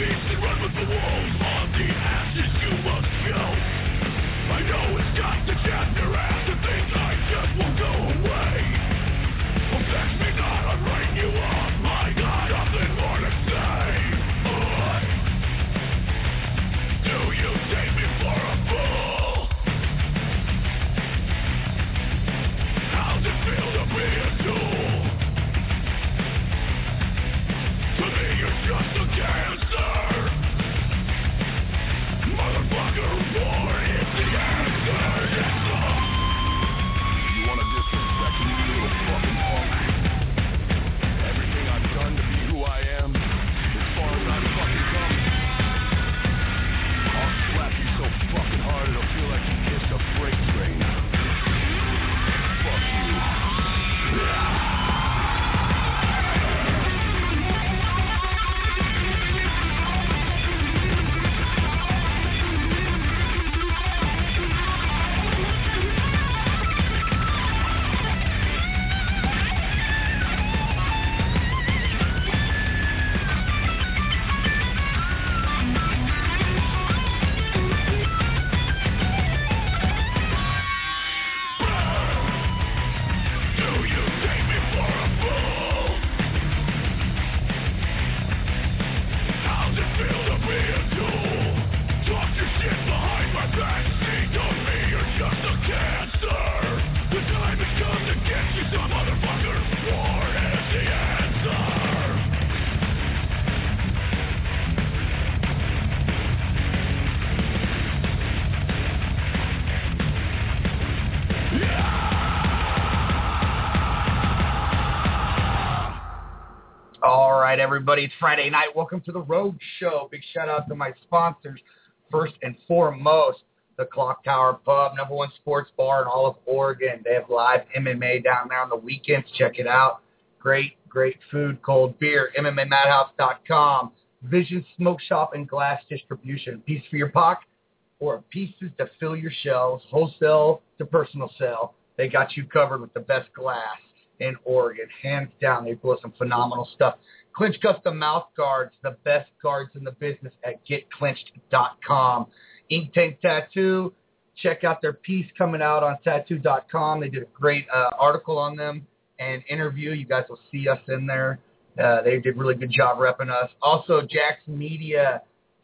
All right, everybody, it's Friday night. Welcome to the Road Show. Big shout out to my sponsors. First and foremost, the Clock Tower Pub, #1 sports bar in all of Oregon. They have live MMA down there on the weekends. Check it out. Great food, cold beer. MMAmadhouse.com. Vision Smoke Shop and Glass Distribution. Piece for your pocket or pieces to fill your shelves. Wholesale to personal sale. They got you covered with the best glass in Oregon. Hands down, they blow some phenomenal stuff. Clinch Custom Mouth Guards, the best guards in the business at getclinched.com. Ink Tank Tattoo, check out their piece coming out on tattoo.com. They did a great article on them and interview. You guys will see us in there. They did a really good job repping us. Also, Jax Media,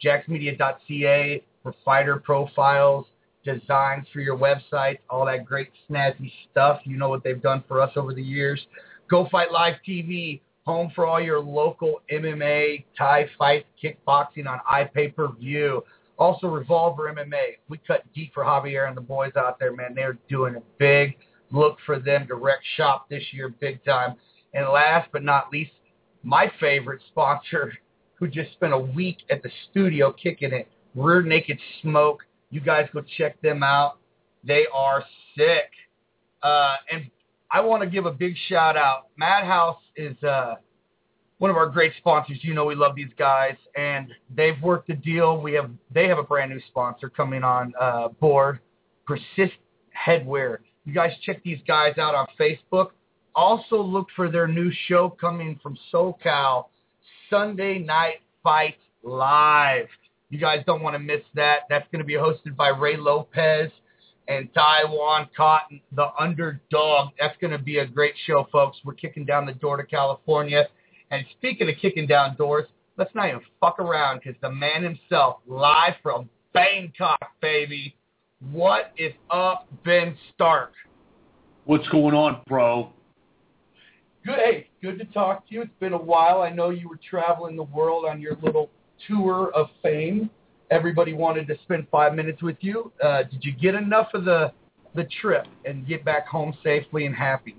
jaxmedia.ca for fighter profiles, designs for your website, all that great snazzy stuff. You know what they've done for us over the years. Go Fight Live TV, home for all your local MMA, Thai fights, kickboxing on iPay-per-view. Also, Revolver MMA. We cut deep for Javier and the boys out there, man. They're doing it big. Look for them. Direct shop this year big time. And last but not least, my favorite sponsor who just spent a week at the studio kicking it, Rear Naked Smoke. You guys go check them out. They are sick. And I want to give a big shout out. Madhouse is one of our great sponsors. You know we love these guys, and they've worked a deal. They have a brand new sponsor coming on board, Persist Headwear. You guys check these guys out on Facebook. Also look for their new show coming from SoCal, Sunday Night Fight Live. You guys don't want to miss that. That's going to be hosted by Ray Lopez and Taiwan Cotton, the Underdog. That's going to be a great show, folks. We're kicking down the door to California. And speaking of kicking down doors, let's not even fuck around because the man himself, live from Bangkok, baby. What is up, Ben Stark? What's going on, bro? Good. Hey, good to talk to you. It's been a while. I know you were traveling the world on your little tour of fame. Everybody wanted to spend 5 minutes with you. Did you get enough of the trip and get back home safely and happy?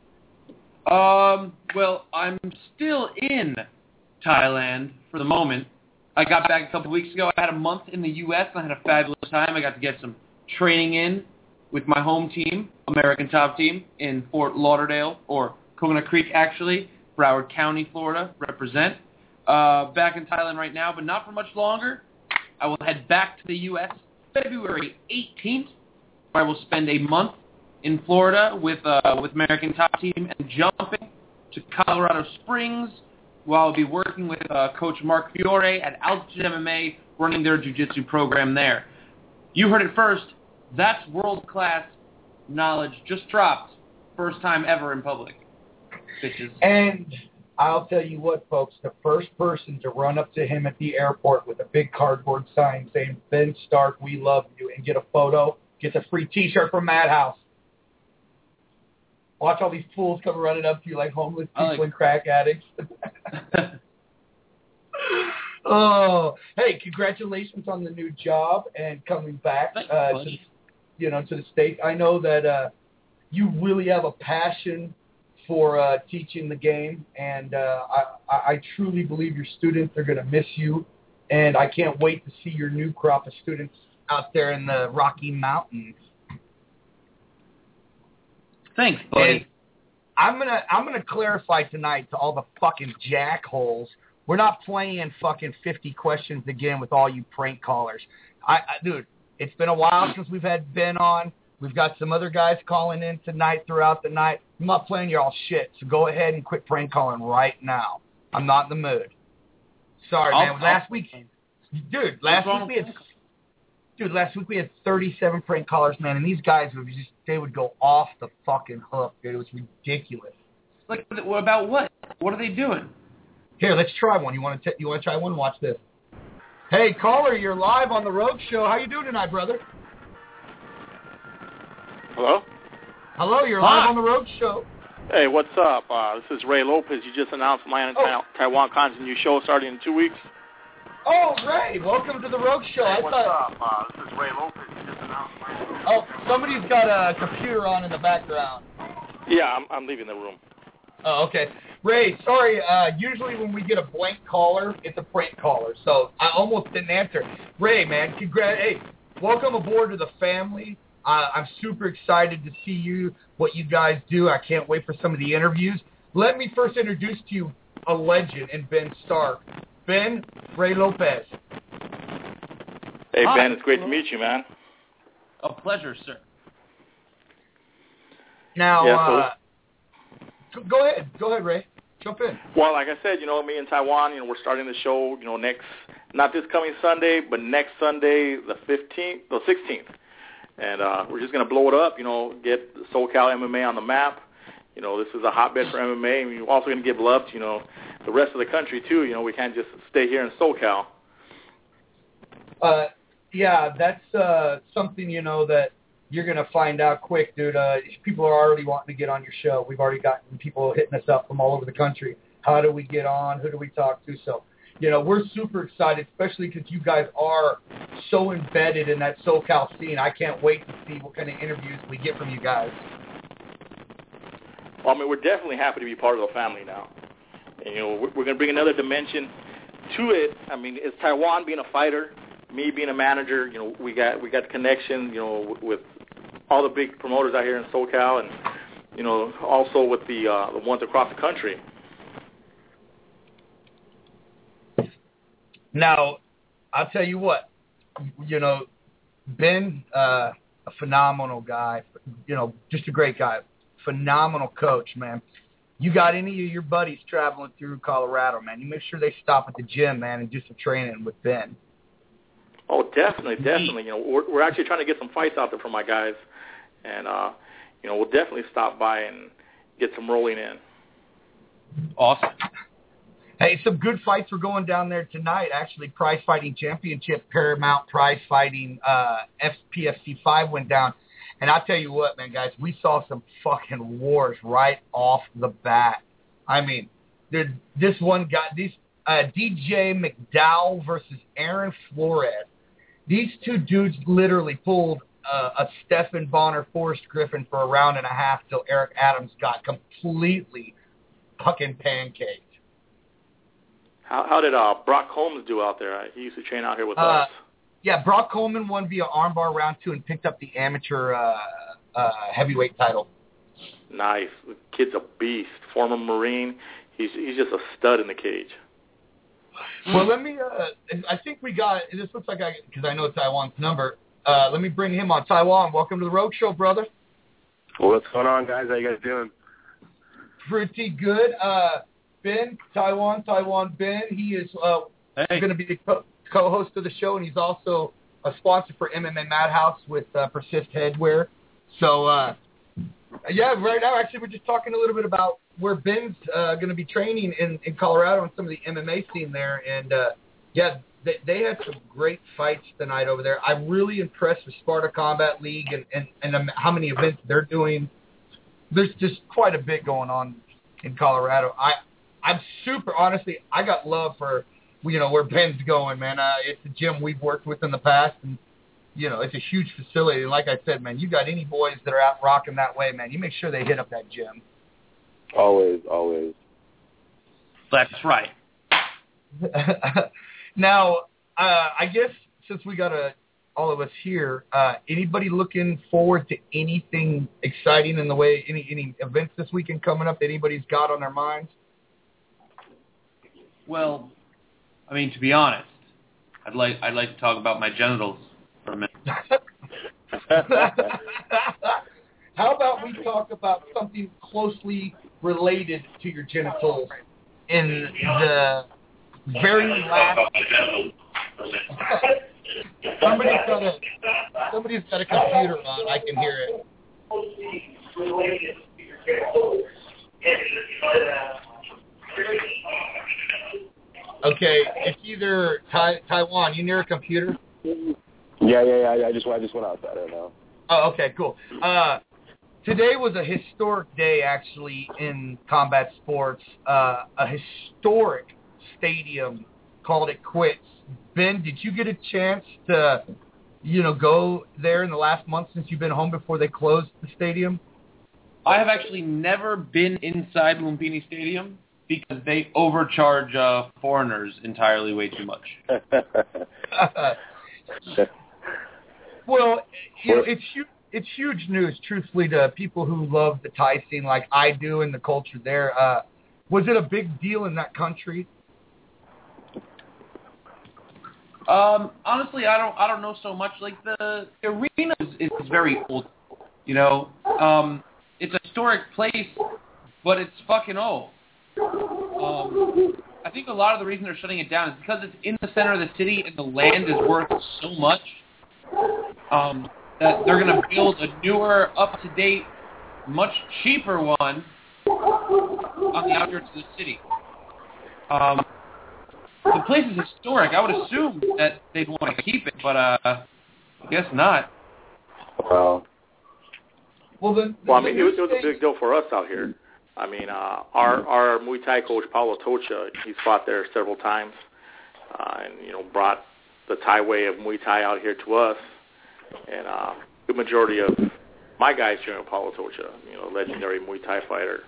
Well, I'm still in Thailand for the moment. I got back a couple of weeks ago. I had a month in the U.S. and I had a fabulous time. I got to get some training in with my home team, American Top Team, in Fort Lauderdale, or Coconut Creek, actually, Broward County, Florida, represent. Back in Thailand right now, but not for much longer. I will head back to the U.S. February 18th, where I will spend a month in Florida with American Top Team and jumping to Colorado Springs, where I'll be working with Coach Mark Fiore at Altitude MMA, running their jiu-jitsu program there. You heard it first. That's world-class knowledge just dropped. First time ever in public. Bitches. And I'll tell you what, folks, the first person to run up to him at the airport with a big cardboard sign saying, Ben Stark, we love you, and get a photo, gets a free T-shirt from Madhouse. Watch all these fools come running up to you like homeless people and crack addicts. Oh, hey, congratulations on the new job and coming back to the States. I know that you really have a passion for teaching the game, and I truly believe your students are going to miss you, and I can't wait to see your new crop of students out there in the Rocky Mountains. Thanks, buddy. And I'm gonna clarify tonight to all the fucking jackholes. We're not playing fucking 50 questions again with all you prank callers. Dude, it's been a while since we've had Ben on. We've got some other guys calling in tonight throughout the night. I'm not playing y'all shit, so go ahead and quit prank calling right now. I'm not in the mood. Sorry, man. Last week we had 37 prank callers, man, and these guys would go off the fucking hook, dude. It was ridiculous. Like, about what? What are they doing? Here, let's try one. You want to try one? Watch this. Hey, caller, you're live on the Road Show. How you doing tonight, brother? Hello? Hello, you're live on the Road Show. Hey, what's up? This is Ray Lopez. You just announced Lion Taiwan Con's new show starting in 2 weeks. Oh, Ray, welcome to the Road Show. Hey, what's up? This is Ray Lopez. You just announced Oh, somebody's got a computer on in the background. Yeah, I'm leaving the room. Oh, okay. Ray, sorry, usually when we get a blank caller, it's a prank caller, so I almost didn't answer. Ray, man, hey, welcome aboard to the family. I'm super excited to see what you guys do. I can't wait for some of the interviews. Let me first introduce to you a legend in Ben Stark. Ben, Ray Lopez. Hey, Ben, it's great to meet you, man. A pleasure, sir. Now, go ahead, Ray. Jump in. Well, like I said, me and Taiwan, we're starting the show, not this coming Sunday, but next Sunday, the 16th. And we're just going to blow it up, get SoCal MMA on the map. This is a hotbed for MMA, and we're also going to give love to, the rest of the country, too. We can't just stay here in SoCal. Yeah, that's something, that you're going to find out quick, dude. People are already wanting to get on your show. We've already gotten people hitting us up from all over the country. How do we get on? Who do we talk to? So, we're super excited, especially because you guys are so embedded in that SoCal scene. I can't wait to see what kind of interviews we get from you guys. Well, we're definitely happy to be part of the family now. And, we're going to bring another dimension to it. It's Taiwan being a fighter, me being a manager. We got the connection, with all the big promoters out here in SoCal, and also with the ones across the country. Now, I'll tell you what, Ben, a phenomenal guy, just a great guy, phenomenal coach, man. You got any of your buddies traveling through Colorado, man, you make sure they stop at the gym, man, and do some training with Ben. Oh, definitely. We're actually trying to get some fights out there for my guys, and we'll definitely stop by and get some rolling in. Awesome. Hey, some good fights were going down there tonight. Actually, Prize Fighting Championship, Paramount Prize Fighting PFC 5 went down. And I'll tell you what, man, guys, we saw some fucking wars right off the bat. This one guy, DJ McDowell versus Aaron Flores. These two dudes literally pulled a Stephan Bonner, Forrest Griffin for a round and a half till Eric Adams got completely fucking pancaked. How did Brock Coleman do out there? He used to train out here with us. Yeah, Brock Coleman won via armbar round 2 and picked up the amateur heavyweight title. Nice. The kid's a beast. Former Marine. He's just a stud in the cage. Well, let me, I think we got, this looks like because I know Taiwan's number. Let me bring him on. Taiwan, welcome to the Road Show, brother. What's going on, guys? How you guys doing? Pretty good. Ben, Taiwan Ben. He is going to be the co-host of the show, and he's also a sponsor for MMA Madhouse with Persist Headwear. So, right now, actually, we're just talking a little bit about where Ben's going to be training in Colorado and some of the MMA scene there. And, they had some great fights tonight over there. I'm really impressed with Sparta Combat League and how many events they're doing. There's just quite a bit going on in Colorado. I'm super, honestly, I got love for, where Ben's going, man. It's a gym we've worked with in the past, and, it's a huge facility. And like I said, man, you got any boys that are out rocking that way, man, you make sure they hit up that gym. Always. That's right. Now, I guess since we got all of us here, anybody looking forward to anything exciting in the way, any events this weekend coming up that anybody's got on their minds? Well, I mean, to be honest, I'd like to talk about my genitals for a minute. How about we talk about something closely related to your genitals in the very last... Somebody's got a computer on. I can hear it. Okay, it's either Taiwan. You near a computer? Yeah. I just went outside right now. Oh, okay, cool. Today was a historic day, actually, in combat sports. A historic stadium called it quits. Ben, did you get a chance to, go there in the last month since you've been home before they closed the stadium? I have actually never been inside Lumpini Stadium because they overcharge foreigners entirely way too much. Well, it's huge news, truthfully, to people who love the Thai scene like I do and the culture there. Was it a big deal in that country? Honestly, I don't know so much. Like the arena is very old, It's a historic place, but it's fucking old. I think a lot of the reason they're shutting it down is because it's in the center of the city and the land is worth so much that they're going to build a newer, up-to-date, much cheaper one on the outskirts of the city. The place is historic. I would assume that they'd want to keep it, but I guess not. Well, I mean, it was a big deal for us out here. I mean, our Muay Thai coach, Paulo Tocha, he's fought there several times and, brought the Thai way of Muay Thai out here to us. And the majority of my guys train with Paulo Tocha, legendary Muay Thai fighter.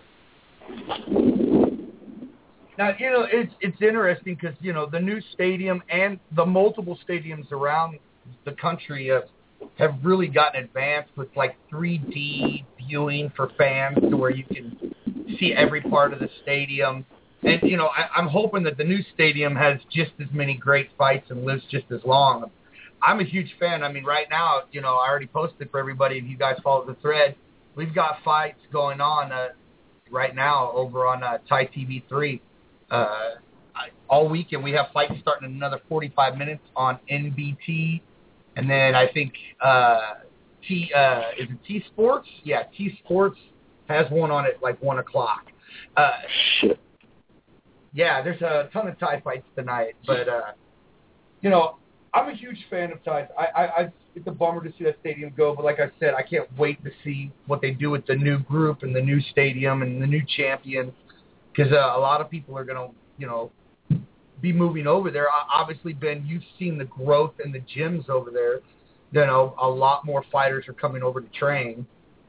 Now, it's interesting because, the new stadium and the multiple stadiums around the country have really gotten advanced with, 3D viewing for fans to where you can see every part of the stadium. And, I'm hoping that the new stadium has just as many great fights and lives just as long. I'm a huge fan. I mean, right now, I already posted for everybody. If you guys follow the thread, we've got fights going on right now over on Thai TV 3. All weekend we have fights starting in another 45 minutes on NBT, and then I think is it T Sports? Yeah, T Sports has one on at 1 o'clock. Shit. Yeah, there's a ton of Thai fights tonight, but I'm a huge fan of Thai. It's a bummer to see that stadium go, but like I said, I can't wait to see what they do with the new group and the new stadium and the new champions. Because a lot of people are going to, be moving over there. Obviously, Ben, you've seen the growth in the gyms over there. A lot more fighters are coming over to train.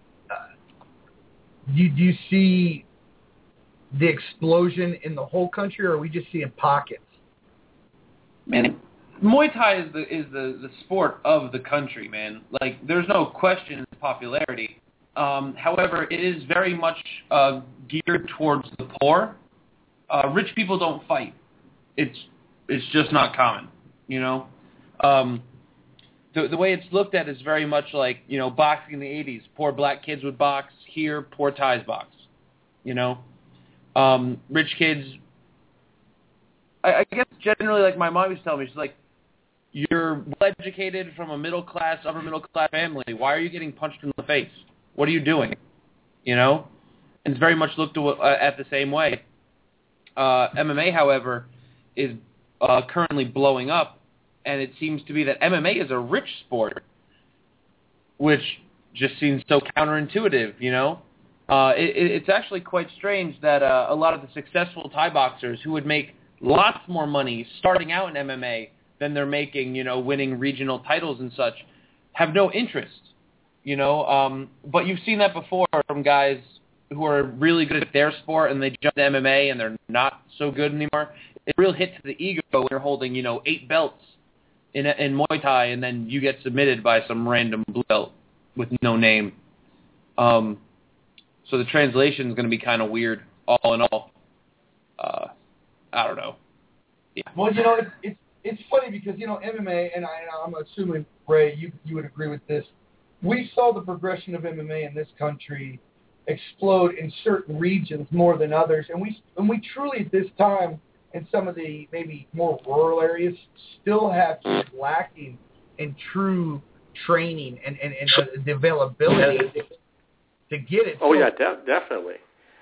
Do you see the explosion in the whole country, or are we just seeing pockets? Man, Muay Thai is the sport of the country, man. There's no question in its popularity. However, it is very much geared towards the poor. Rich people don't fight. It's just not common, The way it's looked at is very much like, boxing in the 80s. Poor black kids would box. Here, poor Thais box, Rich kids, I guess generally, like my mom used to tell me, she's like, you're well-educated from a middle-class, upper-middle-class family. Why are you getting punched in the face? What are you doing? You know? And it's very much looked at the same way. MMA, however, is currently blowing up, and it seems to be that MMA is a rich sport, which just seems so counterintuitive, you know? It's actually quite strange that a lot of the successful Thai boxers who would make lots more money starting out in MMA than they're making, you know, winning regional titles and such, have no interest, you know. But you've seen that before from guys who are really good at their sport and they jump to MMA and they're not so good anymore. It's a real hit to the ego when you're holding, you know, 8 belts in Muay Thai and then you get submitted by some random blue belt with no name. So the translation is going to be kind of weird, all in all. I don't know. Yeah. Well, you know, it's funny because, you know, MMA, and I'm assuming, Ray, you would agree with this. We saw the progression of MMA in this country explode in certain regions more than others, and we truly at this time in some of the maybe more rural areas still have kids lacking in true training and the availability to get it. Oh, so, yeah, definitely.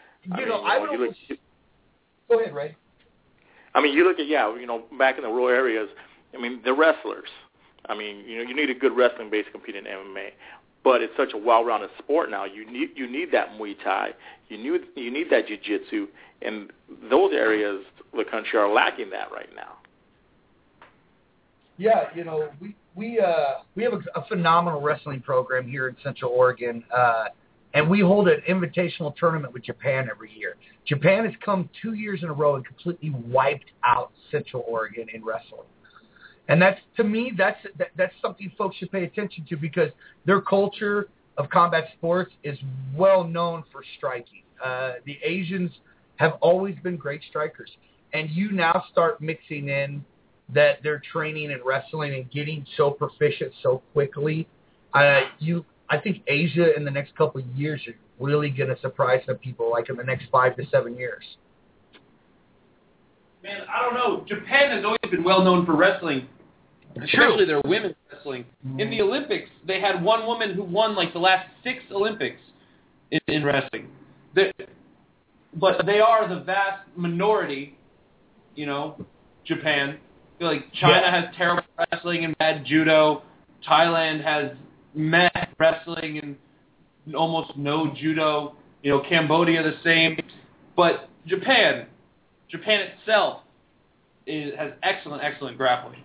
Go ahead, Ray. I mean, you look at, back in the rural areas, I mean, the wrestlers. I mean, you know, you need a good wrestling base to compete in MMA. But it's such a well-rounded sport now. You need that Muay Thai. You need that Jiu-Jitsu. And those areas of the country are lacking that right now. Yeah, you know, we have a phenomenal wrestling program here in Central Oregon. And we hold an invitational tournament with Japan every year. Japan has come 2 years in a row and completely wiped out Central Oregon in wrestling. And that's, to me, that's something folks should pay attention to because their culture of combat sports is well known for striking. The Asians have always been great strikers. And you now start mixing in that they're training and wrestling and getting so proficient so quickly. I think Asia in the next couple of years is really going to surprise some people, like in the next 5 to 7 years. Man, I don't know. Japan has always been well known for wrestling, especially their women's wrestling. In the Olympics, they had one woman who won like the last 6 Olympics in wrestling. But they are the vast minority, you know, Japan. I feel like China has terrible wrestling and bad judo. Thailand has meh wrestling and almost no judo. You know, Cambodia the same. But Japan itself has excellent grappling.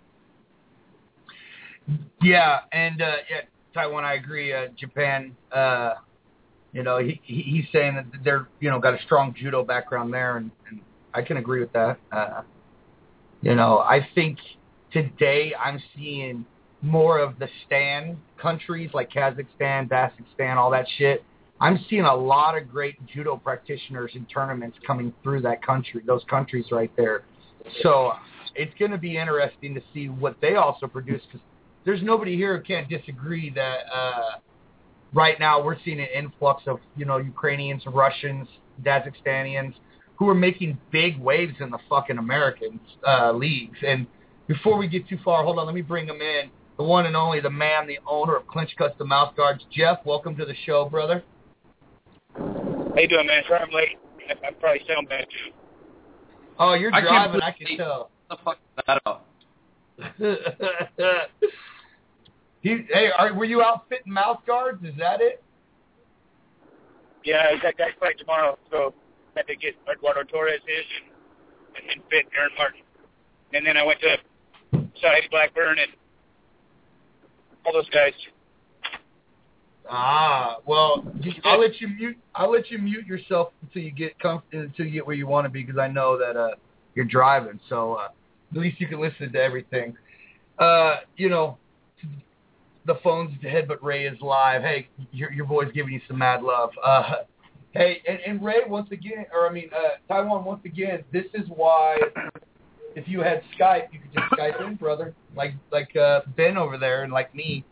Yeah, and Taiwan, I agree. Japan, you know, he's saying that they're, you know, got a strong judo background there, and I can agree with that. You know, I think today I'm seeing more of the Stan countries like Kazakhstan, Dagestan, all that shit. I'm seeing a lot of great judo practitioners in tournaments coming through those countries right there. So it's going to be interesting to see what they also produce because there's nobody here who can't disagree that right now we're seeing an influx of, you know, Ukrainians, Russians, Dageστanians who are making big waves in the fucking American leagues. And before we get too far, hold on, let me bring them in. The one and only, the man, the owner of Clinch Custom Mouth Guards. Jeff, welcome to the show, brother. How you doing, man? Sorry I'm late. I probably sound bad, too. Oh, you're driving, I can tell. What the fuck is that about? Were you outfitting mouth guards? Is that it? Yeah, I got guys fight tomorrow, so I had to get Eduardo Torres and fit Aaron Martin. And then I went to Eddie Blackburn and all those guys. Well, I'll let you mute yourself until you get where you want to be because I know that you're driving. So at least you can listen to everything. You know, the phone's dead, but Ray is live. Hey, your boy's giving you some mad love. Hey, and Ray, once again, Taiwan, once again, this is why if you had Skype, you could just Skype in, brother, like Ben over there and like me.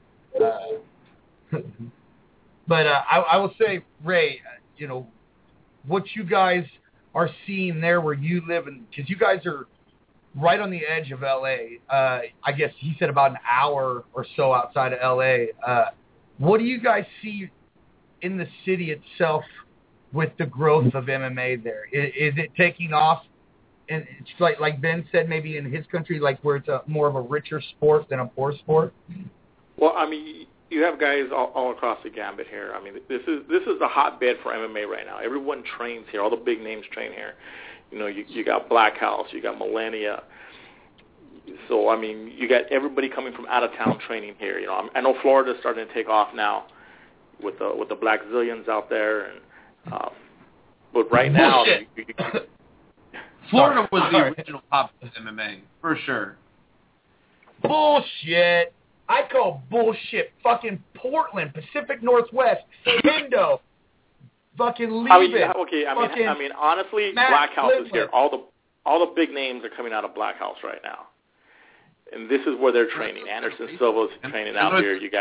But I will say, Ray, you know, what you guys are seeing there where you live, and because you guys are right on the edge of L.A. I guess he said about an hour or so outside of L.A. What do you guys see in the city itself with the growth of MMA there? Is it taking off? And it's like Ben said, maybe in his country, like where it's more of a richer sport than a poor sport. Well, I mean, you have guys all across the gambit here. I mean, this is a hotbed for MMA right now. Everyone trains here. All the big names train here. You know, you got Black House, you got Millennia. So I mean, you got everybody coming from out of town training here. You know, I know Florida's starting to take off now with the Black Zillions out there, and but right now. Florida was the original top of MMA, for sure. Bullshit. I call bullshit fucking Portland, Pacific Northwest, Indo, fucking Leaving. I mean, honestly, Black House is here. All the big names are coming out of Black House right now. And this is where they're training. Anderson Silva's training out here. He's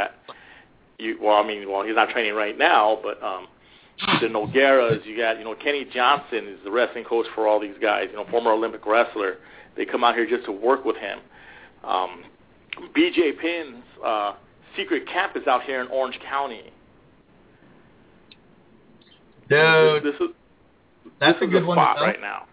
not training right now, but the Nogueiras, you got, Kenny Johnson is the wrestling coach for all these guys, former Olympic wrestler. They come out here just to work with him. BJ Penn's secret camp is out here in Orange County. Dude, that's a good one spot right now.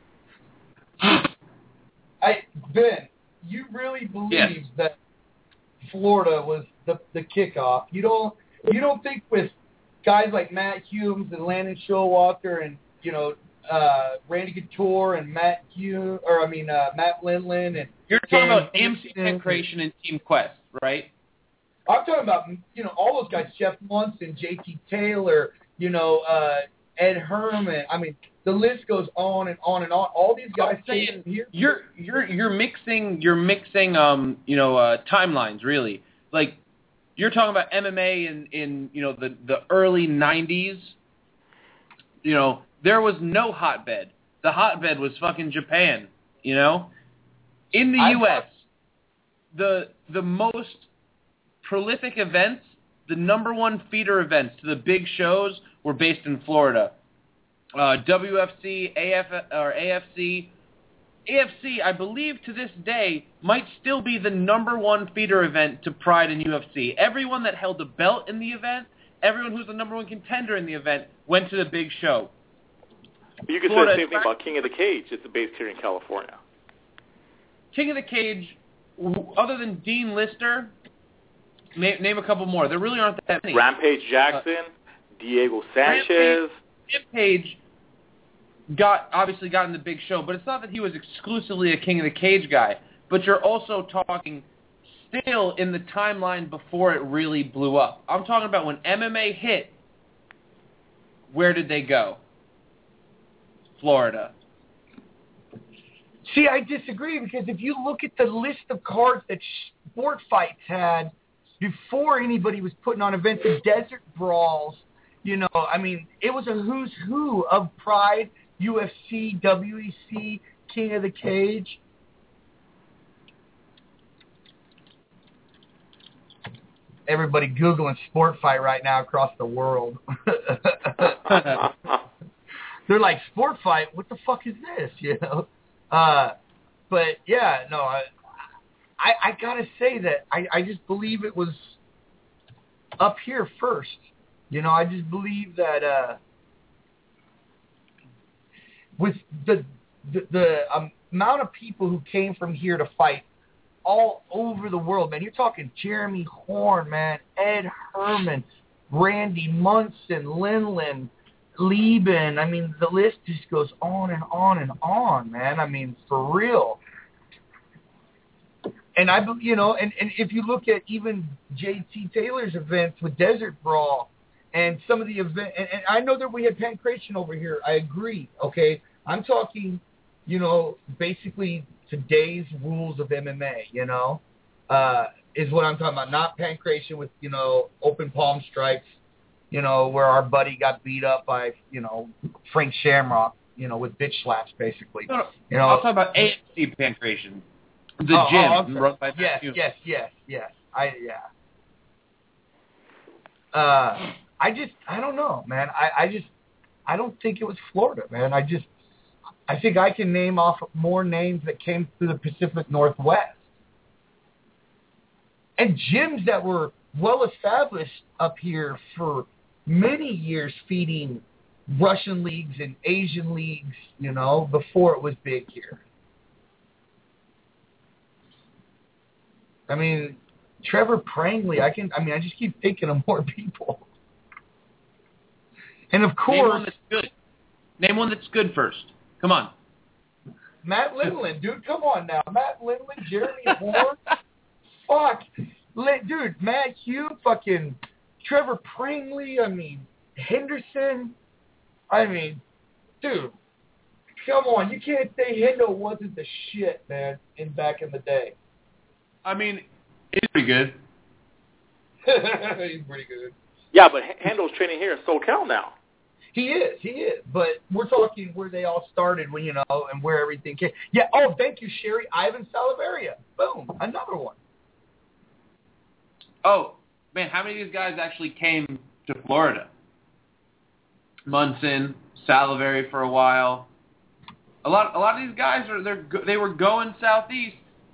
Ben, you really believe that Florida was the kickoff? You don't think with guys like Matt Humes and Landon Showalter and Randy Couture and Matt Lindland and you're talking about AMC Pancration and Team Quest, right? I'm talking about all those guys, Jeff Munson, JT Taylor, Ed Herman. I mean, the list goes on and on and on. All these guys came here. You're mixing timelines, really. Like you're talking about MMA in the early 90s. There was no hotbed. The hotbed was fucking Japan, In the U.S., the most prolific events, the number one feeder events to the big shows were based in Florida. WFC, AFC. AFC, I believe to this day, might still be the number one feeder event to Pride and UFC. Everyone that held a belt in the event, everyone who's the number one contender in the event, went to the big show. You could say the same thing about King of the Cage. It's based here in California. King of the Cage, other than Dean Lister, name a couple more. There really aren't that many. Rampage Jackson, Diego Sanchez. Rampage got in the big show, but it's not that he was exclusively a King of the Cage guy. But you're also talking still in the timeline before it really blew up. I'm talking about when MMA hit, where did they go? Florida. See, I disagree because if you look at the list of cards that Sport Fights had before anybody was putting on events, the Desert Brawls, it was a who's who of Pride, UFC, WEC, King of the Cage. Everybody Googling Sport Fight right now across the world. They're like, Sport Fight? What the fuck is this? But yeah, no, I gotta say that I just believe it was up here first. I just believe that with the amount of people who came from here to fight all over the world, man. You're talking Jeremy Horn, man, Ed Herman, Randy Munson, Lindland, Lieben. I mean, the list just goes on and on and on, man. I mean, for real. And and if you look at even JT Taylor's events with Desert Brawl and some of the events, and I know that we had Pancration over here. I agree. Okay, I'm talking, basically today's rules of MMA. Is what I'm talking about. Not Pancration with open palm strikes. Where our buddy got beat up by, Frank Shamrock, with bitch slaps, basically. I'll talk about AFC Pancration. The gym. Run by yes. I don't know, man. I don't think it was Florida, man. I think I can name off more names that came through the Pacific Northwest. And gyms that were well established up here for many years, feeding Russian leagues and Asian leagues, before it was big here. I mean, Trevor Prangley, I just keep thinking of more people. And of course... Name one that's good. Name one that's good first. Come on. Matt Lindland, dude, come on now. Matt Lindland, Jeremy Horn. Fuck. Dude, Matt Hugh, fucking Trevor Prangley, Henderson. Dude, come on. You can't say Hendo wasn't the shit, man, back in the day. He's pretty good. He's pretty good. Yeah, but Hendo's training here in SoCal now. He is. But we're talking where they all started, and where everything came. Yeah, oh, thank you, Sherry. Ivan Salaveria. Boom, another one. Oh, man, how many of these guys actually came to Florida? Munson, Salivary for a while. A lot of these guys they were going southeast.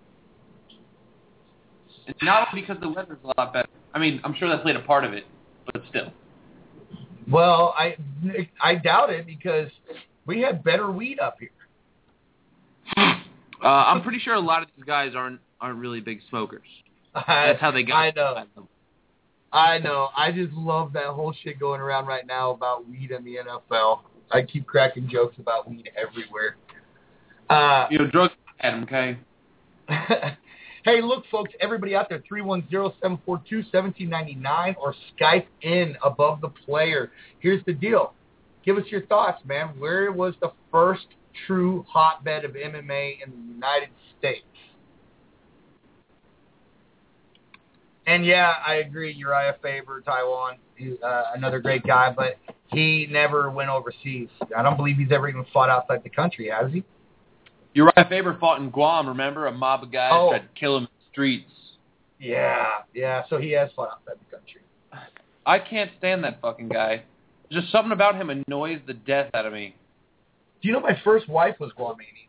It's not only because the weather's a lot better. I'm sure that played a part of it, but still. Well, I doubt it because we had better weed up here. I'm pretty sure a lot of these guys aren't really big smokers. That's how they got. I know. I just love that whole shit going around right now about weed in the NFL. I keep cracking jokes about weed everywhere. Drugs at them, okay? Hey, look, folks, everybody out there, 310-742-1799 or Skype in above the player. Here's the deal. Give us your thoughts, man. Where was the first true hotbed of MMA in the United States? And, yeah, I agree. Uriah Faber, Taiwan, another great guy, but he never went overseas. I don't believe he's ever even fought outside the country, has he? Uriah Faber fought in Guam, remember? A mob of guys tried to kill him in the streets. Yeah, so he has fought outside the country. I can't stand that fucking guy. Just something about him annoys the death out of me. Do you know my first wife was Guamanian?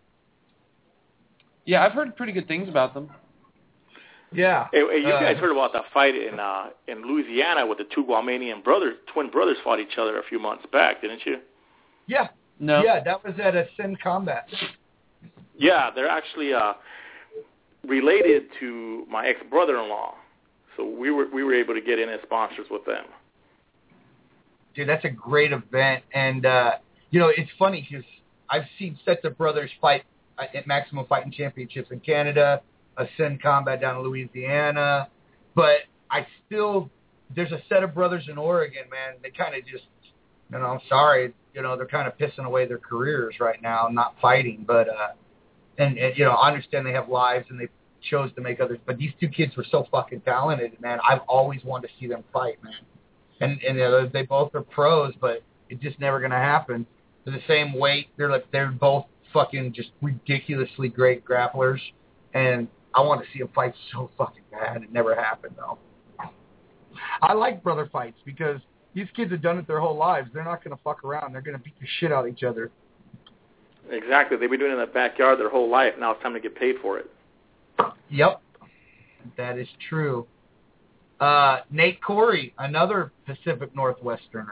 Yeah, I've heard pretty good things about them. Yeah. Hey, you guys heard about that fight in Louisiana with the two Guamanian twin brothers fought each other a few months back, didn't you? Yeah. No. Yeah, that was at a Sin Combat. Yeah, they're actually related to my ex-brother-in-law. So we were able to get in as sponsors with them. Dude, that's a great event. And, it's funny because I've seen sets of brothers fight at Maximum Fighting Championships in Canada, a Sin Combat down in Louisiana. But there's a set of brothers in Oregon, man. They kind of just, I'm sorry, they're kind of pissing away their careers right now, not fighting. But, I understand they have lives and they chose to make others. But these two kids were so fucking talented, man. I've always wanted to see them fight, man. And they both are pros, but it's just never going to happen. They're the same weight. They're both fucking just ridiculously great grapplers. And I want to see them fight so fucking bad. It never happened, though. I like brother fights because these kids have done it their whole lives. They're not going to fuck around. They're going to beat the shit out of each other. Exactly. They've been doing it in the backyard their whole life. Now it's time to get paid for it. Yep. That is true. Nate Corey, another Pacific Northwesterner.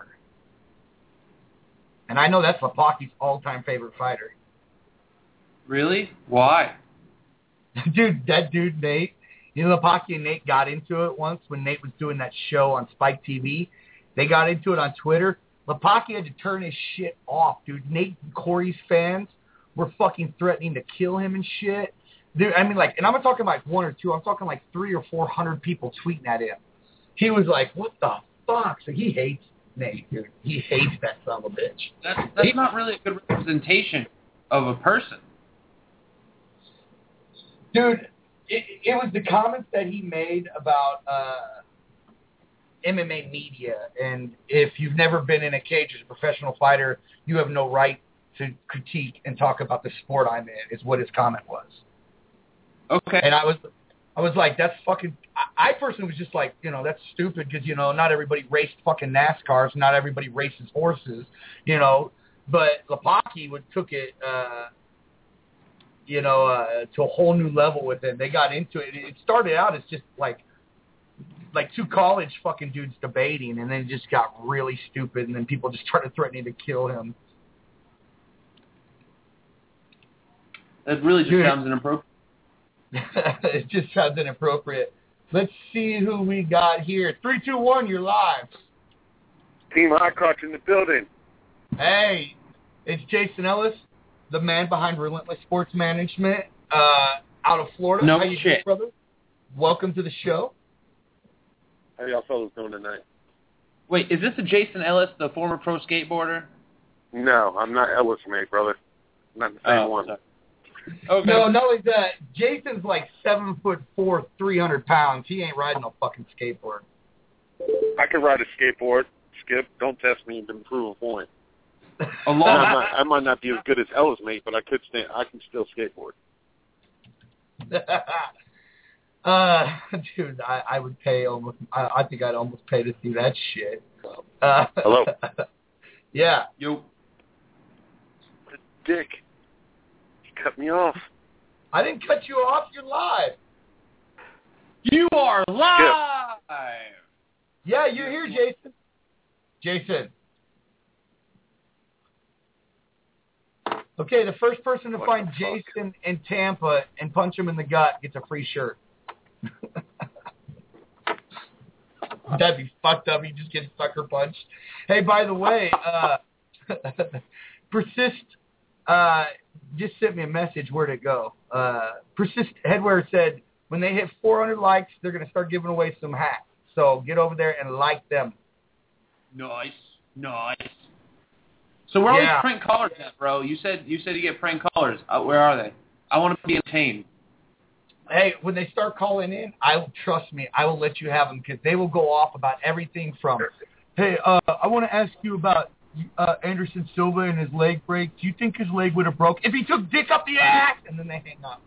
And I know that's Lepaki's all-time favorite fighter. Really? Why? That dude, Nate. Lepaki and Nate got into it once when Nate was doing that show on Spike TV. They got into it on Twitter. Lepaki had to turn his shit off, dude. Nate Corey's fans were fucking threatening to kill him and shit. Dude, and I'm not talking like one or two. I'm talking like 300 or 400 people tweeting at him. He was like, what the fuck? So he hates Nate, dude. He hates that son of a bitch. That's not really a good representation of a person. Dude, it was the comments that he made about MMA media, and if you've never been in a cage as a professional fighter, you have no right to critique and talk about the sport I'm in, is what his comment was. Okay. And I was like, that's fucking... I personally was just like, that's stupid because, not everybody raced fucking NASCARs, not everybody races horses, But Lapaki took it, to a whole new level with him. They got into it. It started out as just like two college fucking dudes debating, and then it just got really stupid, and then people just started threatening to kill him. That really just sounds inappropriate. It just sounds inappropriate. Let's see who we got here. 3, 2, 1, you're live. Team Hotcrotch in the building. Hey, it's Jason Ellis, the man behind Relentless Sports Management, out of Florida. No How you shit. doing, brother? Welcome to the show. How y'all fellas doing tonight? Wait, is this a Jason Ellis, the former pro skateboarder? No, I'm not Ellis, mate, brother. I'm not the same one. Sorry. Okay. No, not only that, Jason's like 7'4", 300 pounds. He ain't riding no fucking skateboard. I can ride a skateboard. Skip, don't test me to prove a point. I I might not be as good as Ellis, mate, but I can still skateboard. Dude, I would pay almost. I think I'd almost pay to see that shit. Hello. Yeah. Yo. Dick, you cut me off. I didn't cut you off. You're live. You are live. Yeah, you're here, Jason. Jason. Okay, the first person to find Jason in Tampa and punch him in the gut gets a free shirt. That'd be fucked up. You just get sucker punched. Hey, by the way, Persist just sent me a message. Where'd it go? Persist Headwear said when they hit 400 likes, they're going to start giving away some hats. So get over there and like them. Nice. So where are Yeah. these prank callers at, bro? You said you get prank callers. Where are they? I want to be entertained. Hey, when they start calling in, trust me, I will let you have them because they will go off about everything from, hey, I want to ask you about Anderson Silva and his leg break. Do you think his leg would have broke if he took dick up the ass? And then they hang up.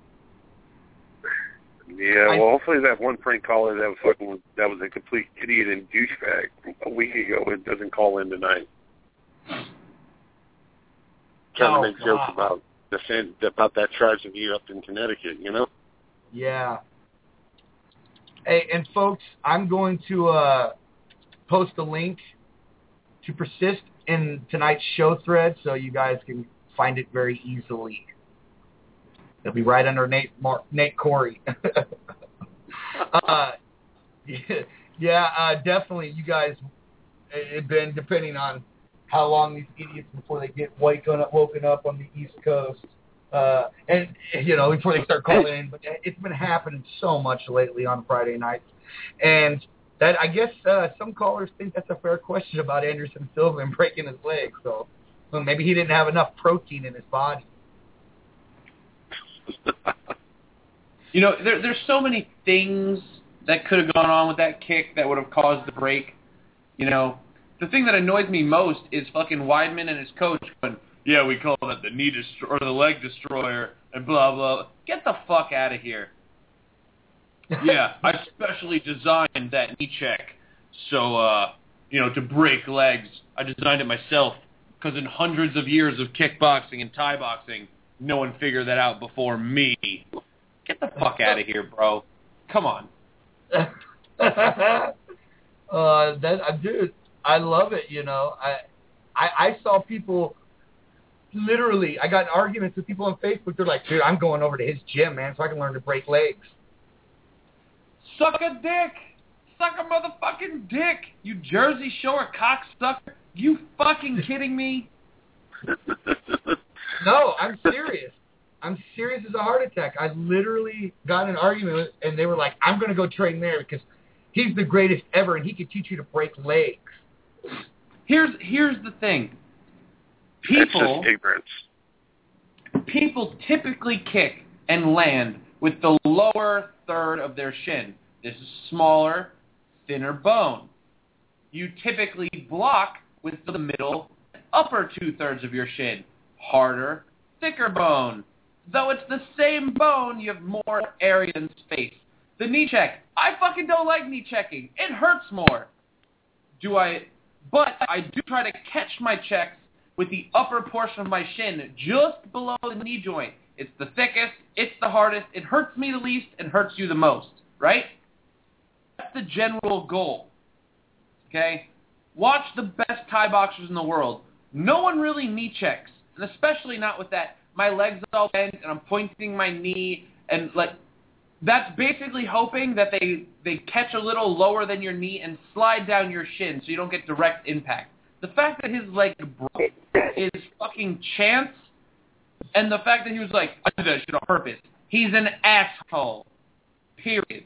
Yeah, well, hopefully that one prank caller that was a complete idiot and douchebag a week ago, it doesn't call in tonight. Trying to make jokes about that tragedy up in Connecticut, you know? Yeah. Hey, and folks, I'm going to post a link to Persist in tonight's show thread so you guys can find it very easily. It'll be right under Nate Corey. Definitely. You guys have been, depending on how long these idiots before they get woken up on the East Coast. And, before they start calling in. But it's been happening so much lately on Friday nights. And that, I guess some callers think that's a fair question about Anderson Silva and breaking his leg. So maybe he didn't have enough protein in his body. There's so many things that could have gone on with that kick that would have caused the break. The thing that annoys me most is fucking Weidman and his coach going, yeah, we call that the knee or the leg destroyer and blah, blah. Get the fuck out of here. Yeah, I specially designed that knee check so, to break legs. I designed it myself because in hundreds of years of kickboxing and Thai boxing, no one figured that out before me. Get the fuck out of here, bro. Come on. Dude, I love it, I saw people, literally, I got in arguments with people on Facebook. They're like, dude, I'm going over to his gym, man, so I can learn to break legs. Suck a dick. Suck a motherfucking dick, you Jersey Shore cocksucker. You fucking kidding me? No, I'm serious. I'm serious as a heart attack. I literally got in an argument with, and they were like, I'm going to go train there because he's the greatest ever, and he can teach you to break legs. Here's the thing. People typically kick and land with the lower third of their shin. This is smaller, thinner bone. You typically block with the middle and upper two-thirds of your shin. Harder, thicker bone. Though it's the same bone, you have more area and space. The knee check. I fucking don't like knee checking. It hurts more. But I do try to catch my checks with the upper portion of my shin just below the knee joint. It's the thickest, it's the hardest, it hurts me the least, and hurts you the most, right? That's the general goal, okay? Watch the best Thai boxers in the world. No one really knee checks, and especially not with that. My legs all bent, and I'm pointing my knee, and like that's basically hoping that they catch a little lower than your knee and slide down your shin so you don't get direct impact. The fact that his leg broke is fucking chance, and the fact that he was like, I did that shit on purpose. He's an asshole. Period.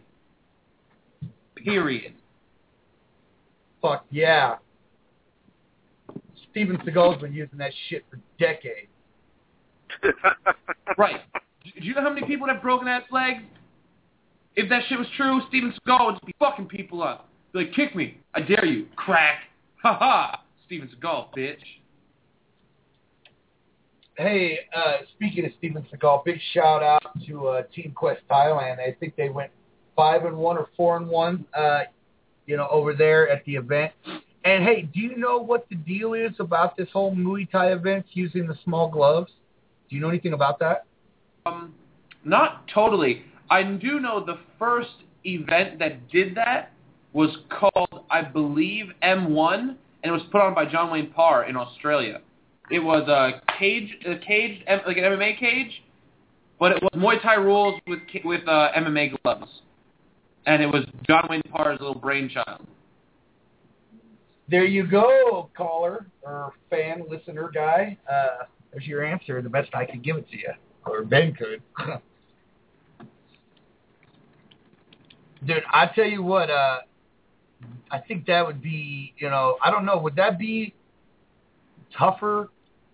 Fuck yeah. Steven Seagal's been using that shit for decades. Right. Do you know how many people have broken ass legs? If that shit was true, Steven Seagal would just be fucking people up. Be like, kick me. I dare you. Crack. Ha ha. Steven Seagal, bitch. Hey, speaking of Steven Seagal, big shout out to Team Quest Thailand. I think they went 5-1 or 4-1, over there at the event. And hey, do you know what the deal is about this whole Muay Thai event using the small gloves? Do you know anything about that? Not totally. I do know the first event that did that was called, I believe, M1, and it was put on by John Wayne Parr in Australia. It was a cage, like an MMA cage, but it was Muay Thai rules with MMA gloves, and it was John Wayne Parr's little brainchild. There you go, caller or fan, listener guy. There's your answer, the best I could give it to you, or Ben could. Dude, I tell you what, I think that would be, I don't know, would that be tougher,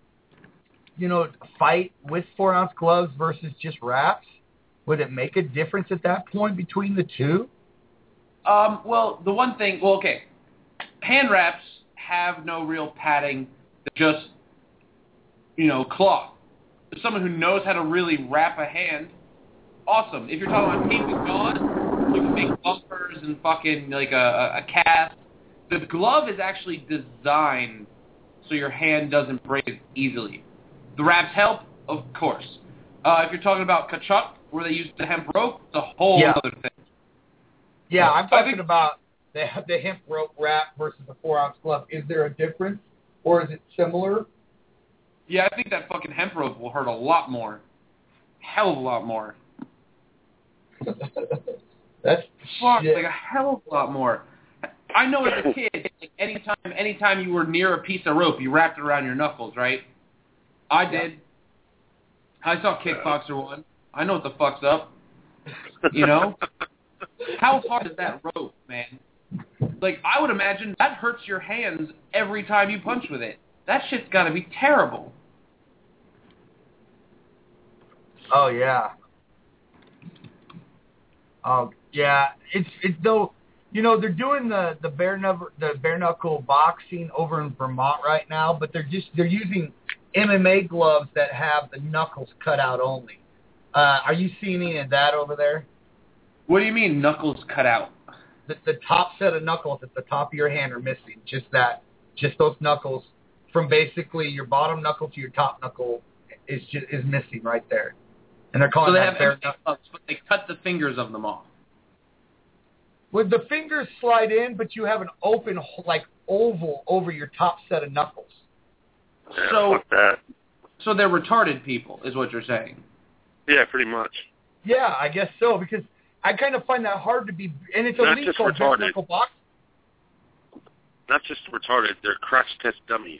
fight with 4-ounce gloves versus just wraps? Would it make a difference at that point between the two? Well, the one thing, okay, hand wraps have no real padding, they're just, cloth. If someone who knows how to really wrap a hand, awesome. If you're talking about taping gauze, you can make bumpers and fucking like a cast. The glove is actually designed so your hand doesn't break as easily. The wraps help, of course. If you're talking about kachuk, where they use the hemp rope, it's a whole other thing. Yeah, I'm talking about the hemp rope wrap versus the 4-ounce glove. Is there a difference, or is it similar? Yeah, I think that fucking hemp rope will hurt a lot more. Hell of a lot more. That's like a hell of a lot more. I know as a kid, like anytime you were near a piece of rope, you wrapped it around your knuckles, right? I did. I saw Kickboxer one. I know what the fuck's up. How hard is that rope, man? Like, I would imagine that hurts your hands every time you punch with it. That shit's got to be terrible. Oh, yeah. Yeah, it's though, they're doing the bare knuckle boxing over in Vermont right now, but they're using MMA gloves that have the knuckles cut out only. Are you seeing any of that over there? What do you mean knuckles cut out? The top set of knuckles at the top of your hand are missing. Just those knuckles from basically your bottom knuckle to your top knuckle is missing right there. And they're calling that bare knuckle. Gloves, but they cut the fingers of them off. Would the fingers slide in, but you have an open, like, oval over your top set of knuckles? Yeah, fuck that. So they're retarded people, is what you're saying? Yeah, pretty much. Yeah, I guess so, because I kind of find that hard to be, and it's a league called bare knuckle boxing. Not just retarded, they're crash test dummies.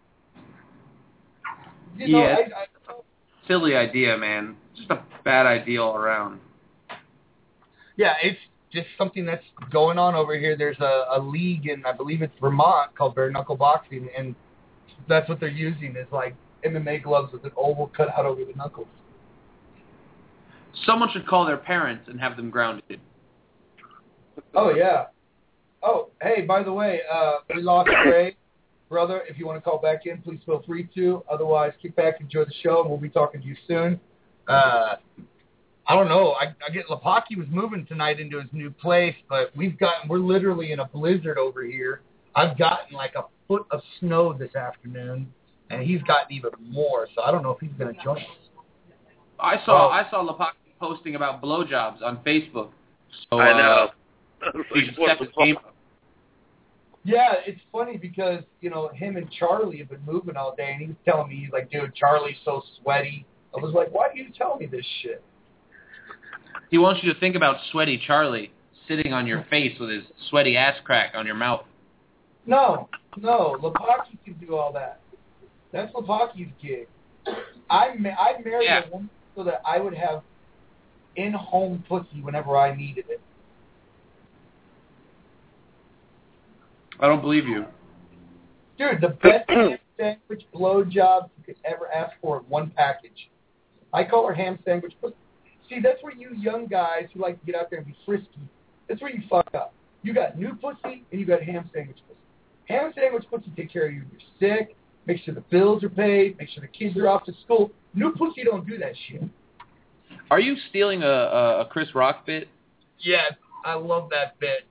Silly idea, man. Just a bad idea all around. Yeah, it's just something that's going on over here. There's a league in, I believe it's Vermont, called bare knuckle boxing, and that's what they're using is like MMA gloves with an oval cut out over the knuckles. Someone should call their parents and have them grounded. Oh, yeah. Oh, hey, by the way, we lost Ray. Brother, if you want to call back in, please feel free to. Otherwise, kick back, enjoy the show, and we'll be talking to you soon. I don't know. I get Lapaki was moving tonight into his new place, but we're literally in a blizzard over here. I've gotten like a foot of snow this afternoon. and he's gotten even more. So I don't know if he's going to join us. I saw Lepocky posting about blowjobs on Facebook. So, I know. He just stepped his game up. Yeah, it's funny because, him and Charlie have been moving all day, and he was telling me, he's like, dude, Charlie's so sweaty. I was like, why do you tell me this shit? He wants you to think about sweaty Charlie sitting on your face with his sweaty ass crack on your mouth. No, Lepocky can do all that. That's Lepocky's gig. I married a woman so that I would have in-home pussy whenever I needed it. I don't believe you. Dude, the best ham sandwich blowjob you could ever ask for in one package. I call her ham sandwich pussy. See, that's where you young guys who like to get out there and be frisky, that's where you fuck up. You got new pussy and you got ham sandwich pussy. Ham sandwich pussy take care of you. You're sick, make sure the bills are paid, make sure the kids are off to school. New pussy don't do that shit. Are you stealing a Chris Rock bit? Yes, I love that bit.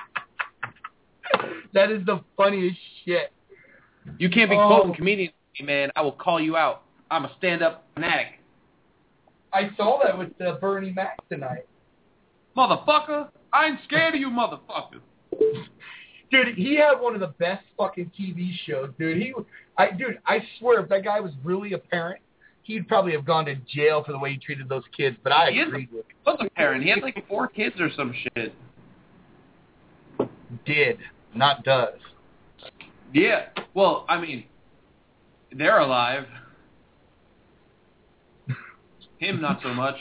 That is the funniest shit. You can't be quoting comedians, man. I will call you out. I'm a stand-up fanatic. I saw that with Bernie Mac tonight. Motherfucker, I ain't scared of you, motherfucker. Dude, he had one of the best fucking TV shows, dude. I swear, if that guy was really a parent, he'd probably have gone to jail for the way he treated those kids. But I agreed with him. He was a parent. He had like 4 kids or some shit. Did, not does. Yeah. Well, I mean, they're alive. Him, not so much.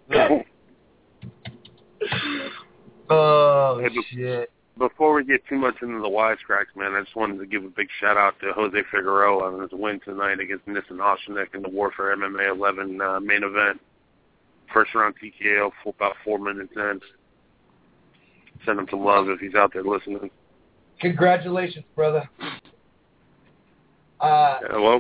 Oh, shit. Before we get too much into the wisecracks, man, I just wanted to give a big shout-out to Jose Figueroa on his win tonight against Nissen Oshinek in the Warfare MMA 11 main event. First-round TKO, about 4 minutes in. Send him some love if he's out there listening. Congratulations, brother. Well,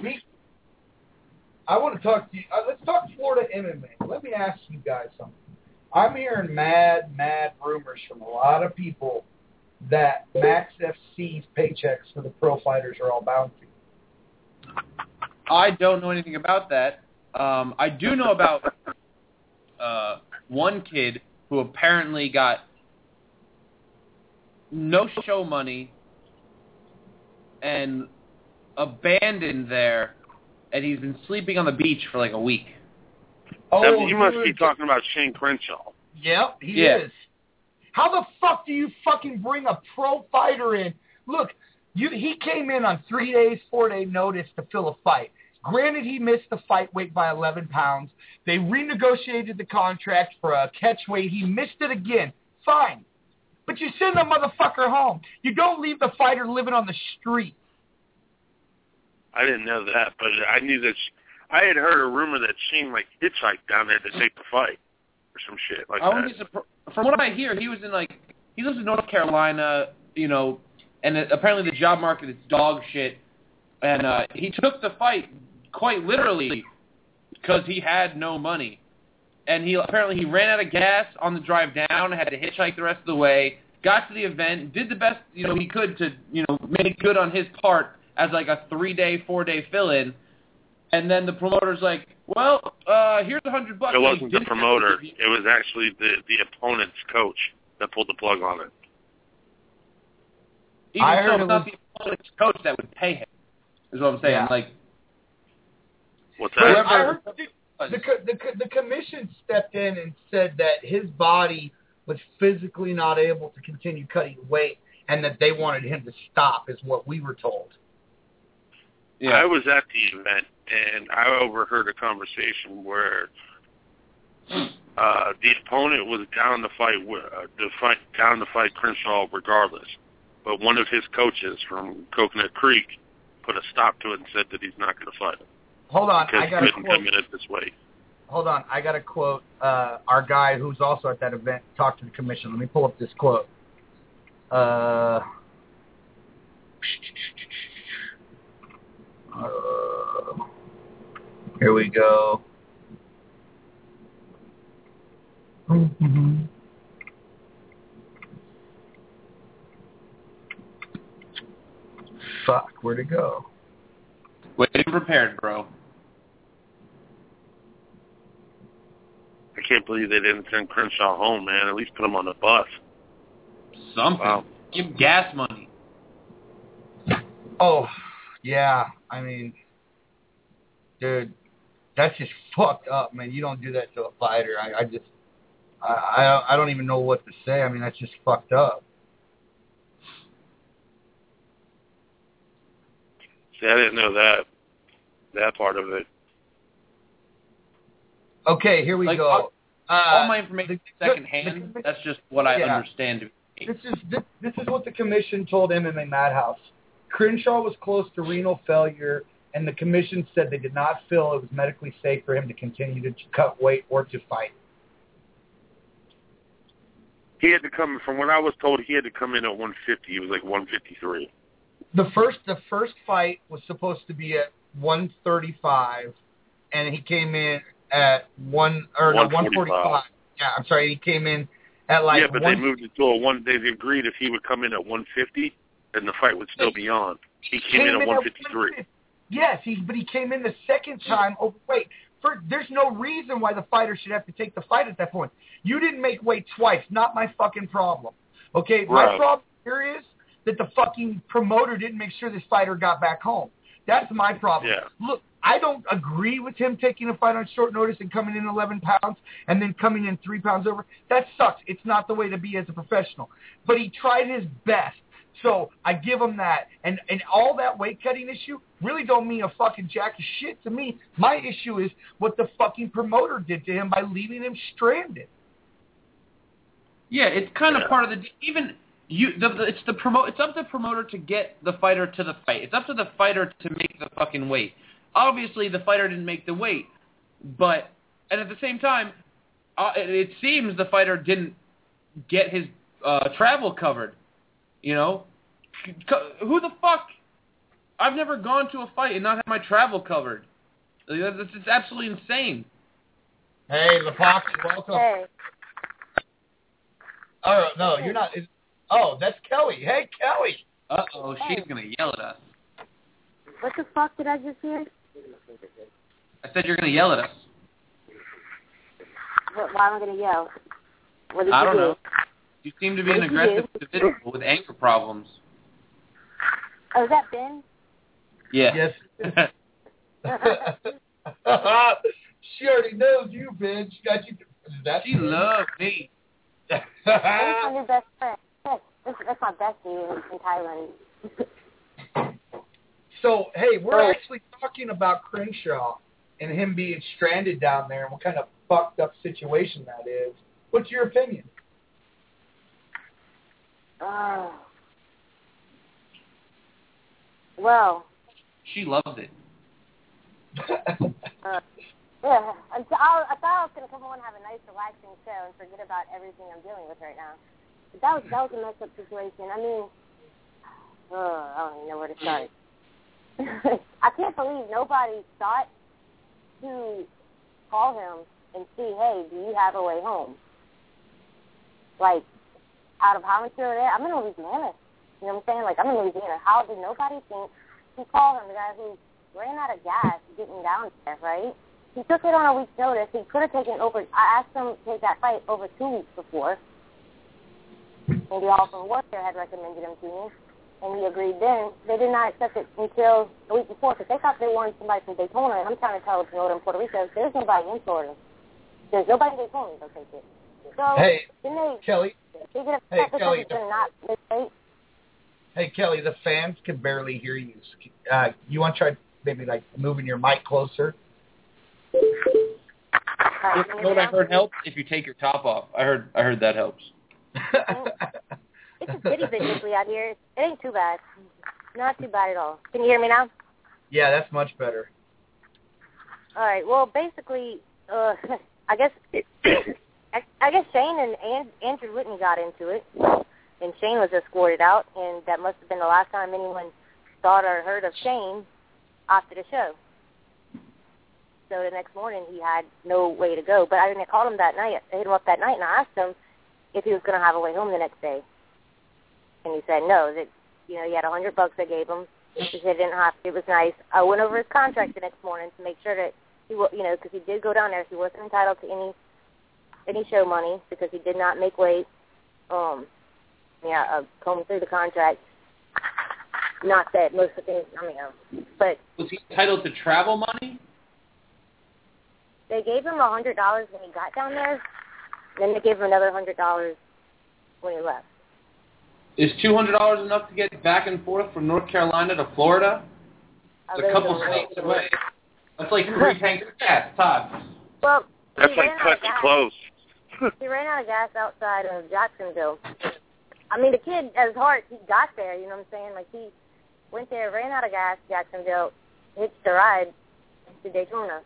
I want to talk to you. Let's talk Florida MMA. Let me ask you guys something. I'm hearing mad rumors from a lot of people that Max FC's paychecks for the pro fighters are all bounty. I don't know anything about that. I do know about one kid who apparently got no show money and abandoned there, and he's been sleeping on the beach for like a week. Oh, you must be talking about Shane Crenshaw. Yep, he is. How the fuck do you fucking bring a pro fighter in? Look, he came in on 3 days, 4-day notice to fill a fight. Granted, he missed the fight weight by 11 pounds. They renegotiated the contract for a catch weight. He missed it again. Fine. But you send the motherfucker home. You don't leave the fighter living on the street. I didn't know that, but I knew that I had heard a rumor that Shane hitchhiked down there to take the fight or some shit like that. From what I hear, he lives in North Carolina, and apparently the job market is dog shit. And he took the fight quite literally because he had no money. And he ran out of gas on the drive down, had to hitchhike the rest of the way, got to the event, did the best he could to make good on his part as like a 3-day, 4-day fill-in. And then the promoter's like, well, here's $100. It wasn't the promoter. It was actually the opponent's coach that pulled the plug on it. Even so, it's not the opponent's coach that would pay him, is what I'm saying. Yeah. Like, what's that? I heard the commission stepped in and said that his body was physically not able to continue cutting weight and that they wanted him to stop, is what we were told. Yeah. I was at the event, and I overheard a conversation where the opponent was down to fight Crenshaw regardless, but one of his coaches from Coconut Creek put a stop to it and said that he's not going to fight him. Hold on, because I got to quote. Come in at this weight. Hold on, I got to quote our guy who's also at that event. Talked to the commission. Let me pull up this quote. Here we go. Fuck, where'd it go? Waiting prepared, bro. I can't believe they didn't send Crenshaw home, man. At least put him on the bus. Something. Wow. Give him gas money. Oh, yeah. I mean, dude, that's just fucked up, man. You don't do that to a fighter. I don't even know what to say. I mean, that's just fucked up. See, I didn't know that part of it. Okay, here we go. All my information is secondhand. That's just what I understand to be. This is what the commission told MMA Madhouse. Crenshaw was close to renal failure, and the commission said they did not feel it was medically safe for him to continue to cut weight or to fight. He had to come, from what I was told, he had to come in at 150. He was like 153. The first fight was supposed to be at 135, and he came in at 145. Yeah, I'm sorry, he came in at like. Yeah, but they moved it to a one. They agreed if he would come in at 150, then the fight would still be on. He came in at 153. Yes, but he came in the second time overweight. There's no reason why the fighter should have to take the fight at that point. You didn't make weight twice. Not my fucking problem. Okay, right. My problem here is that the fucking promoter didn't make sure this fighter got back home. That's my problem. Yeah. Look, I don't agree with him taking a fight on short notice and coming in 11 pounds and then coming in 3 pounds over. That sucks. It's not the way to be as a professional. But he tried his best. So I give him that. And all that weight cutting issue really don't mean a fucking jack of shit to me. My issue is what the fucking promoter did to him by leaving him stranded. Yeah, it's kind of part of the even it's up to the promoter to get the fighter to the fight. It's up to the fighter to make the fucking weight. Obviously, the fighter didn't make the weight, and at the same time, it seems the fighter didn't get his travel covered. You know, who the fuck? I've never gone to a fight and not had my travel covered. It's absolutely insane. Hey, Lepox, welcome. Hey. Oh, no, you're not. Oh, that's Kelly. Hey, Kelly. Uh-oh, she's going to yell at us. What the fuck did I just hear? I said you're going to yell at us. Why am I going to yell? What did I you don't do? know. You seem to be an aggressive individual with anger problems. Oh, is that Ben? Yeah. Yes. She already knows you, Ben. She got you. She loves me. That's my new best friend. That's my bestie in Thailand. So, hey, we're actually talking about Crenshaw and him being stranded down there and what kind of fucked up situation that is. What's your opinion? Well. She loves it. Yeah, I thought I was going to come on and have a nice, relaxing show and forget about everything I'm dealing with right now. But that was a messed up situation. I mean, I don't even know where to start. I can't believe nobody thought to call him and see, hey, do you have a way home? Like, out of how much you're there? I'm in Louisiana. You know what I'm saying? Like, I'm in Louisiana. How did nobody think to call him, the guy who ran out of gas getting down there, right? He took it on a week's notice. He could have taken over. I asked him to take that fight over 2 weeks before. Maybe all from Warfare had recommended him to me, and he agreed then. They did not accept it until the week before because they thought they wanted somebody from Daytona, and I'm trying to tell the promoter in Puerto Rico, there's nobody in Florida. There's nobody in Daytona that'll take it. So, hey, then they, Kelly. They get Hey, Kelly. not miss. Hey, Kelly, the fans can barely hear you. You want to try maybe like moving your mic closer? You know what I heard helps? If you take your top off. I heard that helps. It's a bitty bit out here. It ain't too bad. Not too bad at all. Can you hear me now? Yeah, that's much better. All right. Well, basically, I guess Shane and Andrew Whitney got into it, and Shane was escorted out, and that must have been the last time anyone thought or heard of Shane after the show. So the next morning he had no way to go. But I called him that night. I hit him up that night, and I asked him if he was going to have a way home the next day. And he said no, that he had $100 they gave him, He said he didn't have to. It was nice. I went over his contract the next morning to make sure that he, because he did go down there. He wasn't entitled to any show money because he did not make weight. Combing through the contract. Not that most of the things, but was he entitled to travel money? They gave him $100 when he got down there. Then they gave him another $100 when he left. Is $200 enough to get back and forth from North Carolina to Florida? It's a couple states away. That's like 3 tanks of gas, Todd. Well, that's like touching close. He ran out of gas outside of Jacksonville. I mean, the kid, at his heart, he got there, you know what I'm saying? Like, he went there, ran out of gas, Jacksonville, hitched a ride to Daytona.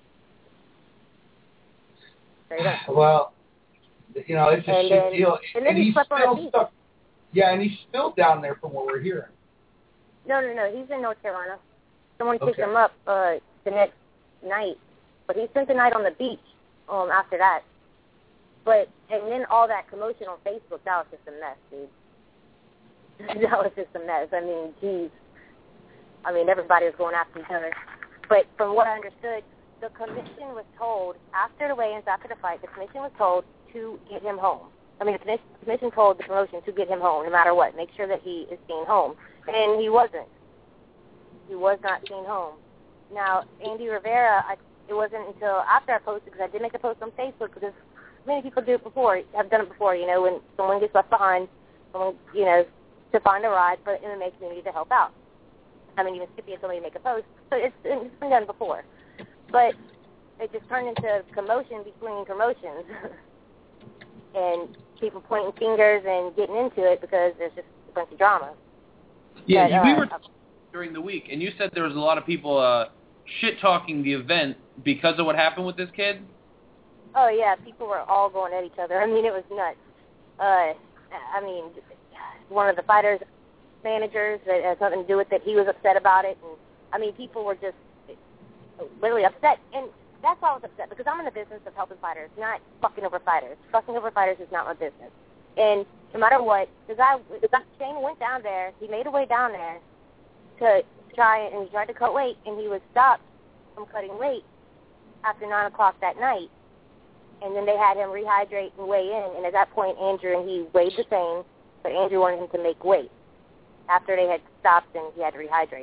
Well, it's a shit deal. And he's still stuck. Yeah, and he's still down there from what we're hearing. No, he's in North Carolina. Someone picked him up the next night. But he spent the night on the beach after that. And then all that commotion on Facebook, that was just a mess, dude. That was just a mess. I mean, geez. Everybody was going after each other. But from what I understood, the commission was told, after the weigh-ins, after the fight, the commission was told to get him home. The commission told the promotion to get him home, no matter what. Make sure that he is seen home. And he wasn't. He was not seen home. Now, Andy Rivera, it wasn't until after I posted, because I did make a post on Facebook, because many people have done it before, when someone gets left behind, someone, to find a ride for the MMA community to help out. Even Skippy had somebody make a post. So it's been done before. But it just turned into commotion between promotions. And people pointing fingers and getting into it because there's just a bunch of drama. Yeah, we were during the week, and you said there was a lot of people shit-talking the event because of what happened with this kid? Oh, yeah, people were all going at each other. It was nuts. One of the fighters' managers that had something to do with it, he was upset about it. And, people were just literally upset. And that's why I was upset, because I'm in the business of helping fighters, not fucking over fighters. Fucking over fighters is not my business. And no matter what, Shane went down there, he made a way down there to he tried to cut weight, and he was stopped from cutting weight after 9 o'clock that night. And then they had him rehydrate and weigh in, and at that point, Andrew and he weighed the same, but Andrew wanted him to make weight after they had stopped and he had to rehydrate.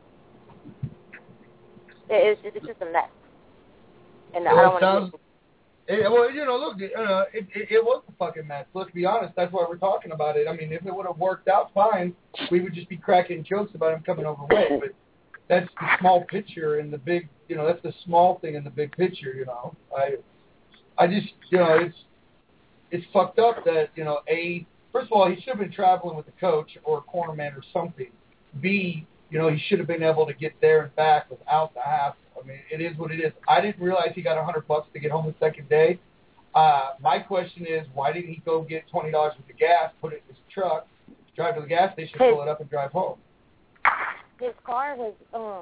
It's just a mess. And I don't want to. It was a fucking mess. Let's be honest. That's why we're talking about it. If it would have worked out fine, we would just be cracking jokes about him coming overweight. But that's the small picture in the big. That's the small thing in the big picture. I just, it's fucked up that first of all, he should have been traveling with a coach or a cornerman or something. B, he should have been able to get there and back without the hassle. It is what it is. I didn't realize he got $100 to get home the second day. My question is, why didn't he go get $20 worth of gas, put it in his truck, drive to the gas station, fill it up, and drive home? His car was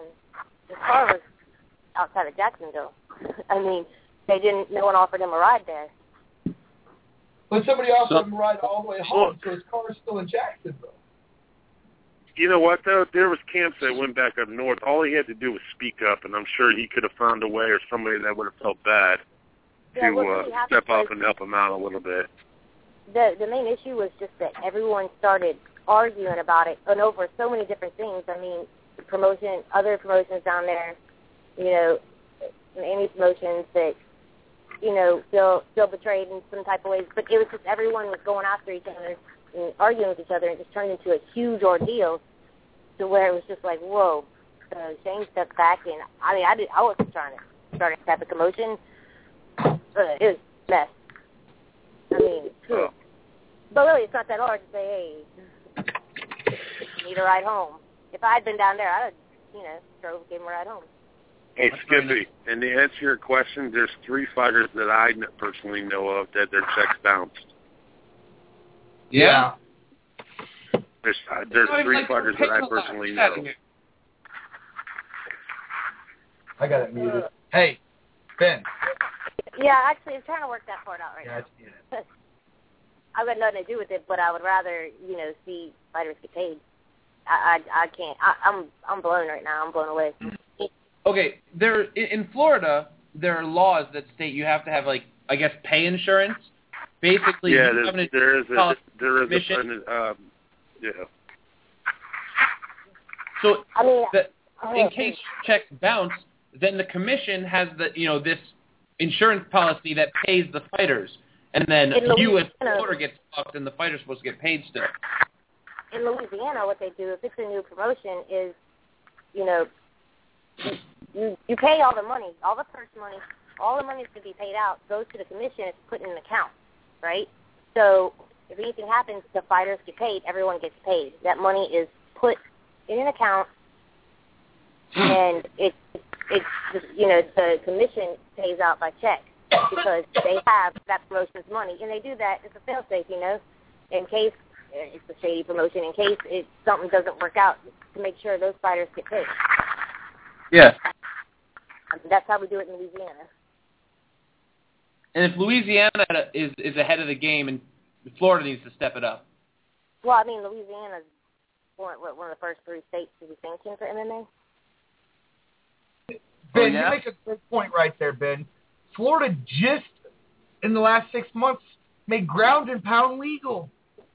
outside of Jacksonville. No one offered him a ride there. But somebody offered him a ride all the way home, so his car is still in Jacksonville. You know what, though? There was camps that went back up north. All he had to do was speak up, and I'm sure he could have found a way, or somebody that would have felt bad to step up and help him out a little bit. The main issue was just that everyone started arguing about it and over so many different things. Other promotions down there, any promotions that, feel betrayed in some type of ways. But it was just everyone was going after each other and arguing with each other, and just turned into a huge ordeal to where it was just like, whoa. So Shane stepped back, and I wasn't trying to start a type of commotion. It was a mess. But really, it's not that hard to say, hey, you need a ride home. If I had been down there, I'd have, drove, gave him a ride home. Hey, Skippy, and to answer your question, there's 3 fighters that I personally know of that their checks bounced. Yeah. There's 3 fighters that I personally know. I got it muted. Hey, Ben. Yeah, actually, I'm trying to work that part out right now. It's muted. I've got nothing to do with it, but I would rather, see fighters get paid. I can't. I'm blown right now. I'm blown away. Okay, in Florida, there are laws that state you have to have, like, I guess, pay insurance. Basically, yeah, there is a yeah. So, I mean, in case checks bounce, then the commission has this insurance policy that pays the fighters, and then you as Florida gets fucked, and the fighter's supposed to get paid still. In Louisiana, what they do if it's a new promotion is, you pay all the money, all the purse money, all the money to be paid out goes to the commission. It's put in an account, right? So if anything happens, the fighters get paid. Everyone gets paid. That money is put in an account, and it's the commission pays out by check because they have that promotion's money, and they do that as a fail-safe, in case it's a shady promotion, in case something doesn't work out, to make sure those fighters get paid. Yeah. That's how we do it in Louisiana. And if Louisiana is ahead of the game, and Florida needs to step it up. Well, I mean, Louisiana's one of the first 3 states to be sanctioned for MMA. Ben, you make a great point right there, Ben. Florida just, in the last 6 months, made ground and pound legal.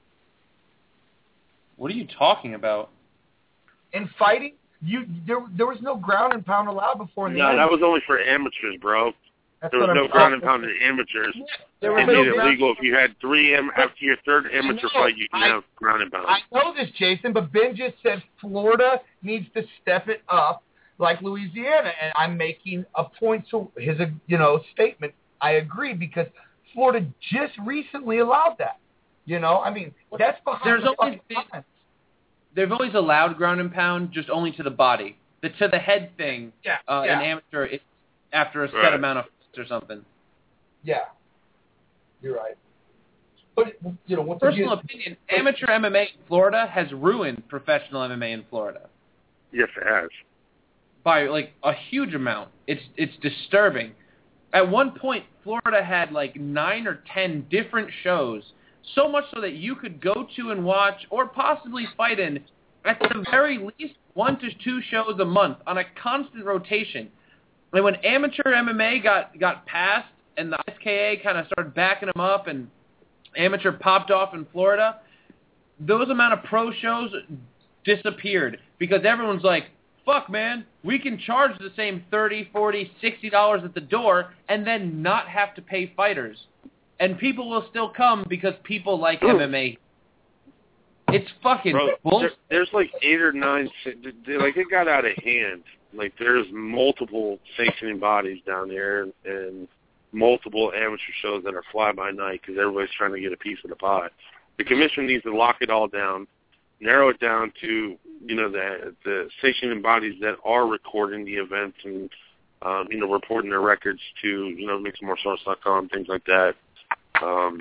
What are you talking about? In fighting, there was no ground and pound allowed before. No, that was only for amateurs, bro. There was no ground and pound in amateurs. There was it made it legal if you had 3 after your 3rd amateur fight, you can have ground and pound. I know this, Jason, but Ben just said Florida needs to step it up like Louisiana, and I'm making a point to his statement. I agree because Florida just recently allowed that. I mean, that's behind They've always allowed ground and pound, just only to the body. To the head thing, an amateur, it's after a set amount of fights or something. Yeah, you're right. But, personal opinion, amateur MMA in Florida has ruined professional MMA in Florida. Yes, it has. By, a huge amount. It's disturbing. At one point, Florida had, 9 or 10 different shows, so much so that you could go to and watch or possibly fight in, at the very least, 1 to 2 shows a month on a constant rotation. And when amateur MMA got passed and the SKA kind of started backing them up and amateur popped off in Florida, those amount of pro shows disappeared because everyone's like, fuck, man, we can charge the same $30, $40, $60 at the door and then not have to pay fighters. And people will still come because people like MMA. It's fucking bullshit. There's 8 or 9, it got out of hand. There's multiple sanctioning bodies down there and multiple amateur shows that are fly-by-night because everybody's trying to get a piece of the pie. The commission needs to lock it all down, narrow it down to, the sanctioning bodies that are recording the events and, reporting their records to, mixedmartialarts.com, things like that. And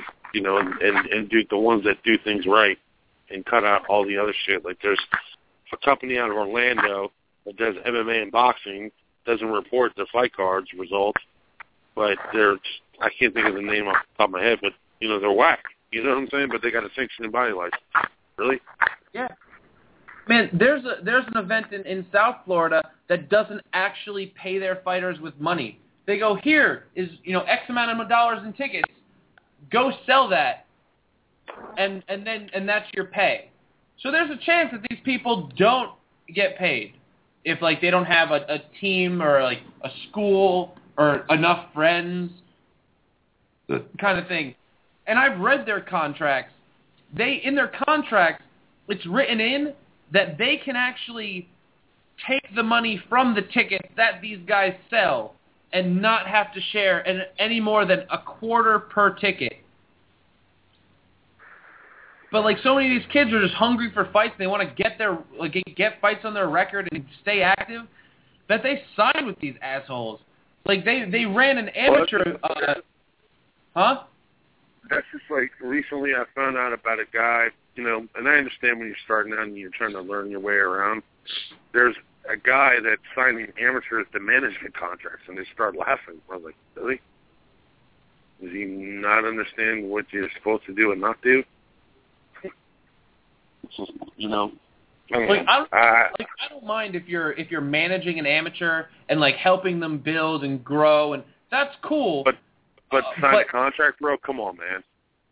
do the ones that do things right and cut out all the other shit. There's a company out of Orlando that does MMA and boxing, doesn't report the fight cards results, but I can't think of the name off the top of my head, but, they're whack. You know what I'm saying? But they got a sanctioned body license. Really? Yeah. Man, there's an event in South Florida that doesn't actually pay their fighters with money. They go, here is, X amount of dollars in tickets. Go sell that, and that's your pay. So there's a chance that these people don't get paid if they don't have a team or a school or enough friends, kind of thing. And I've read their contracts. In their contracts, it's written in that they can actually take the money from the tickets that these guys sell and not have to share any more than a quarter per ticket. But so many of these kids are just hungry for fights. They want to get fights on their record and stay active. That they sign with these assholes. They ran an amateur. Huh? That's just recently I found out about a guy. And I understand when you're starting out and you're trying to learn your way around. There's a guy that's signing amateurs to management contracts, and they start laughing. I was like, really? Does he not understand what you're supposed to do and not do? It's just, Like I don't mind if you're managing an amateur and like helping them build and grow, and that's cool. But sign a contract, bro. Come on, man.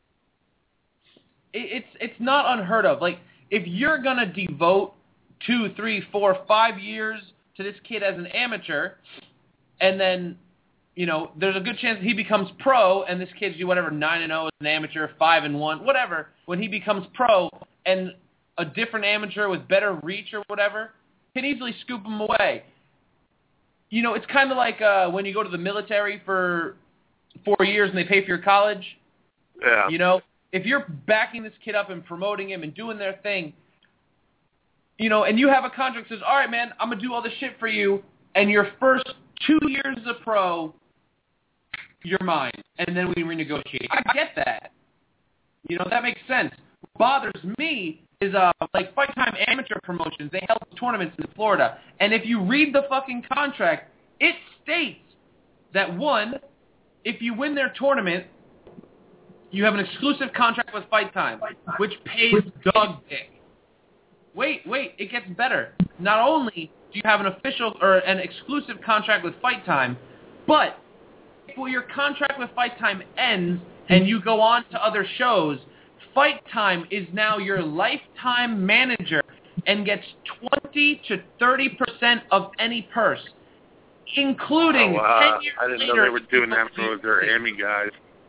It's not unheard of. Like if you're gonna devote 2, 3, 4, 5 years to this kid as an amateur, and then there's a good chance he becomes pro, and this kid's do whatever 9-0 as an amateur, 5-1, whatever. When he becomes pro, and a different amateur with better reach or whatever can easily scoop him away. It's kind of like when you go to the military for 4 years and they pay for your college. Yeah. If you're backing this kid up and promoting him and doing their thing, and you have a contract that says, all right, man, I'm going to do all this shit for you, and your first 2 years as a pro, you're mine, and then we renegotiate. I get that. That makes sense. What bothers me is like Fight Time amateur promotions. They held tournaments in Florida, and if you read the fucking contract, it states that, one, if you win their tournament, you have an exclusive contract with Fight Time, which pays dog dick. Wait, it gets better. Not only do you have an official or an exclusive contract with Fight Time, but if your contract with Fight Time ends and you go on to other shows, Fight Time is now your lifetime manager and gets 20 to 30% of any purse, including 10 years I didn't later, know they were doing that for their Emmy guys.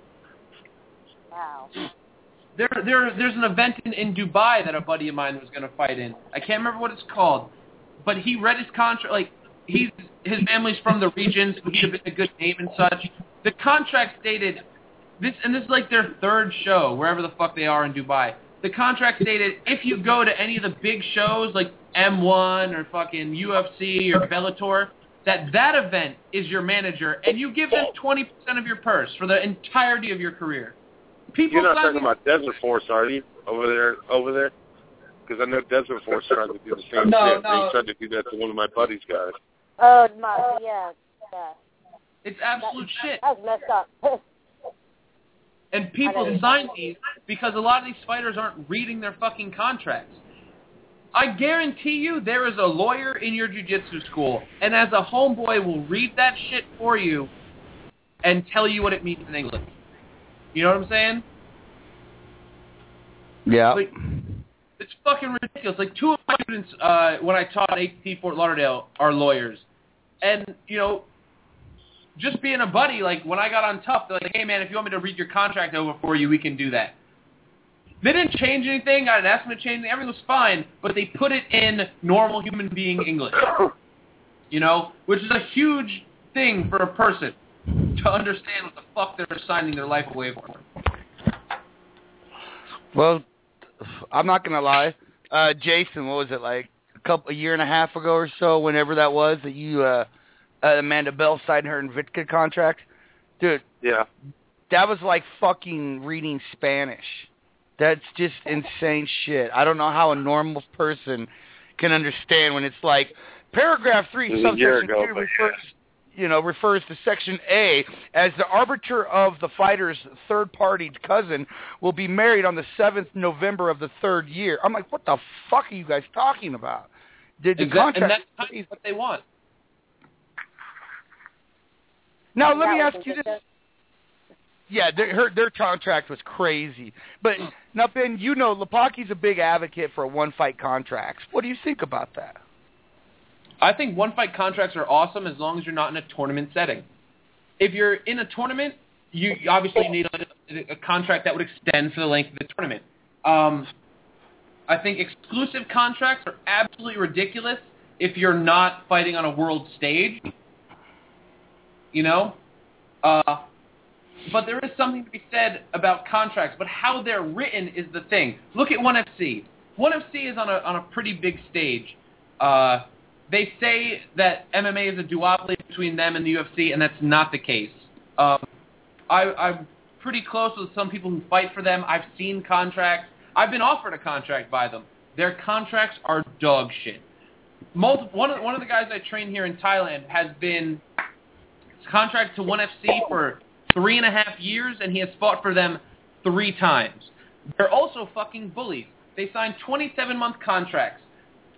Wow. There's an event in Dubai that a buddy of mine was going to fight in. I can't remember what it's called, but he read his contract. Like his family's from the regions, so he'd have been a good name and such. The contract stated this, and this is like their third show, wherever the fuck they are in Dubai. The contract stated if you go to any of the big shows like M1 or fucking UFC or Bellator, that event is your manager, and you give them 20% of your purse for the entirety of your career. You're not talking about Desert Force, are you? Over there? Because I know Desert Force tried to do the same thing. No. They tried to do that to one of my buddies' guys. Oh, yeah. It's absolute shit. That was messed up. And people sign these because a lot of these fighters aren't reading their fucking contracts. I guarantee you there is a lawyer in your jiu-jitsu school, and as a homeboy will read that shit for you and tell you what it means in English. You know what I'm saying? Yeah. Like, it's fucking ridiculous. Like, two of my students, when I taught at AT Fort Lauderdale, are lawyers. And, just being a buddy, like, when I got on Tough, they're like, hey, man, if you want me to read your contract over for you, we can do that. They didn't change anything. I didn't ask them to change anything. Everything was fine. But they put it in normal human being English. Which is a huge thing for a person to understand what the fuck they're signing their life away for. Well, I'm not going to lie. Jason, what was it, like a year and a half ago or so, whenever that was, that you, Amanda Bell signed her Invicta contract? Dude. Yeah. That was like fucking reading Spanish. That's just insane shit. I don't know how a normal person can understand when it's like, paragraph 3, subsection 2 refers to Section A as the arbiter of the fighter's third-party cousin will be married on the 7th November of the 3rd year. I'm like, what the fuck are you guys talking about? And that's what they want. Now, let me ask you this. Yeah, their contract was crazy. But, now, Ben, Lepaki's a big advocate for one-fight contracts. What do you think about that? I think one-fight contracts are awesome as long as you're not in a tournament setting. If you're in a tournament, you obviously need a contract that would extend for the length of the tournament. I think exclusive contracts are absolutely ridiculous if you're not fighting on a world stage. But there is something to be said about contracts, but how they're written is the thing. Look at ONE FC. ONE FC is on a pretty big stage. They say that MMA is a duopoly between them and the UFC, and that's not the case. I'm pretty close with some people who fight for them. I've seen contracts. I've been offered a contract by them. Their contracts are dog shit. One of the guys I train here in Thailand has been contracted to ONE FC for 3.5 years, and he has fought for them 3 times. They're also fucking bullies. They sign 27-month contracts.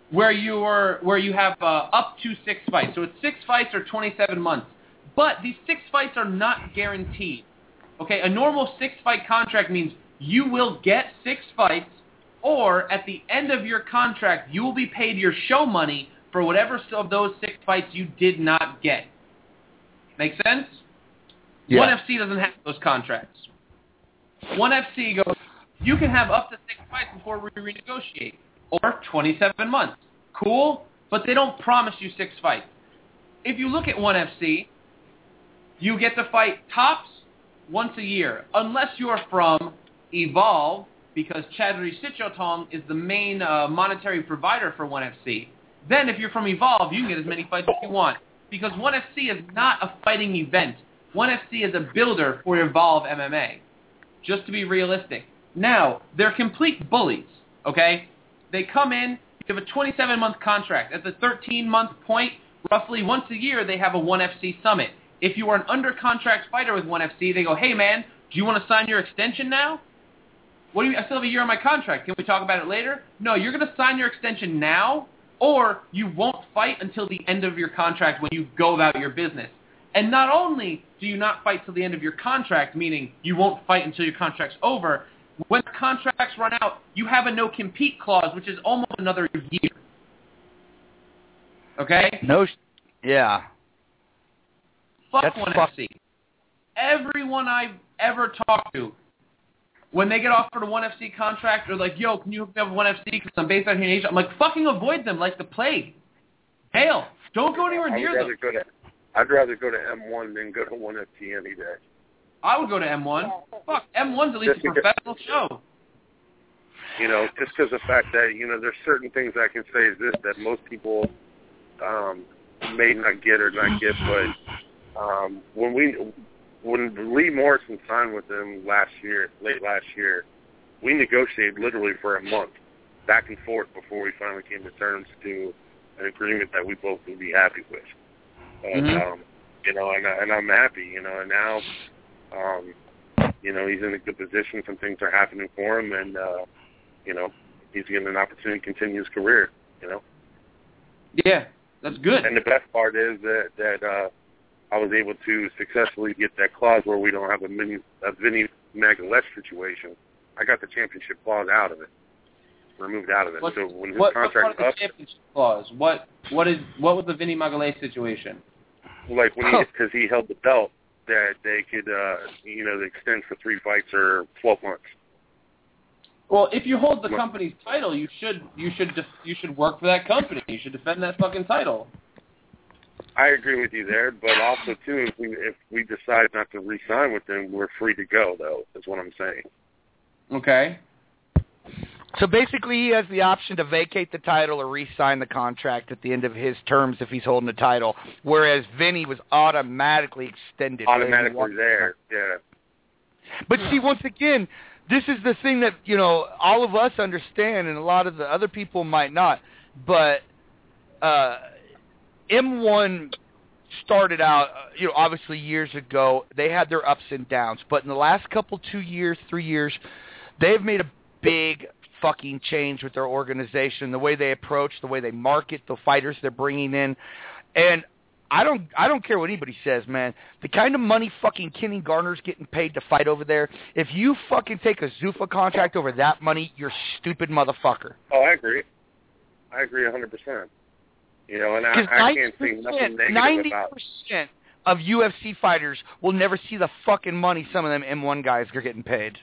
where you have up to 6 fights. So it's 6 fights or 27 months. But these 6 fights are not guaranteed. Okay, a normal 6-fight contract means you will get 6 fights, or at the end of your contract, you will be paid your show money for whatever of those 6 fights you did not get. Make sense? Yeah. ONE FC doesn't have those contracts. ONE FC goes, you can have up to 6 fights before we renegotiate, or 27 months. Cool, but they don't promise you 6 fights. If you look at ONE FC, you get to fight tops once a year, unless you're from Evolve, because Chadri Sichotong is the main monetary provider for ONE FC. Then if you're from Evolve, you can get as many fights as you want, because ONE FC is not a fighting event. ONE FC is a builder for Evolve MMA, just to be realistic. Now, they're complete bullies, okay? They come in, you have a 27-month contract. At the 13-month point, roughly once a year, they have a ONE FC summit. If you are an under-contract fighter with ONE FC, they go, hey, man, do you want to sign your extension now? What do you? I still have a year on my contract. Can we talk about it later? No, you're going to sign your extension now, or you won't fight until the end of your contract when you go about your business. And not only do you not fight till the end of your contract, meaning you won't fight until your contract's over, when contracts run out, you have a no-compete clause, which is almost another year. Okay? Yeah. Fuck ONE FC. Everyone I've ever talked to, when they get offered a ONE FC contract, they're like, yo, can you hook me up with ONE FC because I'm based out here in Asia? I'm like, fucking avoid them like the plague. Hell, don't go anywhere near them. I'd rather go to M1 than go to ONE FC any day. I would go to M1. Fuck, M1's at least a professional show. You know, just because of the fact that, you know, there's certain things I can say is this that most people may not get or not get, but when Lee Morrison signed with them late last year, we negotiated literally for a month, back and forth, before we finally came to terms to an agreement that we both would be happy with. And, you know, and I'm happy, you know, and now, you know, he's in a good position. Some things are happening for him, and, you know, he's getting an opportunity to continue his career, you know. Yeah, that's good. And the best part is that I was able to successfully get that clause where we don't have a Vinny Magalhaes situation. I got the championship clause out of it, removed out of it. So when his contract was up, the championship clause? What was the Vinny Magalhaes situation? Like when because he held the belt, that they could you know, extend for 3 fights or 12 months. Well, if you hold the company's title, you should work for that company. You should defend that fucking title. I agree with you there, but also too, if we decide not to re-sign with them, we're free to go. Though, is what I'm saying. Okay. So basically, he has the option to vacate the title or re-sign the contract at the end of his terms if he's holding the title, whereas Vinny was automatically extended. Automatically there, yeah. But see, once again, this is the thing that, you know, all of us understand, and a lot of the other people might not. But M1 started out, you know, obviously years ago. They had their ups and downs, but in the last couple 2 years, 3 years, they've made a big fucking change with their organization, the way they approach, the way they market, the fighters they're bringing in. And I don't care what anybody says, man. The kind of money fucking Kenny Garner's getting paid to fight over there, if you fucking take a Zuffa contract over that money, you're a stupid motherfucker. Oh, I agree 100%. You know, and I can't see nothing negative about 90% of UFC fighters will never see the fucking money some of them M1 guys are getting paid.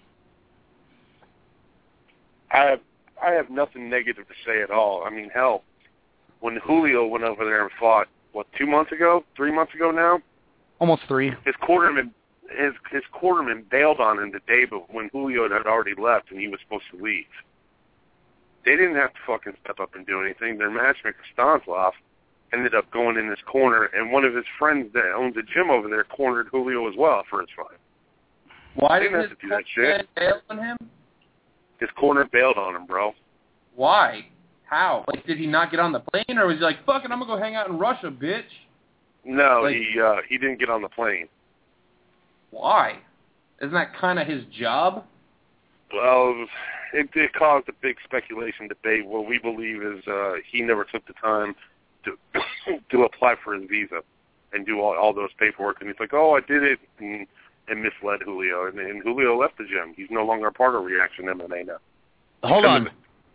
I have nothing negative to say at all. I mean, hell, when Julio went over there and fought, 2 months ago, 3 months ago now? Almost 3. His quarterman bailed on him the day when Julio had already left and he was supposed to leave. They didn't have to fucking step up and do anything. Their matchmaker, Stanislav, ended up going in his corner, and one of his friends that owns a gym over there cornered Julio as well for his fight. Why didn't his corner bail on him? His corner bailed on him, bro. Why? How? Like, did he not get on the plane, or was he like, fuck it, I'm going to go hang out in Russia, bitch? No, he didn't get on the plane. Why? Isn't that kind of his job? Well, it caused a big speculation debate. What we believe is he never took the time to apply for his visa and do all those paperwork. And he's like, oh, I did it, and misled Julio. And Julio left the gym. He's no longer a part of Reaction MMA now. Hold on.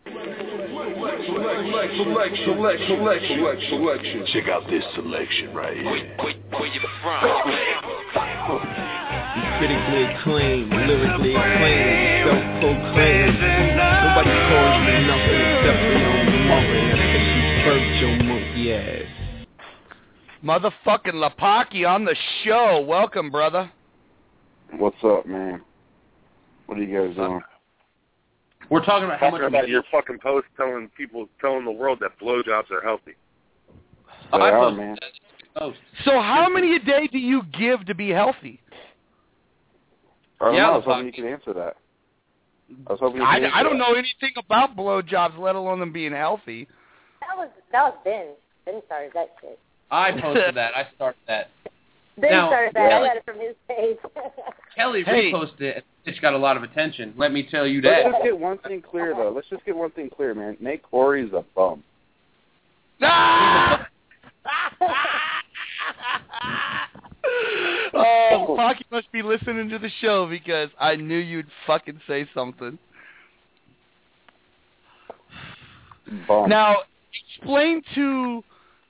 Selection. Check out this selection right here. Where you from? Critically acclaimed, lyrically acclaimed, self-proclaimed. Nobody calls me nothing except for your mother. And she birthed your monkey ass. Motherfucking Lapaki on the show. Welcome, brother. What's up, man? What are you guys doing? We're talking about how much about your fucking post telling the world that blowjobs are healthy. They are, man. So how many a day do you give to be healthy? I was hoping you could answer that. I don't know anything about blowjobs, let alone them being healthy. That was Ben. Ben started that shit. I posted that. I started that. Ben started that. I got it from his page. Kelly reposted it. It's got a lot of attention. Let me tell you that. Let's just get one thing clear, though. Let's just get one thing clear, man. Nate Corey's a bum. Oh, Pocky must be listening to the show because I knew you'd fucking say something. Bum. Now, explain to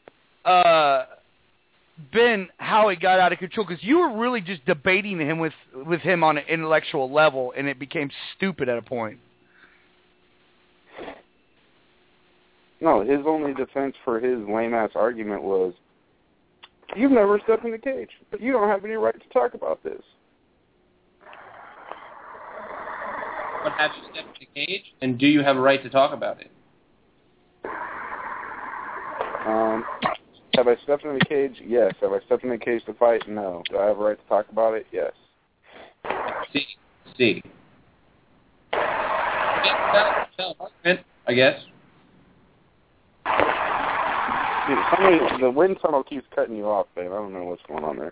Ben how it got out of control, because you were really just debating him with him on an intellectual level, and it became stupid at a point. No, his only defense for his lame-ass argument was, you've never stepped in the cage, but you don't have any right to talk about this. But have you stepped in the cage, and do you have a right to talk about it? Have I stepped in the cage? Yes. Have I stepped in the cage to fight? No. Do I have a right to talk about it? Yes. See. I guess. Dude, the wind tunnel keeps cutting you off, man. I don't know what's going on there.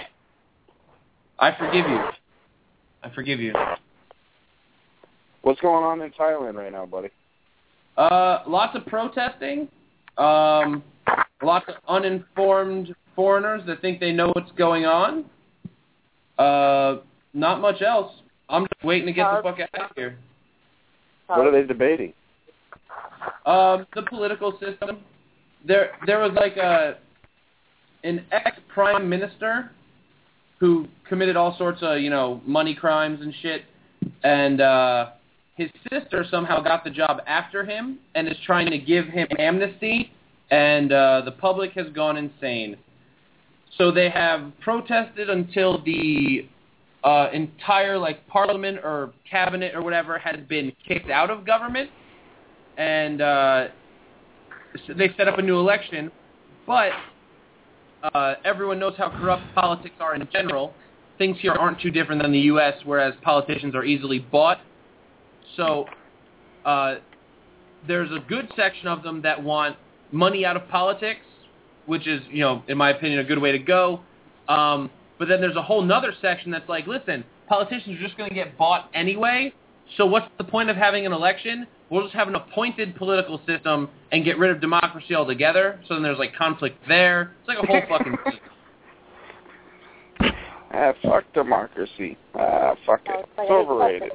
I forgive you. What's going on in Thailand right now, buddy? Lots of protesting. Lots of uninformed foreigners that think they know what's going on. Not much else. I'm just waiting to get the fuck out of here. What are they debating? The political system. There was like an ex-prime minister who committed all sorts of, money crimes and shit, and his sister somehow got the job after him and is trying to give him amnesty, and the public has gone insane. So they have protested until the entire, parliament or cabinet or whatever has been kicked out of government, and they set up a new election, but everyone knows how corrupt politics are in general. Things here aren't too different than the U.S., whereas politicians are easily bought. So there's a good section of them that want money out of politics, which is, in my opinion, a good way to go. But then there's a whole nother section that's like, listen, politicians are just going to get bought anyway, so what's the point of having an election? We'll just have an appointed political system and get rid of democracy altogether. So then there's, conflict there. It's like a whole fucking thing. Fuck democracy. Fuck it. It's overrated.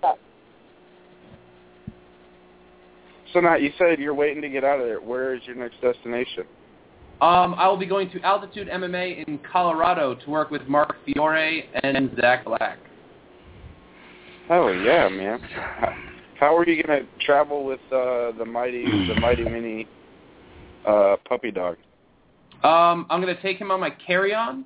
So now, you said you're waiting to get out of there. Where is your next destination? I will be going to Altitude MMA in Colorado to work with Mark Fiore and Zach Black. Oh, yeah, man. How are you going to travel with the mighty mini puppy dog? I'm going to take him on my carry-on.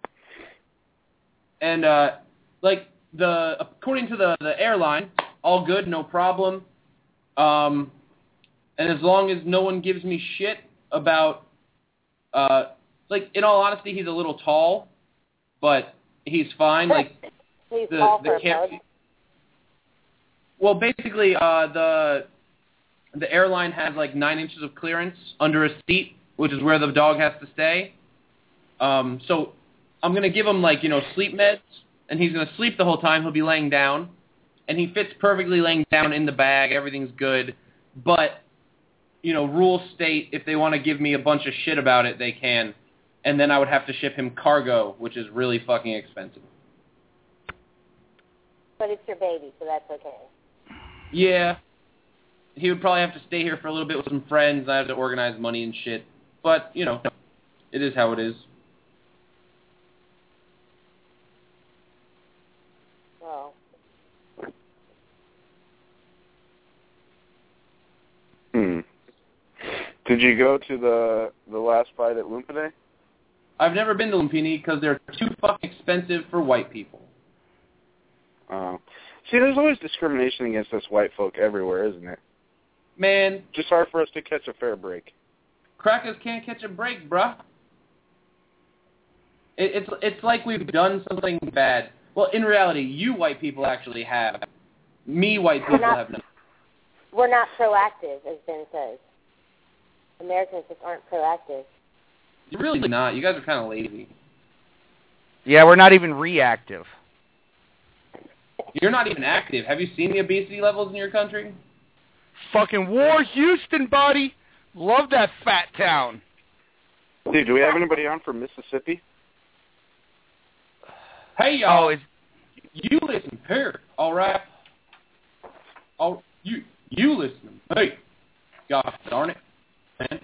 And, according to the airline, all good, no problem. And as long as no one gives me shit about, in all honesty, he's a little tall, but he's fine. He's tall for a pug. Well, basically, the airline has 9 inches of clearance under a seat, which is where the dog has to stay. So I'm going to give him sleep meds, and he's going to sleep the whole time. He'll be laying down. and he fits perfectly laying down in the bag. Everything's good. But, rules state if they want to give me a bunch of shit about it, they can. And then I would have to ship him cargo, which is really fucking expensive. But it's your baby, so that's okay. Yeah. He would probably have to stay here for a little bit with some friends, and I have to organize money and shit. But, it is how it is. Oh. Did you go to the last fight at Lumpinee? I've never been to Lumpini because they're too fucking expensive for white people. Oh. See, there's always discrimination against us white folk everywhere, isn't there? Man. Just hard for us to catch a fair break. Crackers can't catch a break, bruh. It's like we've done something bad. Well, in reality, you white people actually have. Me white people have not. We're not proactive, as Ben says. Americans just aren't proactive. You're really not. You guys are kind of lazy. Yeah, we're not even reactive. You're not even active. Have you seen the obesity levels in your country? Fucking War Houston, buddy. Love that fat town. Dude, do we have anybody on from Mississippi? Hey, y'all. You listen here, all right? Oh, you listen. Hey. Gosh darn it, man.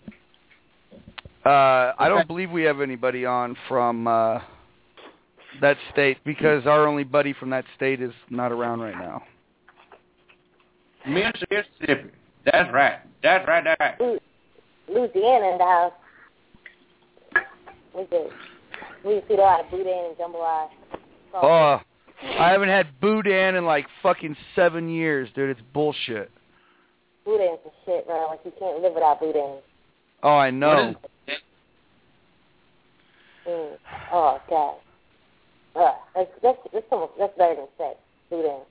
I don't believe we have anybody on from that state because our only buddy from that state is not around right now. Mississippi. That's right. That's right. Louisiana in the house. We see a lot of boudin and jambalaya. Oh, I haven't had boudin in like fucking 7 years, dude. It's bullshit. Boudin's the shit, man. Like, you can't live without boudin. Oh, I know. Oh, God. That's better than sex. Boudin.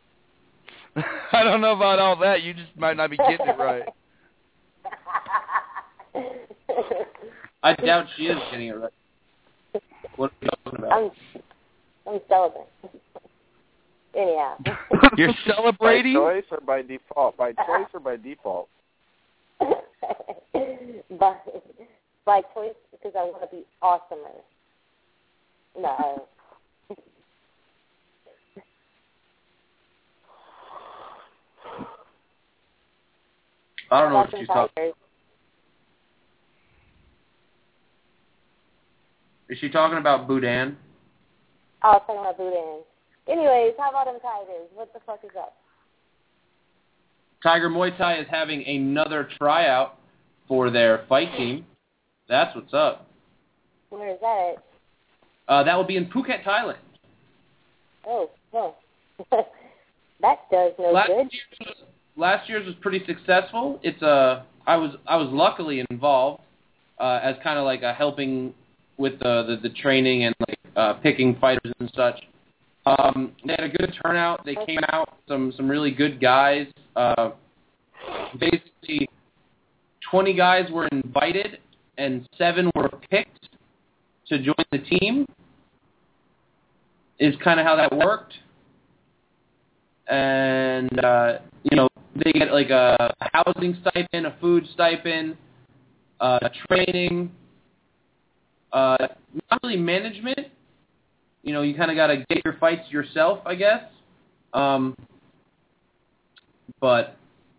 I don't know about all that. You just might not be getting it right. I doubt she is getting it right. What are you talking about? I'm celebrating. Anyhow. You're celebrating? By choice or by default? By choice or by default? By choice because I want to be awesomer. No. I don't know what she's talking about. Is she talking about boudin? I was talking about boudin. Anyways, how about them Tigers? What the fuck is up? Tiger Muay Thai is having another tryout for their fight team. That's what's up. Where is that at? That will be in Phuket, Thailand. Oh, no. That does no good. Last year's was pretty successful. It's I was luckily involved as kind of like a helping with the training and like picking fighters and such. They had a good turnout. They came out some really good guys. Basically, 20 guys were invited and 7 were picked to join the team. Is kind of how that worked. And they get like a housing stipend, a food stipend, training, not really management. You kind of got to get your fights yourself, I guess. But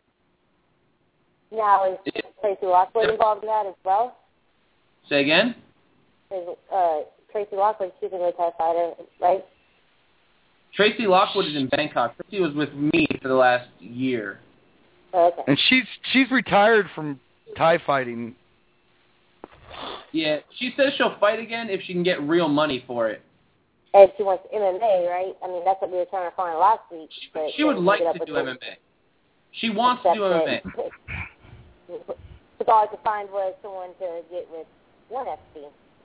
now is Tracy Lockwood involved in that as well? Say again? Is Tracy Lockwood, she's a Muay Thai fighter, right? Tracy Lockwood is in Bangkok. Tracy was with me for the last year. Oh, okay. And she's retired from Thai fighting. Yeah, she says she'll fight again if she can get real money for it. And she wants MMA, right? I mean, that's what we were trying to find last week. She would like to do MMA. She wants to do MMA. Because all I could find was someone to get with one FC.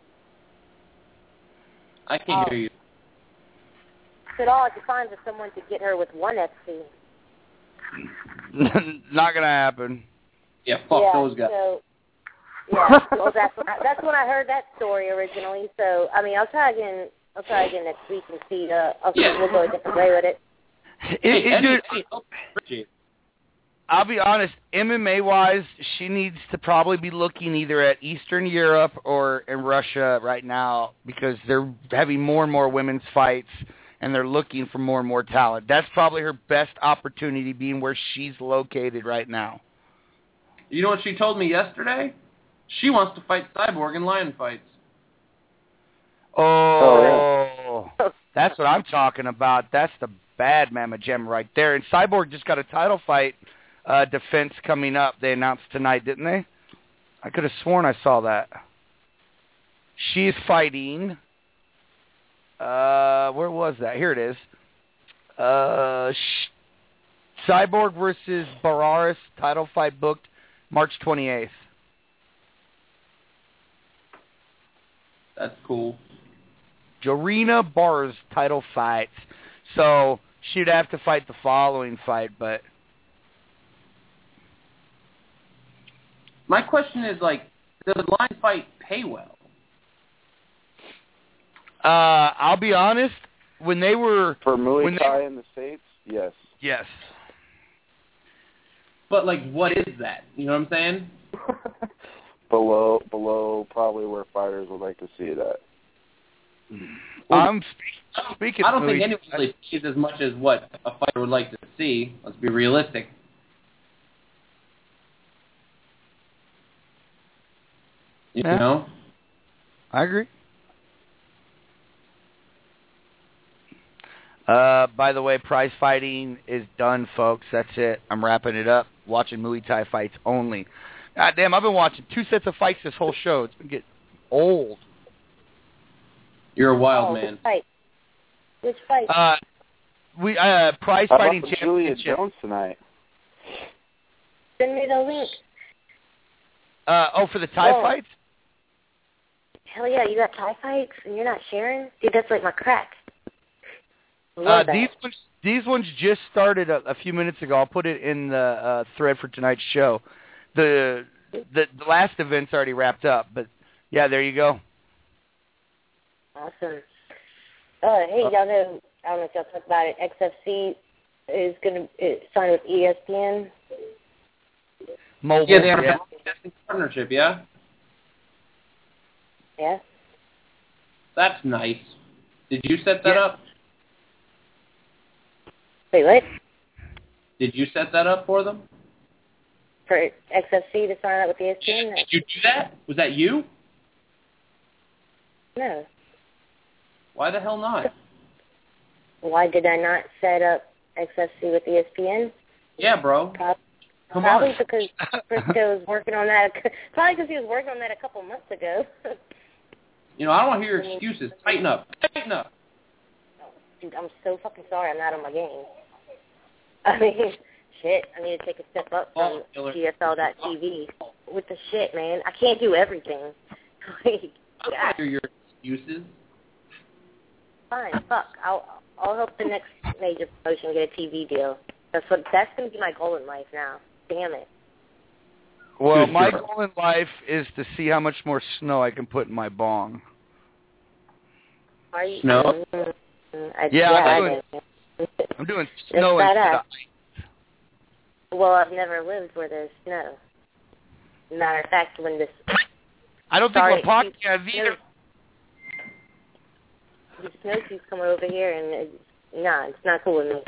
I can't hear you. Said all I could find was someone to get her with one FC. Not gonna happen. Yeah, fuck those guys. So, yeah, well, that's when I heard that story originally. So I mean, I'll try again next week and see. We'll go a different way with it. Dude, I'll be honest, MMA-wise, she needs to probably be looking either at Eastern Europe or in Russia right now because they're having more and more women's fights, and they're looking for more and more talent. That's probably her best opportunity, being where she's located right now. You know what she told me yesterday? She wants to fight Cyborg in lion fights. Oh, that's what I'm talking about. That's the bad mamma jamma right there. And Cyborg just got a title fight defense coming up. They announced tonight, didn't they? I could have sworn I saw that. She's fighting. Where was that? Here it is. Cyborg versus Bararas, title fight booked March 28th. That's cool. Jorina Bars title fights. So she'd have to fight the following fight, but... My question is, like, does the lion fight pay well? I'll be honest, when they were... For Muay Thai in the States, yes. Yes. But, like, what is that? You know what I'm saying? below probably where fighters would like to see it at. I'm speaking. I don't think anyone really sees as much as what a fighter would like to see. Let's be realistic. You know? I agree. By the way, prize fighting is done, folks. That's it. I'm wrapping it up. Watching Muay Thai fights only. God damn, I've been watching 2 sets of fights this whole show. It's been getting old. You're a wild man. Which fight? Prize How fighting about the championship. Julia Jones tonight? Send me the link. For the Thai fights? Hell yeah, you got Thai fights and you're not sharing? Dude, that's like my crack. These ones just started a few minutes ago. I'll put it in the thread for tonight's show. The last event's already wrapped up, but yeah, there you go. Awesome. Hey, y'all know, I don't know if y'all talked about it, XFC is going to sign with ESPN. Mobile, yeah, they have a partnership, yeah? Yeah. That's nice. Did you set that up? Wait, what? Did you set that up for them? For XFC to sign up with ESPN? Did you do that? Was that you? No. Why the hell not? Why did I not set up XFC with ESPN? Yeah, bro. Probably because Frisco was working on that. Probably because he was working on that a couple months ago. You know, I don't want to hear your excuses. Tighten up. Tighten up. Dude, I'm so fucking sorry I'm not on my game. I mean, shit, I need to take a step up from GSL.TV with the shit, man. I can't do everything. I don't want to hear your excuses. Fine, fuck. I'll help the next major promotion get a TV deal. That's going to be my goal in life now. Damn it. Well, my goal in life is to see how much more snow I can put in my bong. Are you? Snow? I'm doing snow instead of ice. Well, I've never lived where there's snow. Matter of fact, when this... I don't think Lapaki has either. The snow keeps coming over here, and it's not cool with me.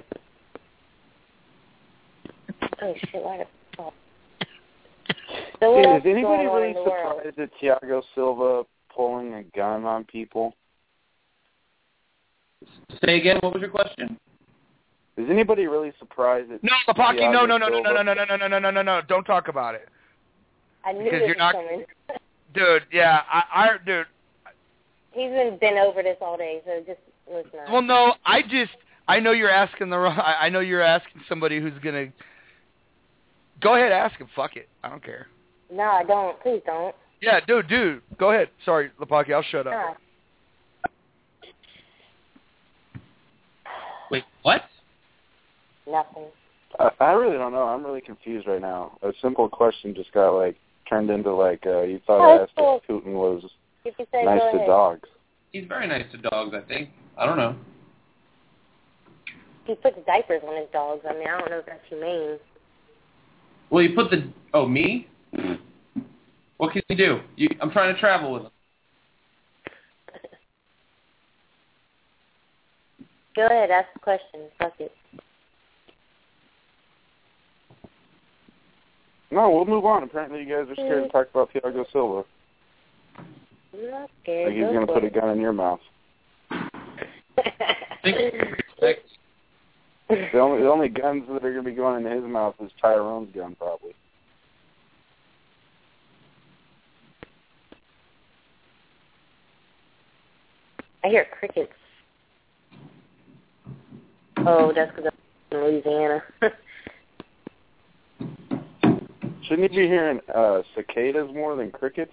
Oh, shit, why the fuck? So what else Is anybody going on really in the world? surprised at Thiago Silva pulling a gun on people? Say again, what was your question? Is anybody really surprised at No, Lapaki, no. Silva? Don't talk about it. I knew because it you're was not, coming. Dude, yeah, dude. He's been over this all day, so just listen. Well, no, I know you're asking I know you're asking somebody who's gonna. Go ahead, ask him. Fuck it, I don't care. No, I don't. Please don't. Yeah, dude, go ahead. Sorry, Lapaki, I'll shut up. Nah. Wait, what? Nothing. I really don't know. I'm really confused right now. A simple question just got turned into you thought I asked if Putin was nice to dogs. He's very nice to dogs, I think. I don't know. he puts diapers on his dogs. I mean, I don't know if that's humane. Well, you put the... Oh, me? What can you do? I'm trying to travel with him. Go ahead, ask the question. Fuck it. No, we'll move on. Apparently you guys are scared to talk about Thiago Silva. I'm not scared. Like he's going to put a gun in your mouth. The only guns that are going to be going into his mouth is Tyrone's gun, probably. I hear crickets. Oh, that's because I'm in Louisiana. Shouldn't you be hearing cicadas more than crickets?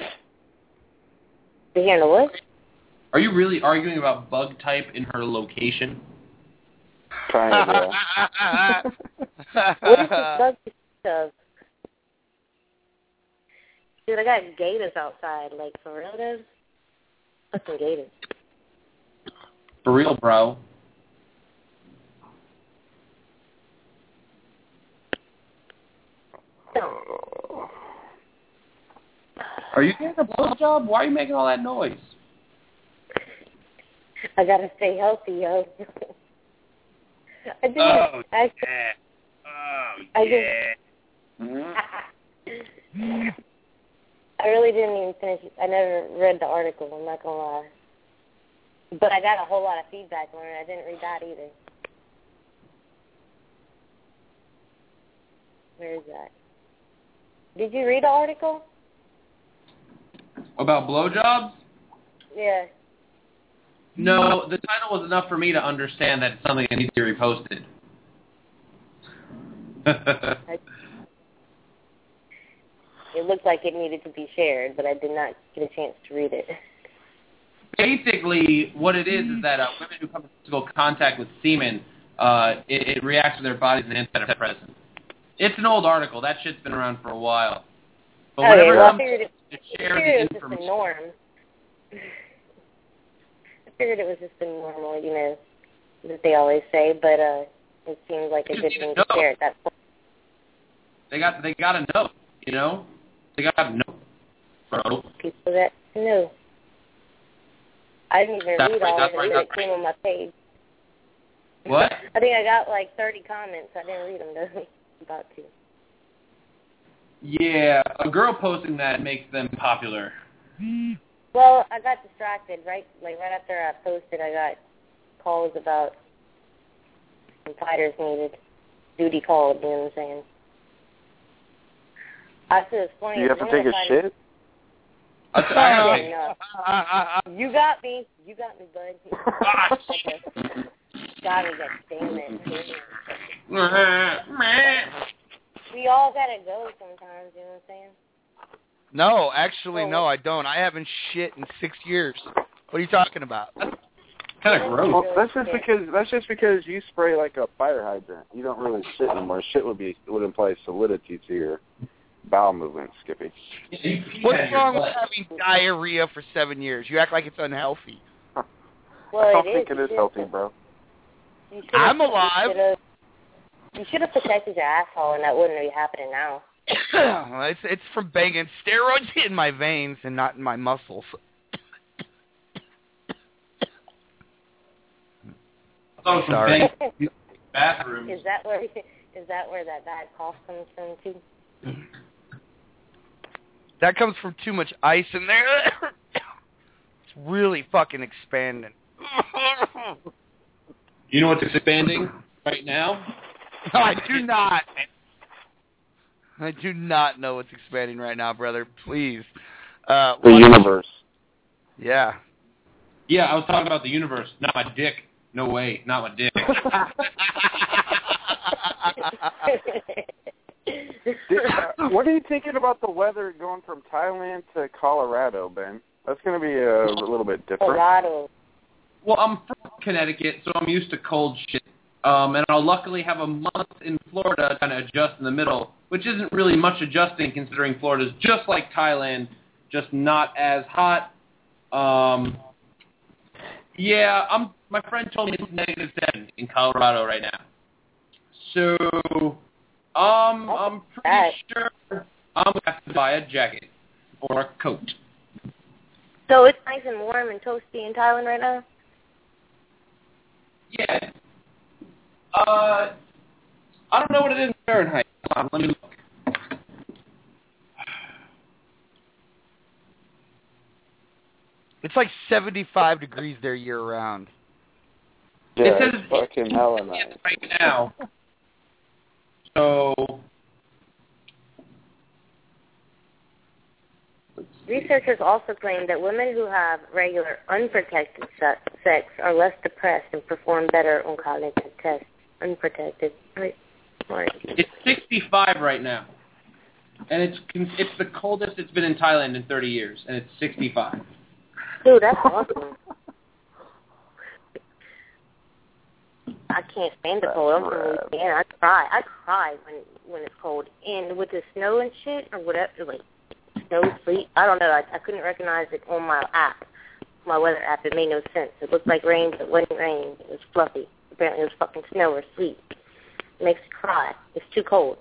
You hearing the what? Are you really arguing about bug type in her location? Kind of, What is this bug stuff? Dude, I got gators outside. Like, for real, dude? Fucking gators. For real, bro. Are you getting a blowjob? Why are you making all that noise? I gotta stay healthy, yo. I didn't. I really didn't even finish it. I never read the article, I'm not gonna lie. But I got a whole lot of feedback on it. I didn't read that either. Where is that? Did you read the article? About blowjobs? Yeah. No, the title was enough for me to understand that it's something that needs to be reposted. It looked like it needed to be shared, but I did not get a chance to read it. Basically, what it is that women who come in physical contact with semen, it reacts to their bodies as an antidepressant. It's an old article. That shit's been around for a while. But whenever I it figured comes to share it the was just information... the norm. I figured it was just the normal, you know, that they always say, but it seems like a good thing to share at that point. They got to know, you know? They got to know, bro. People that know. I didn't even read all of it. It came on my page. What? I think I got like 30 comments. I didn't read them, though. About to. Yeah, a girl posting that makes them popular. Well, I got distracted, right after I posted, I got calls about some fighters needed duty called, you know what I'm saying? I said it's funny. Do you have to take a shit? You got me. You got me, bud. Got me, God damn it. We all gotta go sometimes, you know what I'm saying? No, actually, no, I don't. I haven't shit in 6 years. What are you talking about? Kind of gross. Well, that's just because you spray like a fire hydrant. You don't really shit anymore. Shit would imply solidity to your bowel movement, Skippy. What's wrong with having diarrhea for 7 years? You act like it's unhealthy. Well, I don't think it is healthy, bro. I'm alive. You should have protected your asshole, and that wouldn't be happening now. It's from banging steroids in my veins and not in my muscles. Sorry. Bathroom. Is that where that bad cough comes from too? That comes from too much ice in there. It's really fucking expanding. You know what's expanding right now? No, I do not. I do not know what's expanding right now, brother. Please. The universe. Yeah. Yeah, I was talking about the universe, not my dick. No way, not my dick. What are you thinking about the weather going from Thailand to Colorado, Ben? That's going to be a little bit different. Colorado. Well, I'm from Connecticut, so I'm used to cold shit. And I'll luckily have a month in Florida to kind of adjust in the middle, which isn't really much adjusting considering Florida's just like Thailand, just not as hot. Yeah, my friend told me it's -7 in Colorado right now. So, I'm pretty sure I'm going to have to buy a jacket or a coat. So it's nice and warm and toasty in Thailand right now? Yeah. I don't know what it is in Fahrenheit. Let me look. It's like 75 degrees there year-round. Yeah, It says it's fucking hella nice. right now. So, Researchers also claim that women who have regular unprotected sex are less depressed and perform better on cognitive tests. Unprotected. Right. It's 65 right now. And it's the coldest it's been in Thailand in 30 years, and it's 65. Dude, that's awesome. I can't stand the cold. I'm from Louisiana. I cry when it's cold. And with the snow and shit, or whatever, like, snow, sleet, I don't know. I couldn't recognize it on my app, my weather app. It made no sense. It looked like rain, but it wasn't rain. It was fluffy. Apparently it was fucking snow or sleet. It makes you cry. It's too cold.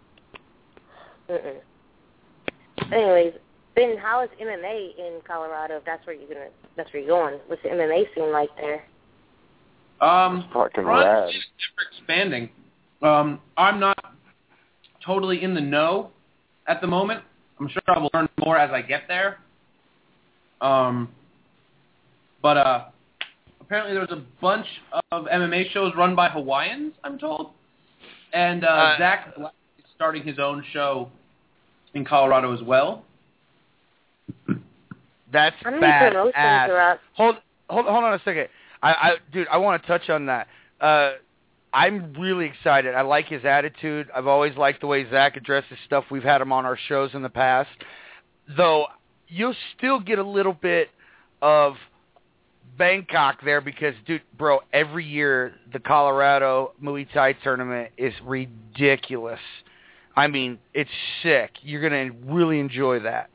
Anyways, Ben, how is MMA in Colorado? If that's where you're going. What's the MMA scene like there? Fucking rad. It's expanding. I'm not totally in the know at the moment. I'm sure I will learn more as I get there. But apparently there was a bunch of MMA shows run by Hawaiians, I'm told. And Zach Black is starting his own show in Colorado as well. That's badass. Hold on a second. Dude, I want to touch on that. I'm really excited. I like his attitude. I've always liked the way Zach addresses stuff. We've had him on our shows in the past. Though, you'll still get a little bit of Bangkok there because, dude, bro, every year the Colorado Muay Thai tournament is ridiculous. I mean, it's sick. You're going to really enjoy that.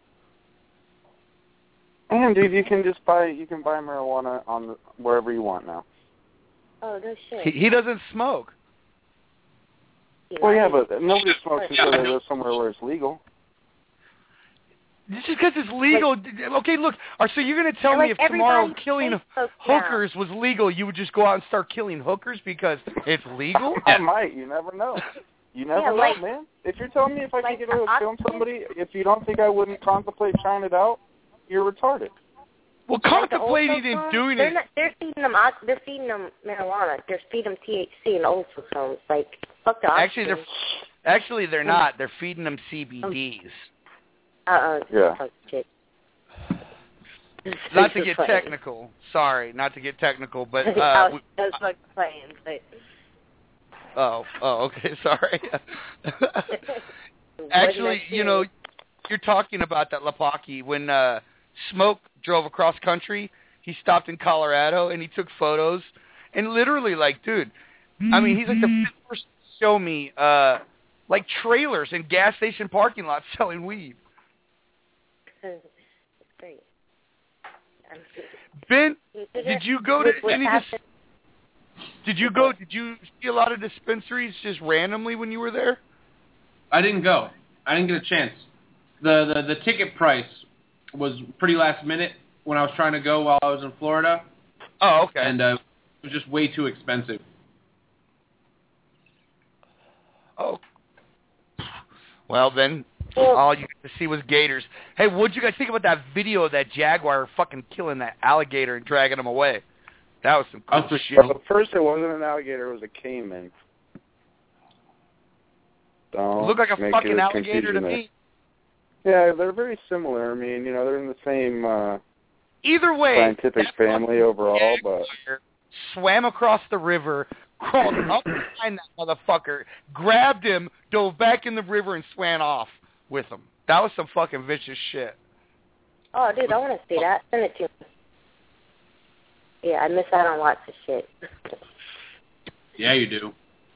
And dude, you can buy marijuana wherever you want now. Oh, no shit. He doesn't smoke. Well, yeah, but nobody smokes until they live somewhere where it's legal. Just because it's legal. Okay, look. So you're going to tell me if tomorrow killing hookers was legal, you would just go out and start killing hookers because it's legal? I might. You never know. You never know, man. If you're telling me if I could get away with killing somebody, if you don't think I wouldn't contemplate trying it out, you're retarded. Well, contemplating and doing it. They're feeding them marijuana. They're feeding them THC and old folks homes. Like, fuck the Actually, they're not. They're feeding them CBDs. Yeah. Not to get technical. Sorry, not to get technical, but I was fucking playing, but. Oh, okay, sorry. Actually, you're talking about that Lapaki. When Smoke drove across country, he stopped in Colorado, and he took photos. And literally, like, dude, I mean, he's like the fifth person to show me, like, trailers in gas station parking lots selling weed. It's great. Ben, did you go to any of this? Did you see a lot of dispensaries just randomly when you were there? I didn't go. I didn't get a chance. The ticket price was pretty last minute when I was trying to go while I was in Florida. Oh, okay. And it was just way too expensive. Oh. Well, then, all you get to see was gators. Hey, what'd you guys think about that video of that jaguar fucking killing that alligator and dragging him away? That was some cool shit. Well, at first it wasn't an alligator, it was a caiman. It looked like a fucking alligator to me. Yeah, they're very similar. I mean, they're in the same either way, scientific family overall, but swam across the river, crawled up behind that motherfucker, grabbed him, dove back in the river, and swam off with him. That was some fucking vicious shit. Oh, dude, I want to see that. Send it to me. Yeah, I miss out on lots of shit. Yeah, you do.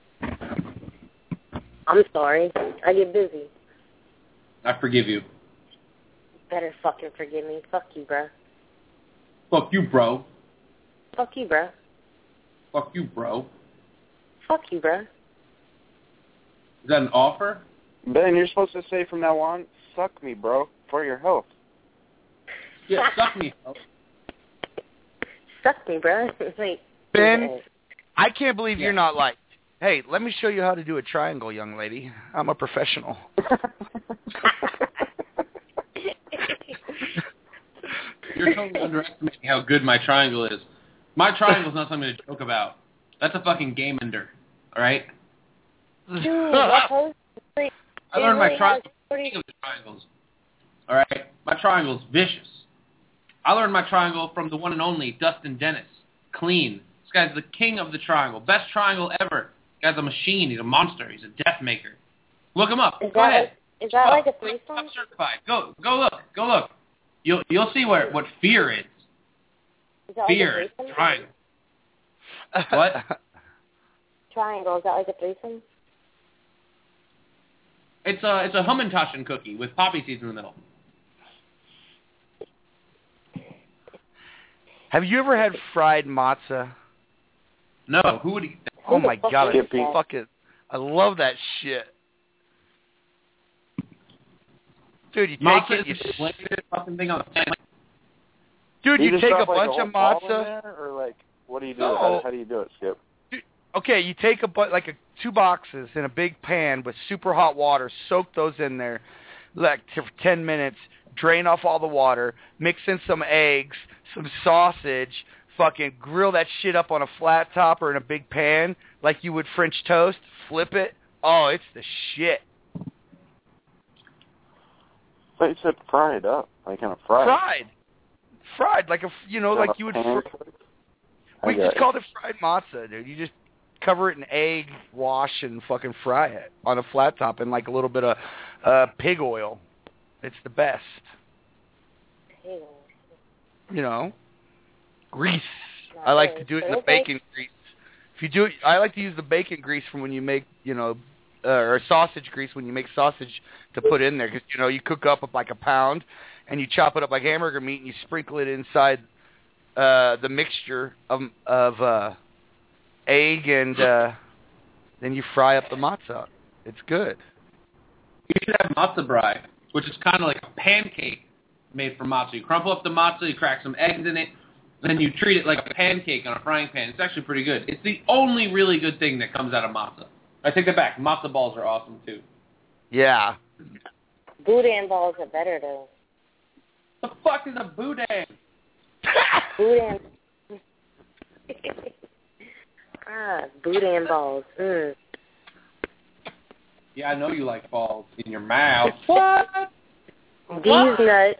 I'm sorry. I get busy. I forgive you. Better fucking forgive me. Fuck you, bro. Fuck you, bro. Fuck you, bro. Fuck you, bro. Fuck you, bro. Is that an offer? Ben, you're supposed to say from now on, suck me, bro, for your health. Yeah, suck me. Bro. Suck me, bro. Like, Ben, I can't believe you're not like, hey, let me show you how to do a triangle, young lady. I'm a professional. You're totally underestimating how good my triangle is. My triangle's not something to joke about. That's a fucking game ender, all right? Dude, that post, like, I learned my triangle has king of the triangles. All right? My triangle's vicious. I learned my triangle from the one and only Dustin Dennis. Clean. This guy's the king of the triangle. Best triangle ever. This guy's a machine. He's a monster. He's a death maker. Look him up. Go ahead. Is that like a threesome? I'm certified. Go look. Go look. You'll see what fear is. Is that Fear like is a threesome? triangle. What? Triangle, is that like a threesome? It's a Hamantaschen cookie with poppy seeds in the middle. Have you ever had fried matzah? No, who would eat that? Oh my god, Skippy. I love that shit. Dude, you take Matzah it, is the blanket fucking thing on the planet. dude, you just take drop, a bunch of ball in matzah. there, or like, what do you do? No. How do you do it, Skip? Okay, you take two boxes in a big pan with super hot water, soak those in there for 10 minutes, drain off all the water, mix in some eggs, some sausage, fucking grill that shit up on a flat top or in a big pan like you would French toast, flip it. Oh, it's the shit. But you said fried up, like in a fry. Fried, like like you would. We just called it fried matzah, dude. You just cover it in egg, wash, and fucking fry it on a flat top in like a little bit of pig oil. It's the best. Grease. I like to do it in the bacon grease. If you do it, I like to use the bacon grease from when you make, or sausage grease when you make sausage to put in there, because you cook up like a pound, and you chop it up like hamburger meat, and you sprinkle it inside the mixture of egg, and then you fry up the matzah. It's good. You should have matzo brie, which is kind of like a pancake made from matzah. You crumple up the matzah, you crack some eggs in it, then you treat it like a pancake on a frying pan. It's actually pretty good. It's the only really good thing that comes out of matzah. I take that back. Matzo balls are awesome, too. Yeah. Boudin balls are better, though. The fuck is a boudin? Boudin. Boudin balls. Mm. Yeah, I know you like balls in your mouth. What? These nuts.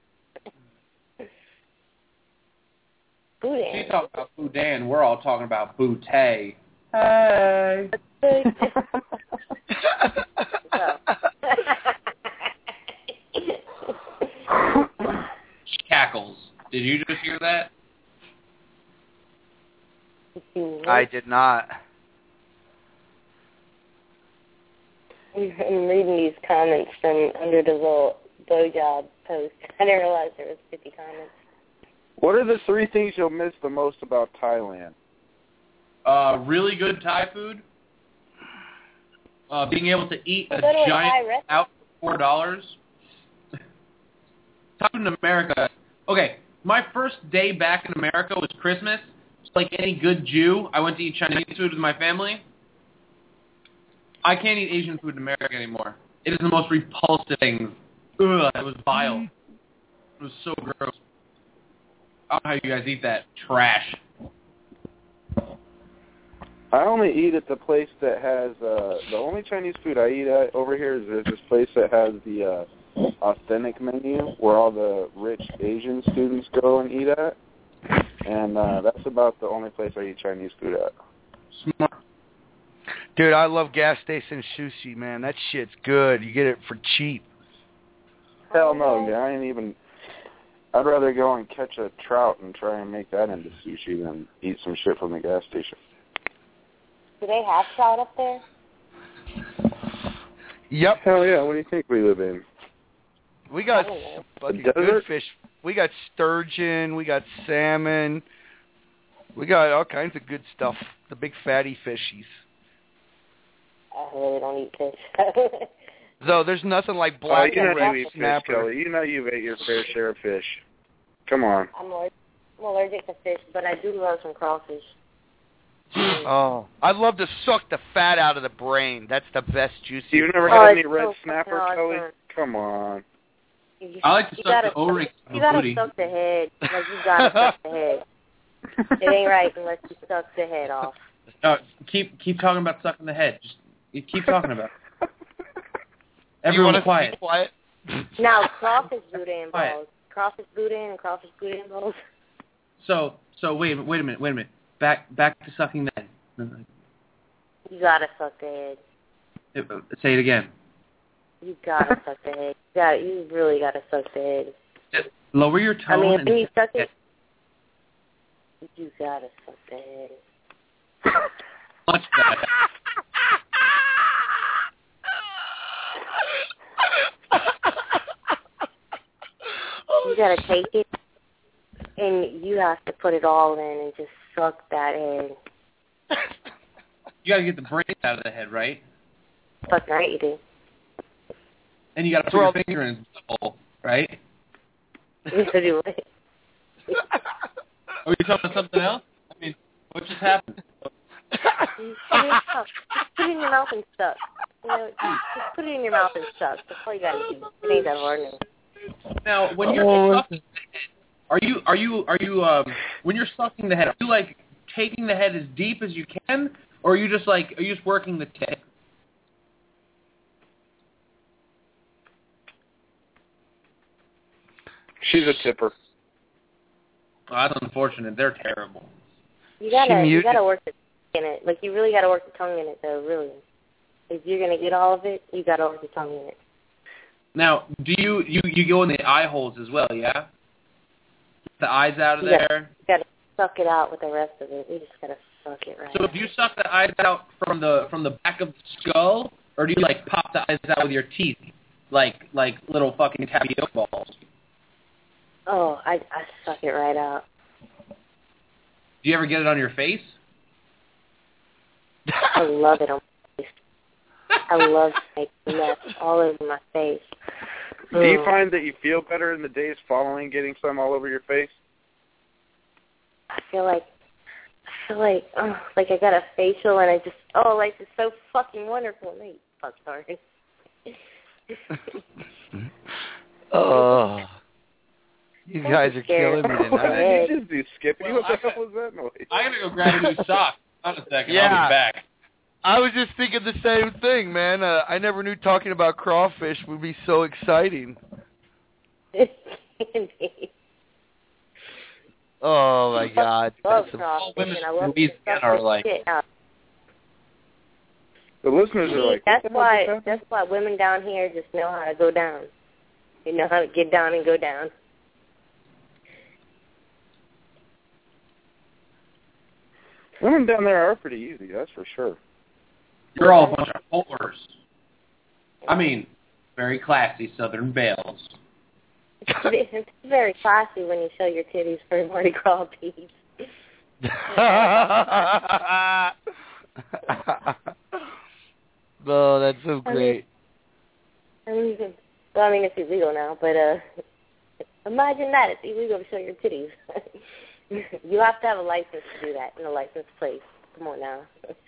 Boudin. She's talking about boudin. We're all talking about bootay. Hey. Cackles. Did you just hear that? I did not. I'm reading these comments from under the little blowjob post. I didn't realize there was 50 comments. What are the 3 things you'll miss the most about Thailand? Really good Thai food. Being able to eat a Go to giant Thai out for $4. Thai food in America. Okay, my first day back in America was Christmas. Just like any good Jew, I went to eat Chinese food with my family. I can't eat Asian food in America anymore. It is the most repulsive thing. Ugh, it was vile. It was so gross. I don't know how you guys eat that trash. I only eat at the place that has, the only Chinese food I eat at over here is there's this place that has the authentic menu where all the rich Asian students go and eat at. And that's about the only place I eat Chinese food at. Smart. Dude, I love gas station sushi, man. That shit's good. You get it for cheap. Hell no, man. I ain't even... I'd rather go and catch a trout and try and make that into sushi than eat some shit from the gas station. Do they have trout up there? Yep. Hell yeah. What do you think we live in? We got fucking good fish. We got sturgeon. We got salmon. We got all kinds of good stuff. The big fatty fishies. I really don't eat fish. Though there's nothing like black and red you eat snapper. fish, Kelly. You know you've ate your fair share of fish. Come on. I'm allergic to fish, but I do love some crawfish. Oh, I'd love to suck the fat out of the brain. That's the best juicy. You've never had any red snapper, Kelly? Come on. I like to suck the O-ring. You gotta suck the head. Like, you gotta suck the head. It ain't right unless you suck the head off. Keep talking about sucking the head. Just keep talking about it. Everyone quiet. Now, crawfish boudin balls. Crawfish boudin and crawfish boudin balls. So wait a minute. Back to sucking the head. You gotta suck the head. Say it again. You gotta suck the head. You really gotta suck the head. Lower your tone. I mean, when you suck it, you gotta suck the head. Much better. You gotta take it, and you have to put it all in and just suck that head. You gotta get the brains out of the head, right? Fuck right, you do. And you gotta put your finger in the hole, right? You gotta do it. Are you talking about something else? I mean, what just happened? Just put it in your mouth and suck. You know, just put it in your mouth and suck. That's all you gotta do. It ain't that hard. Now, when you're sucking the head, are you when you're sucking the head, are you like taking the head as deep as you can, or are you just working the tip? She's a tipper. Oh, that's unfortunate. They're terrible. You gotta work the tongue in it. Like, you really gotta work the tongue in it, though. Really, if you're gonna get all of it, you gotta work the tongue in it. Now, do you go in the eye holes as well? Yeah. The eyes out of there. You gotta suck it out with the rest of it. You just gotta suck it right. So, do you suck the eyes out from the back of the skull, or do you like pop the eyes out with your teeth, like little fucking tapioca balls? Oh, I suck it right out. Do you ever get it on your face? I love it on my face. I love making mess all over my face. Do you find that you feel better in the days following getting some all over your face? I feel like I got a facial and I just, life is so fucking wonderful. No, fuck, sorry. Oh. You guys are killing me What tonight. did you just do, Skippy? What the hell was that noise? I gotta go grab a new sock. Hold on a second. Yeah. I'll be back. I was just thinking the same thing, man. I never knew talking about crawfish would be so exciting. Oh my God! I love That's crawfish, women and I love in Louisiana are like. The listeners are like, that's why women down here just know how to go down. They know how to get down and go down. women down there are pretty easy, that's for sure. You're all a bunch of whores. I mean, very classy Southern belles. It's very classy when you show your titties for Mardi Gras peeps. Oh, that's so great. I mean, it's illegal now, but imagine that. It's illegal to show your titties. You have to have a license to do that, and a license plate. Come on now.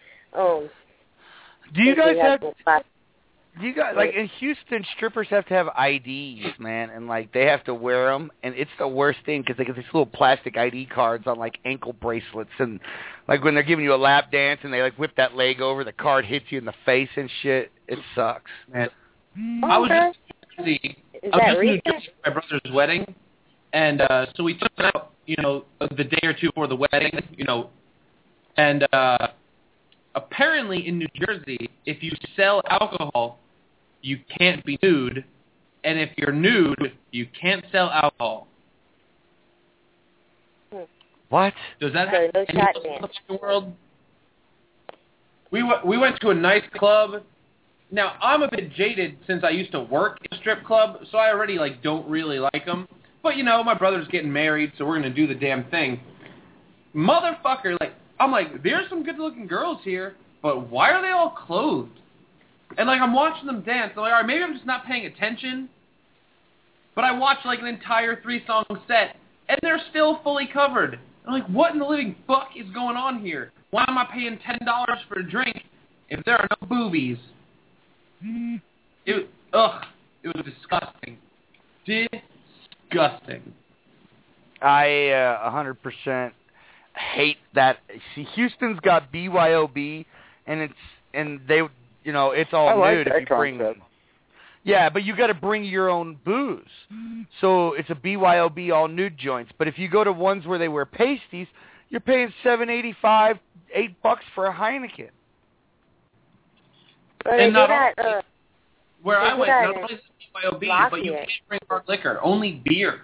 Do you guys have... You got like in Houston, strippers have to have IDs, man, and like they have to wear them, and it's the worst thing because they get these little plastic ID cards on like ankle bracelets, and like when they're giving you a lap dance and they like whip that leg over, the card hits you in the face and shit. It sucks, man. I was just in New Jersey for my brother's wedding, and so we took it out, the day or two before the wedding, and apparently in New Jersey, if you sell alcohol, you can't be nude, and if you're nude, you can't sell alcohol. What? Does that happen in the world? We went to a nice club. Now, I'm a bit jaded since I used to work in a strip club, so I already don't really like them. But, my brother's getting married, so we're going to do the damn thing. Motherfucker, like, I'm like, there's some good-looking girls here, but why are they all clothed? And, like, I'm watching them dance. I'm like, all right, maybe I'm just not paying attention. But I watched, like, an entire 3-song set, and they're still fully covered. I'm like, what in the living fuck is going on here? Why am I paying $10 for a drink if there are no boobies? It was disgusting. Disgusting. I 100% hate that. See, Houston's got BYOB, and they, you know, it's all I like nude that if you bring. concept. Yeah, but you got to bring your own booze. So it's a BYOB all nude joints. But if you go to ones where they wear pasties, you're paying $7.85, $8 for a Heineken. And not only, where I went, not only is it BYOB, but you can't bring hard liquor, only beer.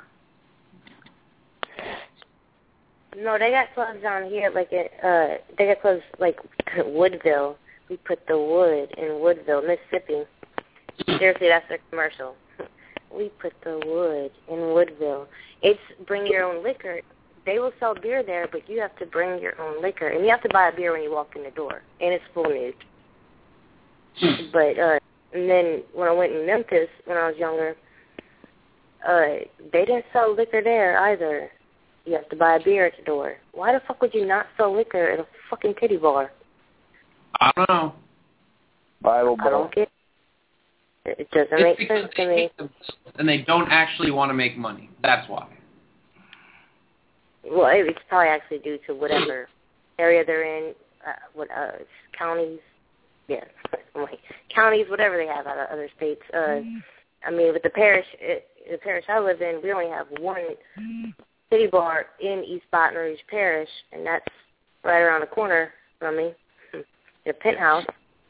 No, they got clubs down here, like they got clubs like Woodville. We put the wood in Woodville, Mississippi. Seriously, that's their commercial. We put the wood in Woodville. It's bring your own liquor. They will sell beer there, but you have to bring your own liquor, and you have to buy a beer when you walk in the door, and it's full nude. But and then when I went in Memphis when I was younger, they didn't sell liquor there either. You have to buy a beer at the door. Why the fuck would you not sell liquor at a fucking titty bar? I don't know. Bible bar. I don't get it. It doesn't make sense to me. And they don't actually want to make money. That's why. Well, it's probably actually due to whatever area they're in, counties. Yeah, counties, whatever they have out of other states. I mean, with the parish I live in, we only have one city bar in East Baton Rouge Parish, and that's right around the corner from me, the Penthouse.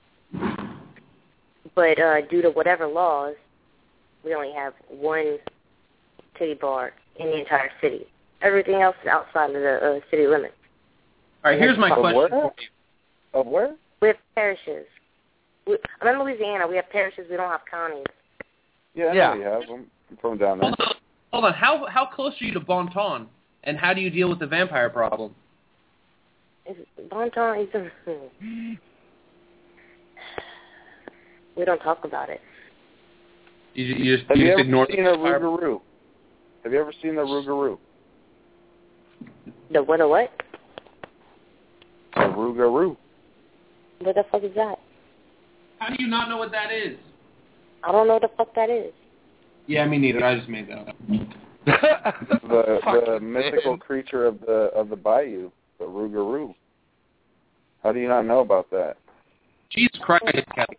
But due to whatever laws, we only have one city bar in the entire city. Everything else is outside of the city limits. All right, here's my question for you. Of where? We have parishes. I'm in Louisiana. We have parishes. We don't have counties. Yeah, I know you have. I'm from down there. Hold on. How close are you to Bon Ton, and how do you deal with the vampire problem? Bon Ton is we don't talk about it. You just Have you ever ignore seen a Rougarou? Have you ever seen the Rougarou? The what? A what? A Rougarou. What the fuck is that? How do you not know what that is? I don't know what the fuck that is. Yeah, me neither. I just made that up. the mythical creature of the bayou, the Rougarou. How do you not know about that? Jesus Christ, Kelly.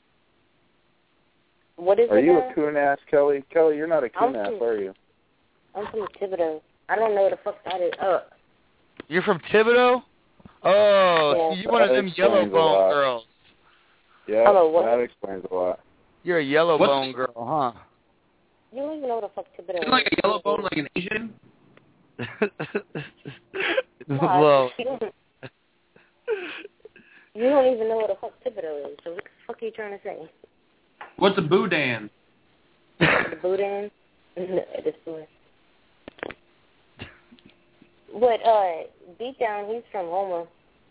What is Are it? you a coon-ass, Kelly? Kelly, you're not a coon-ass, are you? I'm from Thibodeau. I don't know what the fuck that is. You're from Thibodeau? Oh, Yeah. so you're one of them yellow bone girls. Yeah, that explains a lot. You're a yellow bone girl, huh? You don't even know what the fuck Thibodeau is. Isn't like a yellow bone like an Asian? Whoa. You don't even know what the fuck Thibodeau is. So what the fuck are you trying to say? What's a boudin? The boudin? The store. But Beatdown, he's from Houma.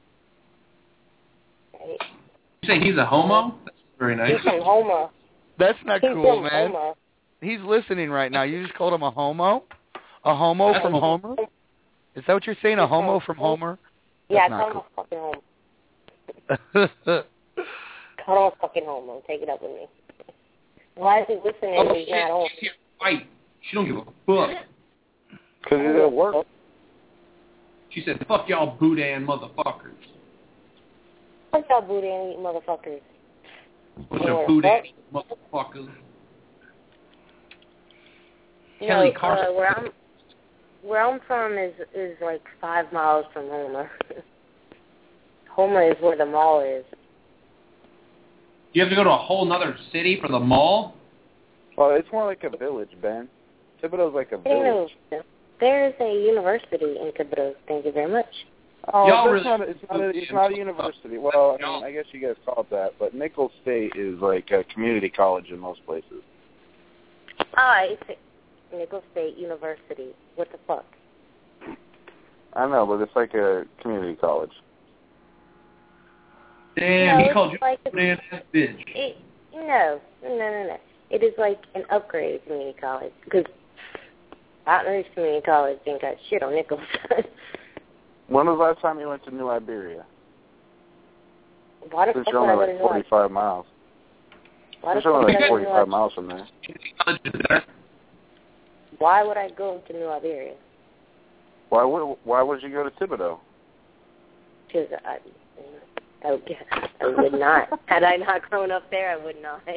Right? You say he's a homo? That's very nice. He's from Houma. That's not He's cool, from man. Houma. He's listening right now. You just called him a homo? A homo from Homer? Is that what you're saying? A homo from Homer? Yeah, That's call him a fucking homo. Call him a fucking homo. Take it up with me. Why is he listening if he's not home? She's here to fight. She don't give a fuck. Because it didn't work. She said, fuck y'all boudin motherfuckers. Fuck y'all boudin eating motherfuckers. Bunch of boudin motherfuckers. No, where I'm from is like 5 miles from Houma. Houma is where the mall is. You have to go to a whole nother city for the mall? Well, it's more like a village, Ben. Thibodeau's like a village. There is a university in Thibodeau. Thank you very much. Oh, Y'all it's not a university. Well, I mean, I guess you guys call it that, but Nichols State is like a community college in most places. It's Nichols State University. What the fuck? I know, but it's like a community college. Damn, No, he called you like a man ass bitch. No. It is like an upgraded community college because Baton Rouge Community College ain't got shit on nickels. When was the last time you went to New Iberia? Why the It's fuck would I only go to like New 45 miles. Why the It's fuck only would like I go to 45 New miles from there. Why would I go to New Iberia? Why would you go to Thibodeau? Because I would not. Had I not grown up there, I would not.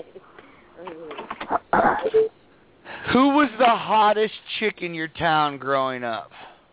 Who was the hottest chick in your town growing up?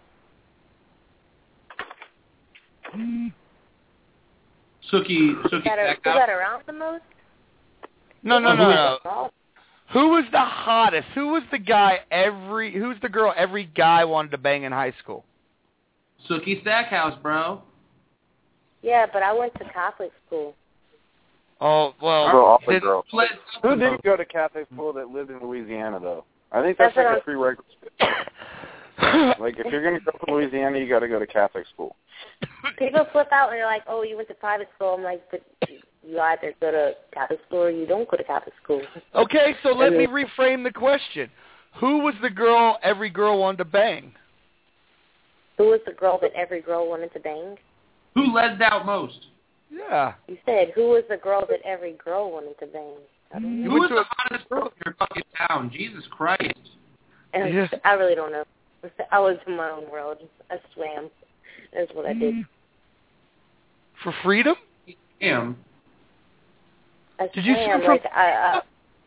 Suki Who got around the most? No. Who was the hottest? Who was the guy who's the girl every guy wanted to bang in high school? Suki Stackhouse, bro. Yeah, but I went to Catholic school. Oh, well. So all the girls. Who didn't go to Catholic school that lived in Louisiana, though? I think that's like a prerequisite. Like, if you're going to go to Louisiana, you got to go to Catholic school. People flip out and they're like, oh, you went to private school. I'm like, but you either go to Catholic school or you don't go to Catholic school. Okay, so let me reframe the question. Who was the girl every girl wanted to bang? Who was the girl that every girl wanted to bang? Who lezzed out most? Yeah. You said, who was the girl that every girl wanted to bang? Who was the hottest girl in your fucking town? Jesus Christ. And I really don't know. I was in my own world. I swam. That's what I did. For freedom? Damn. Did you swim like I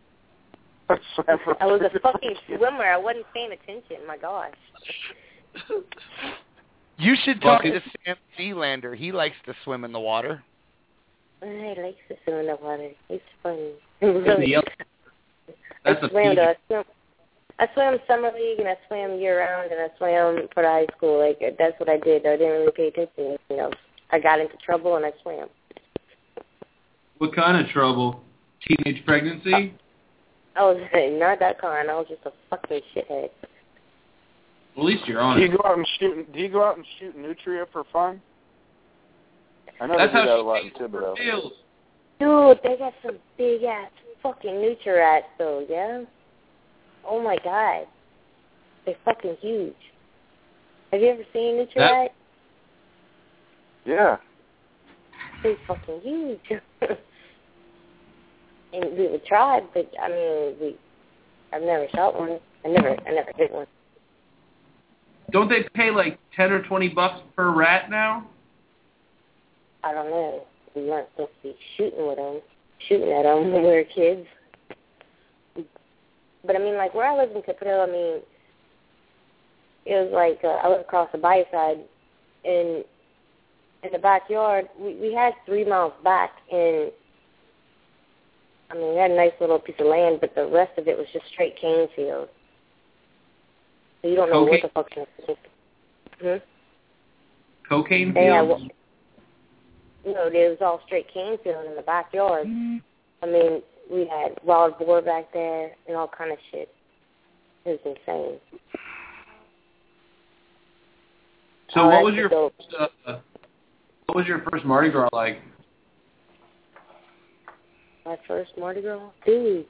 was a fucking swimmer. I wasn't paying attention. My gosh. You should talk to Sam Sealander. He likes to swim in the water. He likes to swim in the water. He's funny. I swam summer league and I swam year round and I swam for the high school. Like that's what I did. I didn't really pay attention. You know, I got into trouble and I swam. What kind of trouble? Teenage pregnancy? I was not that kind. I was just a fucking shithead. Well, at least you're honest. Do you go out and shoot nutria for fun? I know That's they do that how a lot in Thibodeau. Dude, they got some big ass fucking nutria though, yeah? Oh my god. They're fucking huge. Have you ever seen nutria? Yeah. They're fucking huge. And we would try, but I mean, I've never shot one. I never hit one. Don't they pay like $10 or $20 per rat now? I don't know. We weren't supposed to be shooting at them when we were kids. But I mean, like where I lived in Thibodeau, I mean, it was like I lived across the bay side, and in the backyard, we had 3 miles back, and I mean, we had a nice little piece of land, but the rest of it was just straight cane field. So you don't know what the fuck's going. Cocaine fields? No, it was all straight cane field in the backyard. I mean, we had wild boar back there and all kind of shit. It was insane. So what was your first Mardi Gras like? My first Mardi Gras? Dude.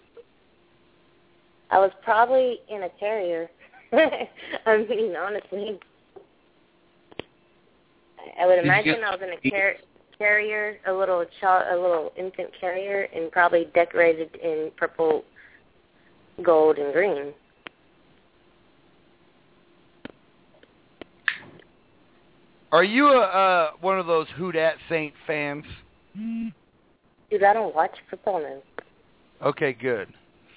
I was probably in a carrier. I mean, honestly. I would imagine I was in a carrier, a little infant carrier, and probably decorated in purple, gold, and green. Are you one of those Who Dat Saint fans? Dude, I don't watch football now. Okay, good.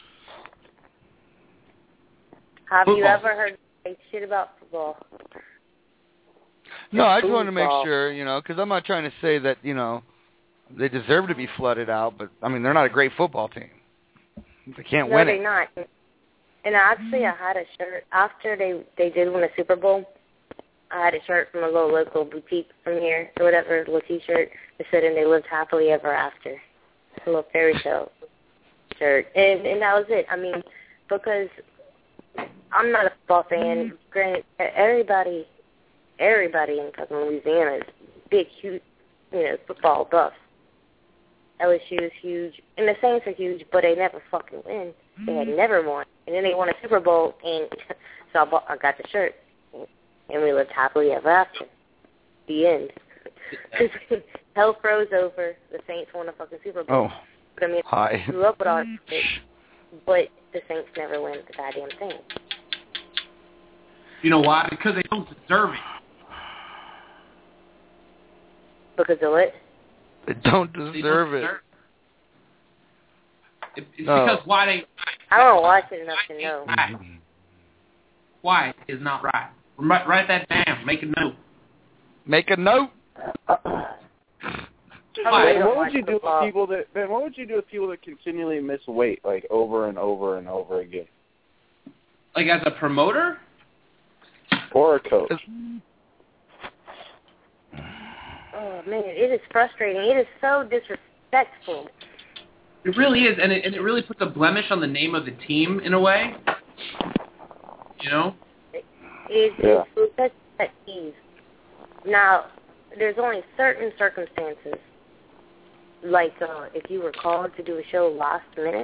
Have you ever heard shit about football? No, I just wanted to make sure, because I'm not trying to say that, they deserve to be flooded out, but, I mean, they're not a great football team. They can't win it. No, they're not. And actually, I had a shirt. After they did win a Super Bowl, I had a shirt from a little local boutique from here, or whatever, a little T-shirt that said, and they lived happily ever after. A little fairy tale shirt. And that was it. I mean, because I'm not a football fan. Granted, everybody everybody in fucking Louisiana is big, huge, football buffs. LSU is huge, and the Saints are huge, but they never fucking win. They had never won, and then they won a Super Bowl, and so I got the shirt, and we lived happily ever after. The end. Hell froze over. The Saints won a fucking Super Bowl. Oh, I mean, hi. I grew up with all this shit, but the Saints never win the goddamn thing. You know why? Because they don't deserve it. Because of what? They don't deserve it. It's because why they... I don't watch it enough to know. Why is not right. Write that down. Make a note. Make a note. What would you do with people that? Ben, what would you do with people that continually miss weight, like over and over and over again? Like as a promoter? Or a coach? Oh man, it is frustrating. It is so disrespectful. It really is, and it really puts a blemish on the name of the team in a way. You know? It's such pet peeve. Now, there's only certain circumstances, like if you were called to do a show last minute,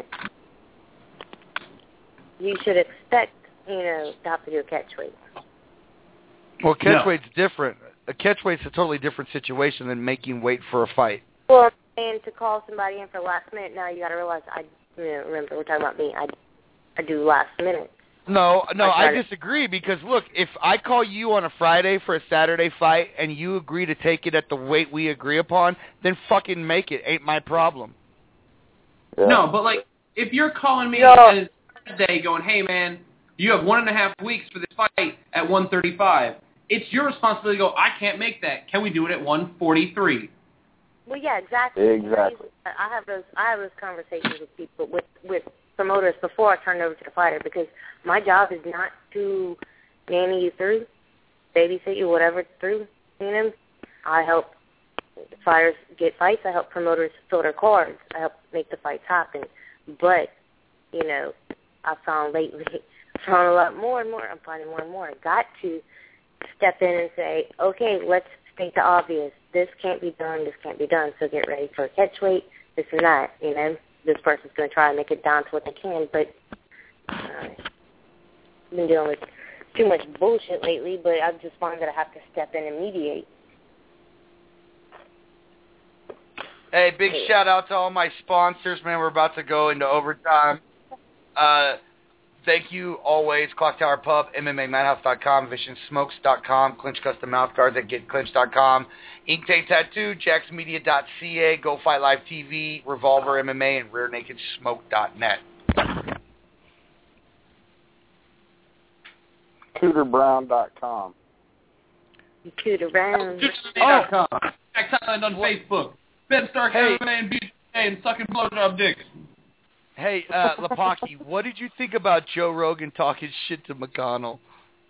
you should expect, to have to do a catch weight. Well, catch weight's different. A catch weight's a totally different situation than making weight for a fight. Well, and to call somebody in for last minute, now you got to realize, remember, we're talking about me. I do last minute. No, I disagree because, look, if I call you on a Friday for a Saturday fight and you agree to take it at the weight we agree upon, then fucking make it. Ain't my problem. Yeah. No, but, like, if you're calling me on Thursday going, hey, man, you have 1.5 weeks for this fight at 135, it's your responsibility to go, I can't make that. Can we do it at 143? Well, yeah, exactly. Exactly. I have those conversations with people, with promoters before I turn over to the fighter, because my job is not to nanny you through, babysit you, whatever through. I help fighters get fights. I help promoters fill their cards. I help make the fights happen. But I found lately, a lot more and more. I'm finding more and more. I got to step in and say, okay, let's state the obvious. This can't be done. This can't be done. So get ready for a catch weight. This and that. This person's going to try and make it down to what they can, but I've been dealing with too much bullshit lately, but I've just found that I have to step in and mediate. Hey, big shout out to all my sponsors, man. We're about to go into overtime. Thank you always, Clock Tower Pub, MMAMadhouse.com, VisionSmokes.com, Clinch Custom Mouth Guards at GetClinch.com, Ink Tape Tattoo, JacksMedia.ca, Go Fight Live TV, Revolver MMA, and RearNakedSmoke.net. CooterBrown.com. CooterBrown. Jack Thailand on Facebook. Ben Stark, MMA and BJ, and sucking blowjob dicks. Hey, Lapaki, what did you think about Joe Rogan talking shit to McConnell?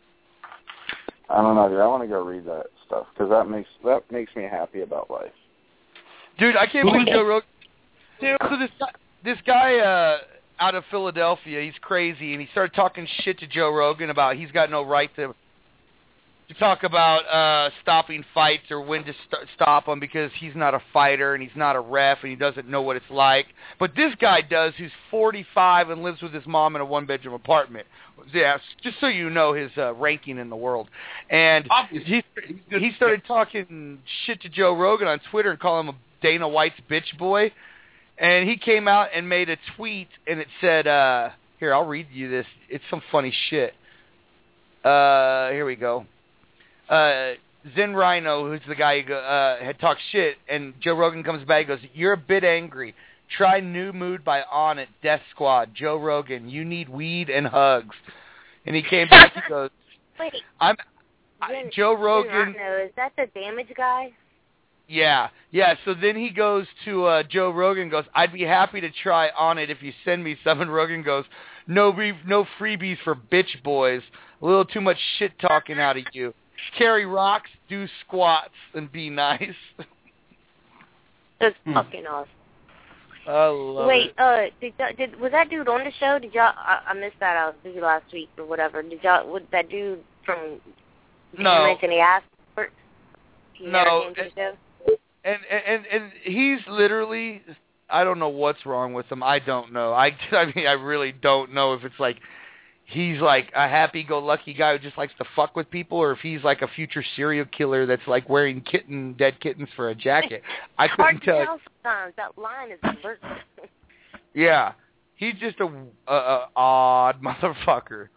I don't know, dude. I want to go read that stuff because that makes me happy about life. Dude, I can't believe Joe Rogan. Dude, so this guy out of Philadelphia, he's crazy, and he started talking shit to Joe Rogan about he's got no right to talk about stopping fights or when to stop them because he's not a fighter and he's not a ref and he doesn't know what it's like. But this guy does, who's 45 and lives with his mom in a one-bedroom apartment. Yeah, just so you know his ranking in the world. And he started talking shit to Joe Rogan on Twitter and calling him a Dana White's bitch boy. And he came out and made a tweet, and it said, here, I'll read you this. It's some funny shit. Here we go. Zen Rhino, who's the guy who had talked shit, and Joe Rogan comes back and goes, you're a bit angry. Try New Mood by On at Death Squad. Joe Rogan, you need weed and hugs. And he came back, he goes, Wait, Joe Rogan. Rhino, is that the damage guy? Yeah. So then he goes to Joe Rogan and goes, I'd be happy to try On It if you send me some. And Rogan goes, no freebies for bitch boys. A little too much shit talking out of you. Carry rocks, do squats, and be nice. That's fucking awesome. I love it. Was that dude on the show? Did y'all? I missed that. I was busy last week or whatever. Did y'all? Was that dude from? No. And he asked He never came to the show? And he's literally, I don't know what's wrong with him. I don't know. I mean, I really don't know if it's like he's like a happy-go-lucky guy who just likes to fuck with people, or if he's like a future serial killer that's like wearing dead kittens for a jacket. I couldn't tell. Hard to tell sometimes. That line is inverted. Yeah, he's just a odd motherfucker.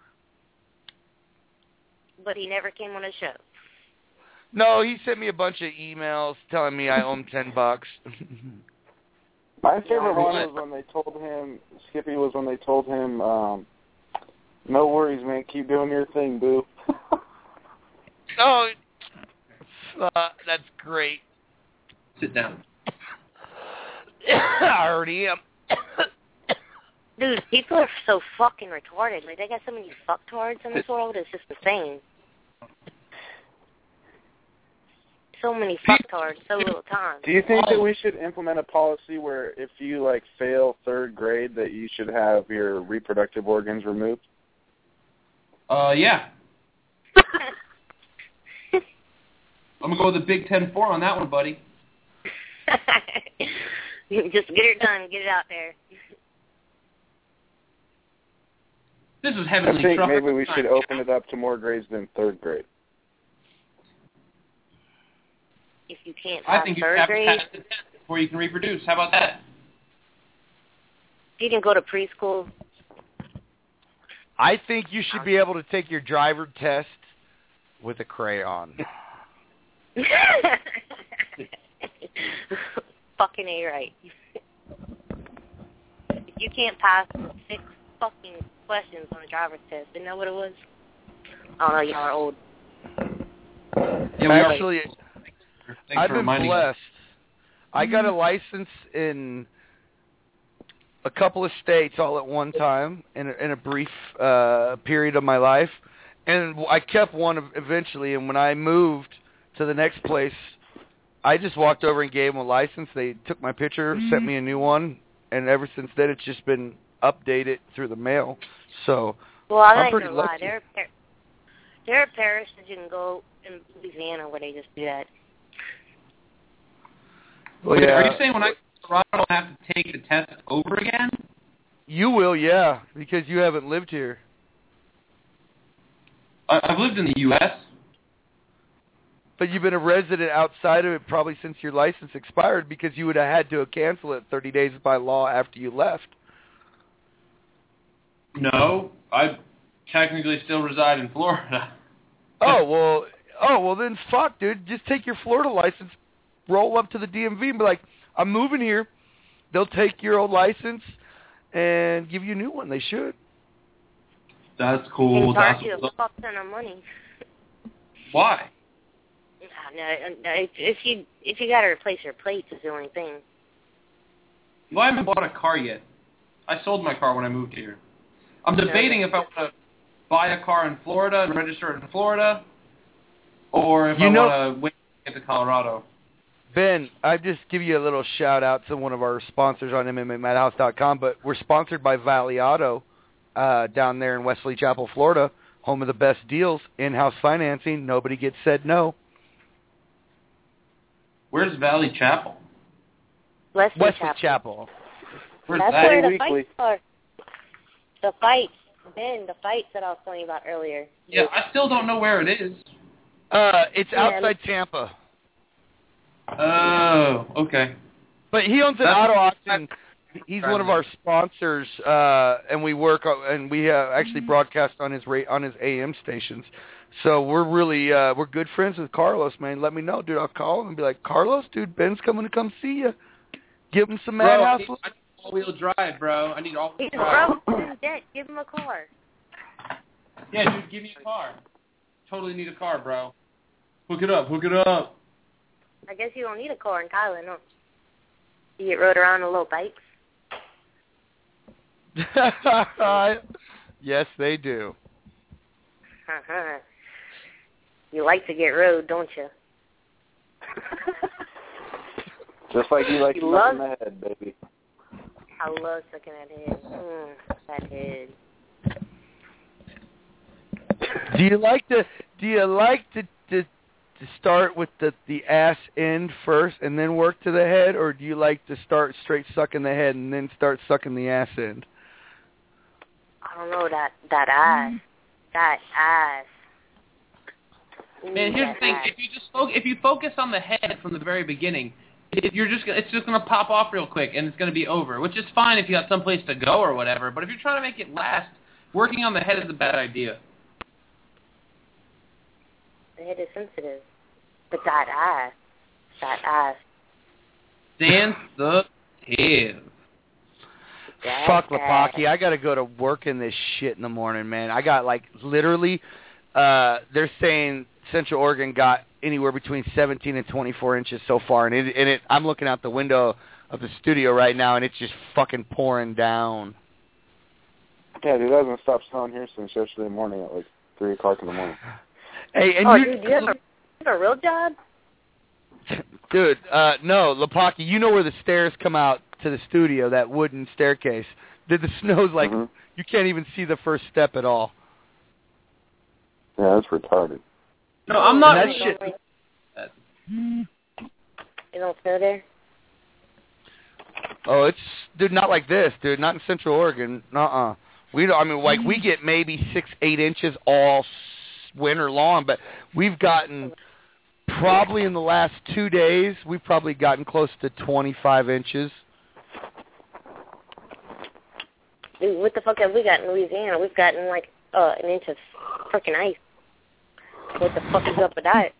But he never came on a show. No, he sent me a bunch of emails telling me I owe him $10. My favorite one was when they told him, Skippy was when they told him, no worries, man, keep doing your thing, boo. Oh, that's great. Sit down. I already am. Dude, people are so fucking retarded. Like, they got so many fucktards in this world, it's just insane. So many fucktards, so little time. Do you think that we should implement a policy where if you, like, fail 3rd grade that you should have your reproductive organs removed? Yeah. I'm going to go with the Big 10-4 on that one, buddy. Just get it done. Get it out there. This is heavenly. I think maybe we should open it up to more grades than 3rd grade. If you can't pass I think you 3rd have to grade, pass the test before you can reproduce. How about that? if you didn't go to preschool. I think you should be able to take your driver test with a crayon. Fucking A right. If you can't pass 6 fucking questions on the driver's test, you know what it was? I don't know, y'all are old. Yeah, Actually, Thanks I've for been reminding blessed. me. I got a license in a couple of states all at one time in a brief period of my life, and I kept one eventually. And when I moved to the next place, I just walked over and gave them a license. They took my picture, sent me a new one, and ever since then it's just been updated through the mail. So well, I'm pretty not gonna lie. lucky. There are parishes you can go in Louisiana where they just do that. Well, Wait, yeah. Are you saying when I go to Toronto, I have to take the test over again? You will, yeah, because you haven't lived here. I've lived in the U.S. But you've been a resident outside of it probably since your license expired, because you would have had to cancel it 30 days by law after you left. No, I technically still reside in Florida. Oh, well then fuck, dude. Just take your Florida license, roll up to the DMV and be like, I'm moving here. They'll take your old license and give you a new one. They should. That's cool. And charge you a fuck ton of money. Why? No, if you got to replace your plates is the only thing. Well, I haven't bought a car yet. I sold my car when I moved here. I'm debating if I want to buy a car in Florida and register it in Florida, or if I want to wait to get to Colorado. Ben, I just give you a little shout out to one of our sponsors on MMAMadhouse.com, but we're sponsored by Valley Auto down there in Wesley Chapel, Florida, home of the best deals, in-house financing. Nobody gets said no. Where's Valley Chapel? Wesley Chapel. Where's That's that? where the fights are. The fights, Ben, the fights that I was telling you about earlier. Yeah, I still don't know where it is. It's outside Tampa. Oh, okay. But he owns an auto auction. He's one of our sponsors, and we work and we actually broadcast on his AM stations. So we're really we're good friends with Carlos, man. Let me know, dude. I'll call him and be like, Carlos, dude, Ben's coming to come see you. Give him some Madhouse. I need all-wheel drive, bro. I need all-wheel He's drive. broke in debt. Give him a car. Yeah, dude, give me a car. Totally need a car, bro. Hook it up. Hook it up. I guess you don't need a car in Thailand, no? You get rode around on little bikes. Yes, they do. You like to get rode, don't you? Just like you like to look in the head, baby. I love sucking that head. That head. Do you like to to start with the ass end first and then work to the head, or do you like to start straight sucking the head and then start sucking the ass end? I don't know, that ass. That ass. Man, here's the thing: if you focus on the head from the very beginning, it's just gonna pop off real quick and it's gonna be over. Which is fine if you got someplace to go or whatever. But if you're trying to make it last, working on the head is a bad idea. The head is sensitive, but that ass. Dance the head. Fuck Lapaki, I gotta go to work in this shit in the morning, man. I got literally, they're saying Central Oregon got anywhere between 17 and 24 inches so far, and I'm looking out the window of the studio right now, and it's just fucking pouring down. Yeah, dude, it hasn't stopped snowing here since yesterday morning at 3 o'clock in the morning. Hey, and dude, do you have a real job? Dude, no, Lapaki, you know where the stairs come out to the studio, that wooden staircase. The snow's you can't even see the first step at all. Yeah, that's retarded. No, I'm not. That shit. You don't snow there? Oh, it's dude, not like this, dude. Not in Central Oregon. We don't. I mean, we get maybe 6-8 inches all winter long, but we've gotten probably in the last 2 days, we've probably gotten close to 25 inches. Dude, what the fuck have we got in Louisiana? We've gotten an inch of freaking ice. What the fuck is up with that?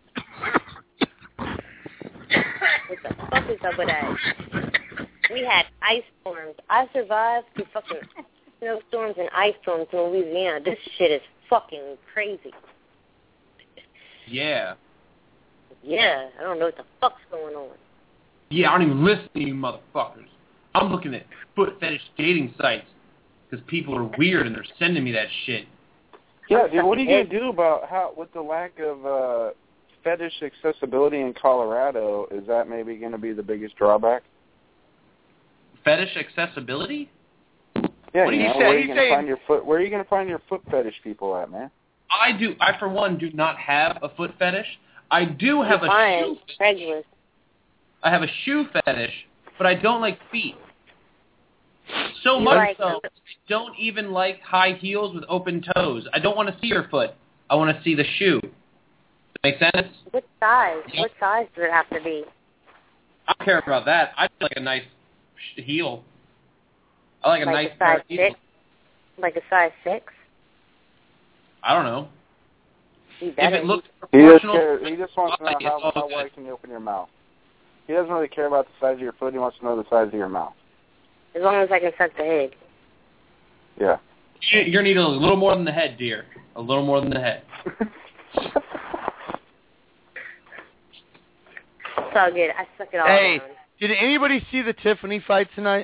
What the fuck is up with that? We had ice storms. I survived through fucking snowstorms and ice storms in Louisiana. This shit is fucking crazy. Yeah. Yeah, I don't know what the fuck's going on. Yeah, I don't even listen to you motherfuckers. I'm looking at foot fetish dating sites because people are weird and they're sending me that shit. Yeah, dude, what are you going to do about with the lack of fetish accessibility in Colorado? Is that maybe going to be the biggest drawback? Fetish accessibility? Yeah, what where are you going to find your foot fetish people at, man? I for one do not have a foot fetish. I do have a shoe fetish. I have a shoe fetish, but I don't like feet. So much so, I don't even like high heels with open toes. I don't want to see your foot. I want to see the shoe. Does that make sense? What size? Yep. What size does it have to be? I don't care about that. I like a nice heel. I like a nice pair of heels. Like a size 6? I don't know. If it looks proportional, he just wants to know how wide can you open your mouth. He doesn't really care about the size of your foot. He wants to know the size of your mouth. As long as I can suck the egg. Yeah. You're needing a little more than the head, dear. A little more than the head. It's all good. I suck it all Hey, down. did anybody see the Tiffany fight tonight?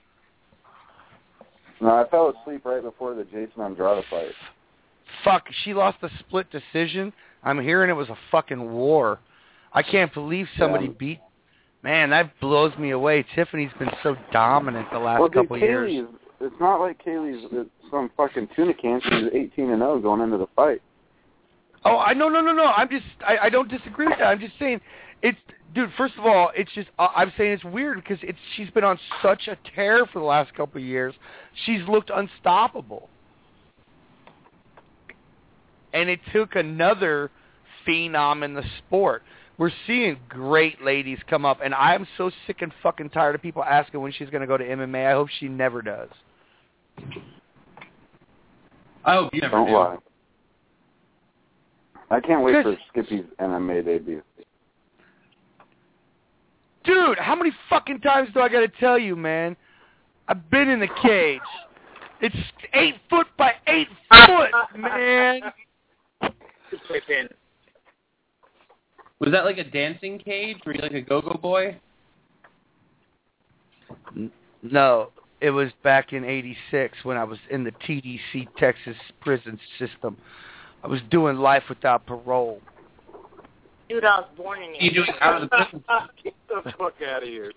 No, I fell asleep right before the Jason Andrade fight. Fuck, she lost a split decision. I'm hearing it was a fucking war. I can't believe somebody beat... Man, that blows me away. Tiffany's been so dominant the last couple of years. It's not like Kaylee's some fucking tuna can. She's 18-0 going into the fight. Oh, no. I don't disagree with that. I'm just saying, dude, first of all, it's just, I'm saying it's weird because she's been on such a tear for the last couple of years. She's looked unstoppable. And it took another phenom in the sport. We're seeing great ladies come up, and I'm so sick and fucking tired of people asking when she's going to go to MMA. I hope she never does. I hope you never do. Don't lie. I can't wait for Skippy's MMA debut. Dude, how many fucking times do I got to tell you, man? I've been in the cage. It's 8 foot by 8 foot, man. Was that like a dancing cage? Were you like a go-go boy? No, it was back in '86 when I was in the TDC Texas prison system. I was doing life without parole. Dude, I was born in it. You doing out of the prison? Get the fuck out of here.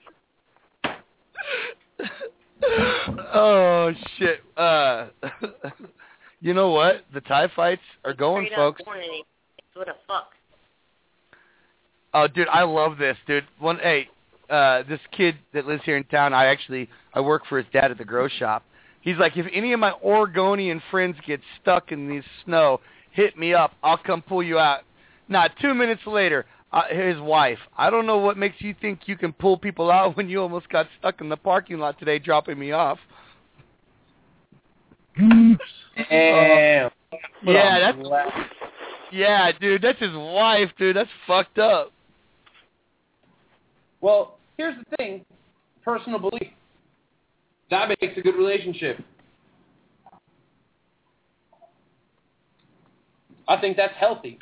Oh, shit. You know what? The Thai fights are going, Straight folks. Up born in it. What the fuck? Oh, dude, I love this, dude. This kid that lives here in town, I work for his dad at the grow shop. He's like, if any of my Oregonian friends get stuck in this snow, hit me up. I'll come pull you out. Not 2 minutes later, his wife, I don't know what makes you think you can pull people out when you almost got stuck in the parking lot today dropping me off. Damn. Yeah, dude, that's his wife, dude. That's fucked up. Well, here's the thing. Personal belief. That makes a good relationship. I think that's healthy.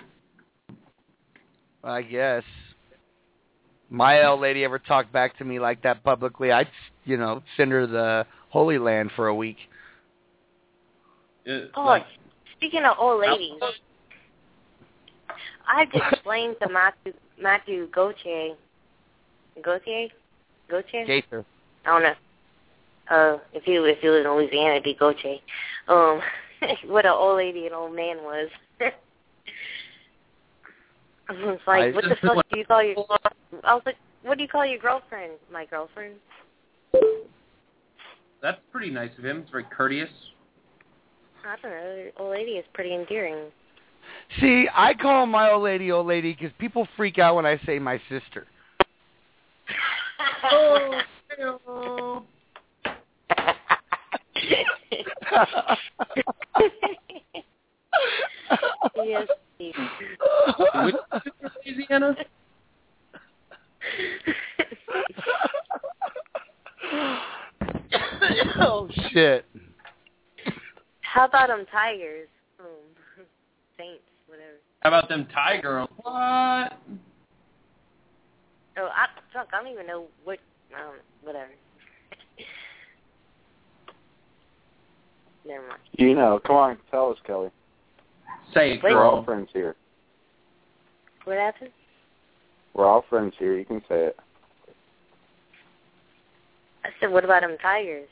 I guess. My old lady ever talked back to me like that publicly, I'd, send her the Holy Land for a week. Speaking of old ladies, I had to explain to Matthew Gauthier? Gaither. I don't know. If he was in Louisiana, it'd be Gauthier. What an old lady and old man was. I was like, what the fuck do you call your... I was like, what do you call your girlfriend? My girlfriend? That's pretty nice of him. It's very courteous. I don't know. The old lady is pretty endearing. See, I call my old lady because people freak out when I say my sister. Oh, yes, Steve. Which Louisiana? Oh, shit. How about them Tigers? Saints, whatever. How about them Tiger? What? Oh, I don't even know what, whatever. Never mind. Come on, tell us, Kelly. Say it, We're girl. all friends here. What happened? We're all friends here. You can say it. I said, what about them Tigers?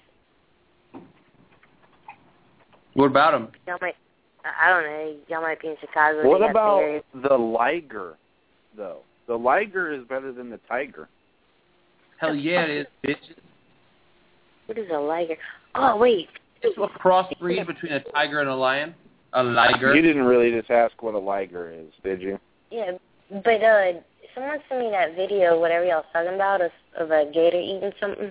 What about them? Y'all might, I don't know, y'all might be in Chicago. What about the Liger, though? The Liger is better than the Tiger. Hell yeah, it is, bitch. What is a Liger? Oh, wait. It's a crossbreed between a tiger and a lion. A liger. You didn't really just ask what a Liger is, did you? Yeah, but someone sent me that video, whatever y'all was talking about, of a gator eating something.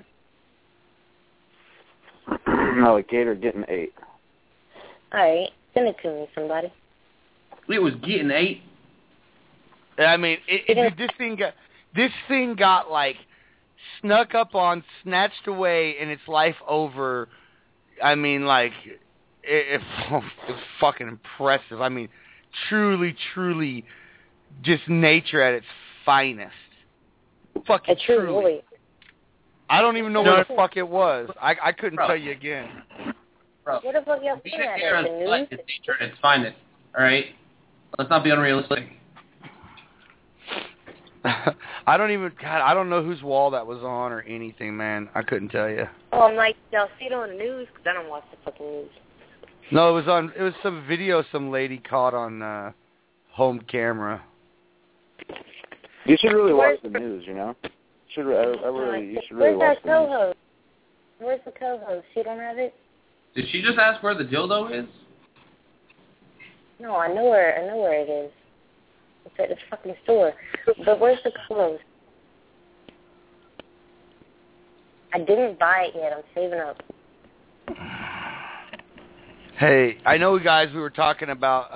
No, a gator getting ate. All right, send it to me, somebody. It was getting ate. I mean, this thing got like snuck up on, snatched away, and its life over. I mean, like it's fucking impressive. I mean, truly, just nature at its finest. Fucking truly. I don't even know where the fuck it was. I couldn't tell you again. Bro, what the fuck y'all saying at the news? It's nature at its finest. All right, let's not be unrealistic. I don't know whose wall that was on or anything, man. I couldn't tell you. Oh, I'm like, y'all see it on the news? Because I don't watch the fucking news. No, it was some video some lady caught on home camera. You should really watch the news, You should really watch the news. Where's the co-host? She don't have it? Did she just ask where the dildo is? No, I know where it is. It's at the fucking store. But where's the co-host? I didn't buy it yet. I'm saving up. Hey, I know, guys, we were talking about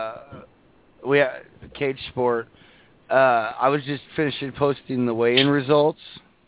Cage Sport. I was just finishing posting the weigh-in results.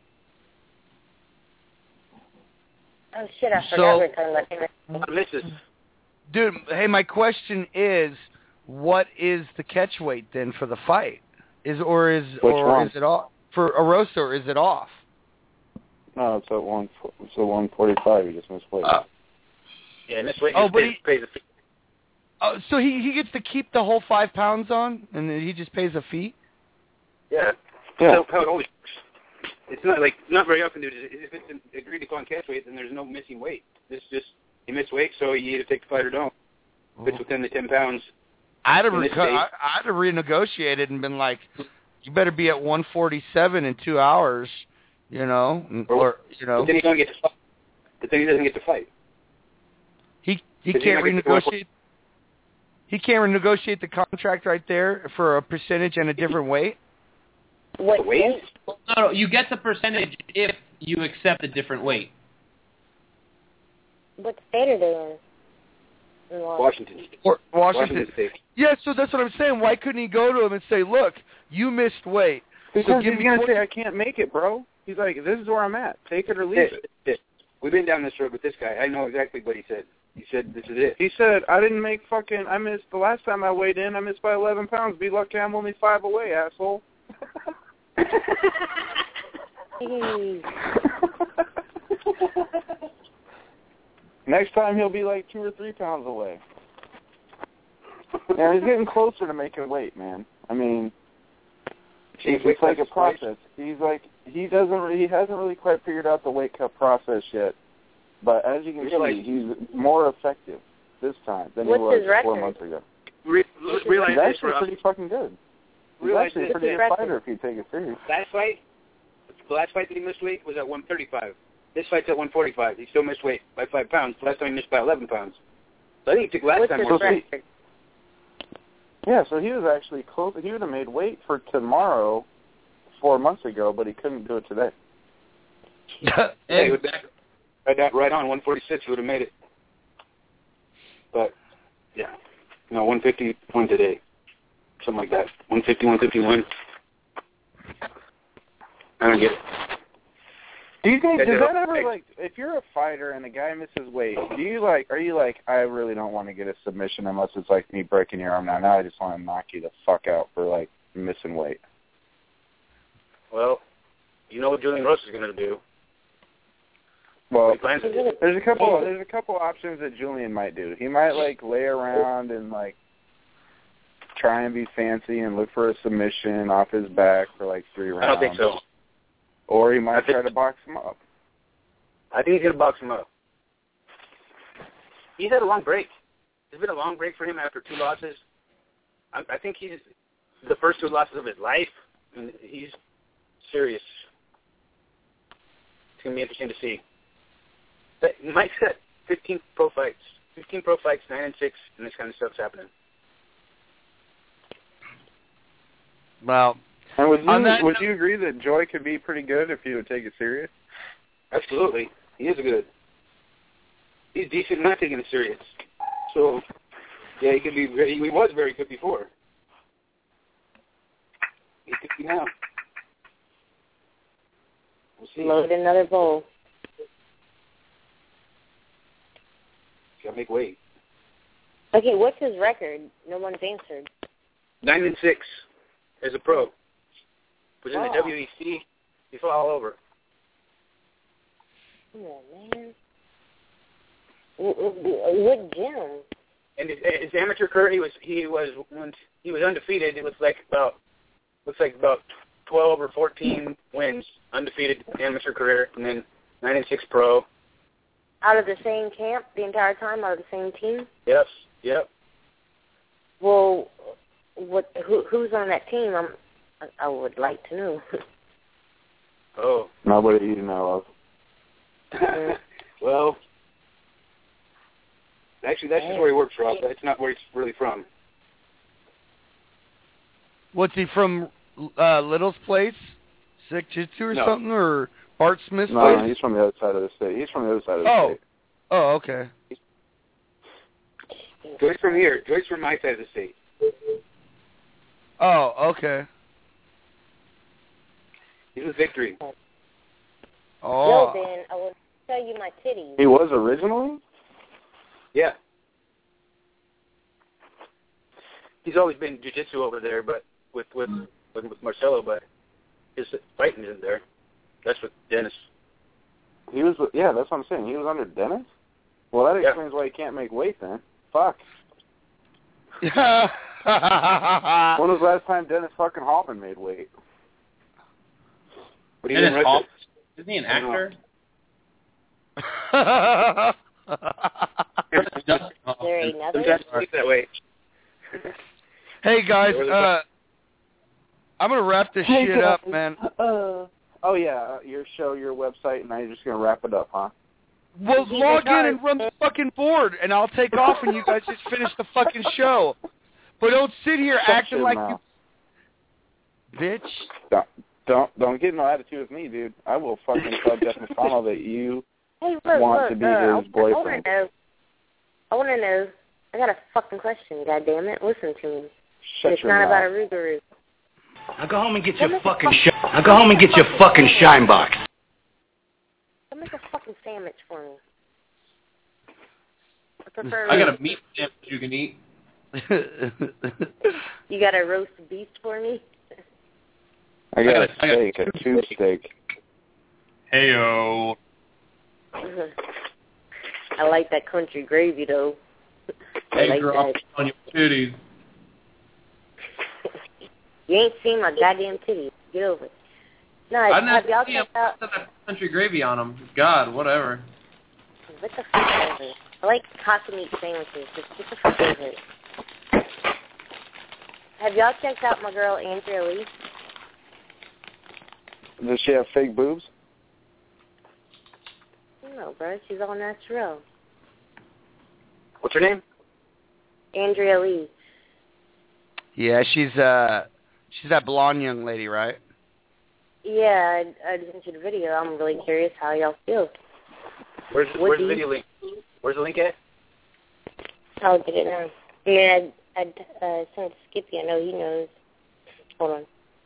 Oh, shit, I forgot we were talking about him. Dude, hey, my question is, what is the catch weight then for the fight? Is it off? For Erosa, or is it off? No, it's at 145. You just missed weight. Yeah, and this weight pays a fee. Oh, so he gets to keep the whole 5 pounds on, and then he just pays a fee? Yeah. So how it always works. It's not very often, dude. If it's an agreed upon catch weight, then there's no missing weight. It's just you miss weight, so you either take the fight or don't. If it's within the 10 pounds. I'd have renegotiated and been like, you better be at 147 in 2 hours, you know, or you know. But then he doesn't get to fight. But then he doesn't get to fight. He can't renegotiate. He can't renegotiate the contract right there for a percentage and a different weight. What weight? No, you get the percentage if you accept a different weight. What state are they in? Washington. Or Washington. State. Yeah, so that's what I'm saying. Why couldn't he go to him and say, "Look, you missed weight." Because so he's going to say, "I can't make it, bro." He's like, "This is where I'm at. Take it or leave it." We've been down this road with this guy. I know exactly what he said. He said, "This is it." He said, "I missed the last time I weighed in. I missed by 11 pounds. Be lucky I'm only 5 away, asshole." Next time he'll be like 2 or 3 pounds away. Yeah, he's getting closer to making weight, man. I mean, it's like a process. He's like he hasn't really quite figured out the weight cut process yet. But as you can see, he's more effective this time than he was 4 months ago. Realize he's actually pretty fucking good. He's actually a pretty good fighter if you take it serious. The last fight that he missed weight was at 135. This fight's at 145. He still missed weight by 5 pounds. Last time he missed by 11 pounds. So I think he took last time more weight. Yeah, so he was actually close. He would have made weight for tomorrow 4 months ago, but he couldn't do it today. He was back right on 146. He would have made it. But, yeah. 151 today. Something like that. 150, 151. I don't get it. Do you think, does that ever, like, if you're a fighter and a guy misses weight, are you like, I really don't want to get a submission unless it's like me breaking your arm now I just want to knock you the fuck out for, like, missing weight? Well, you know what Julian Rose is going to do. Well, there's a couple options that Julian might do. He might, like, lay around and, like, try and be fancy and look for a submission off his back for, like, 3 rounds. I don't think so. Or he might try to box him up. I think he's going to box him up. He's had a long break. It's been a long break for him after 2 losses. I think he's the first 2 losses of his life. And he's serious. It's going to be interesting to see. But Mike said 15 pro fights. 15 pro fights, 9-6, and this kind of stuff's happening. Well, and would you agree that Joy could be pretty good if you would take it serious? Absolutely. He is good. He's decent not taking it serious. So, yeah, he could be. He was very good before. He could be now. We'll see. Load another bowl. Got to make weight. Okay, what's his record? No one's answered. 9-6 as a pro. Was in the WEC. He fought all over. Come on, man. What gym? And his amateur career, he was undefeated. It was like about 12 or 14 wins, undefeated amateur career, and then 9-6 pro. Out of the same camp the entire time, out of the same team? Yes. Yep. Well, who's on that team? I would like to know. Oh. Nobody you know of. Well, actually, that's just where he works, Rob. That's not where he's really from. What's he from? Little's place? Sick Jitsu or something? Or Bart Smith's place? No, he's from the other side of the state. He's from the other side of the state. Oh, okay. Joy's from here. Joy's from my side of the state. Oh, okay. He's with Victory. Oh. No, then I will show you my titties. He was originally? Yeah. He's always been jiu-jitsu over there, but with Marcelo, but his fighting isn't there. That's with Dennis. He was, yeah, that's what I'm saying. He was under Dennis? Well, that explains why he can't make weight then. Fuck. When was the last time Dennis fucking Hoffman made weight? Dennis Hoffman? Isn't he an actor? There ain't nothing. Sometimes it's that way. Hey guys, I'm gonna wrap this shit up, man. Oh yeah, your show, your website, and I'm just gonna wrap it up, huh? Well, log in and run the fucking board, and I'll take off, and you guys just finish the fucking show. But don't sit here acting like you, bitch. Don't get no attitude with me, dude. I will fucking tell Jeff McConnell that you want to be his boyfriend. I want to know. I got a fucking question. Goddammit, listen to me. Shut your mouth. It's not about a Rougarou. Now go home and get your fucking Now go home and get your fucking shine box. Come make a fucking sandwich for me. I got a meat sandwich you can eat. You got a roast beef for me? I got a steak, a tube steak. Heyo. I like that country gravy, though. Hey, girl, on your titties. You ain't seen my goddamn titties. Get over it. No, have y'all checked out country gravy on them? God, whatever. What the fuck is it? I like taco meat sandwiches. Just get the fuck over it. Have y'all checked out my girl Andrea Lee? Does she have fake boobs? No, bro. She's all natural. What's her name? Andrea Lee. Yeah, she's that blonde young lady, right? Yeah, I sent you the video. I'm really curious how y'all feel. Where's the video link? Where's the link at? I'll get it now. I mean, I'd send it to Skippy. I know he knows. Hold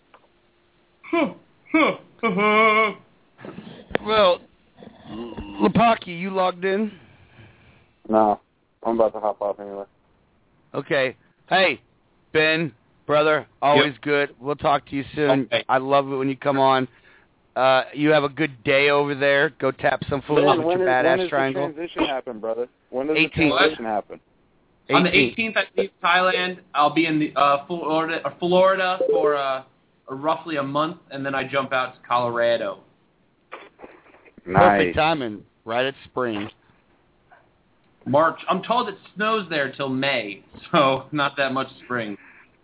on. Well, Lapaki, you logged in? No. I'm about to hop off anyway. Okay. Hey, Ben, brother, always good. We'll talk to you soon. Okay. I love it when you come on. You have a good day over there. Go tap some fools with your badass triangle. When does the transition happen, brother? When does 18th. the transition happen? On the 18th, I leave Thailand. I'll be in the Florida for roughly a month, and then I jump out to Colorado. Nice. Perfect timing. Right at spring. March. I'm told it snows there till May, so not that much spring.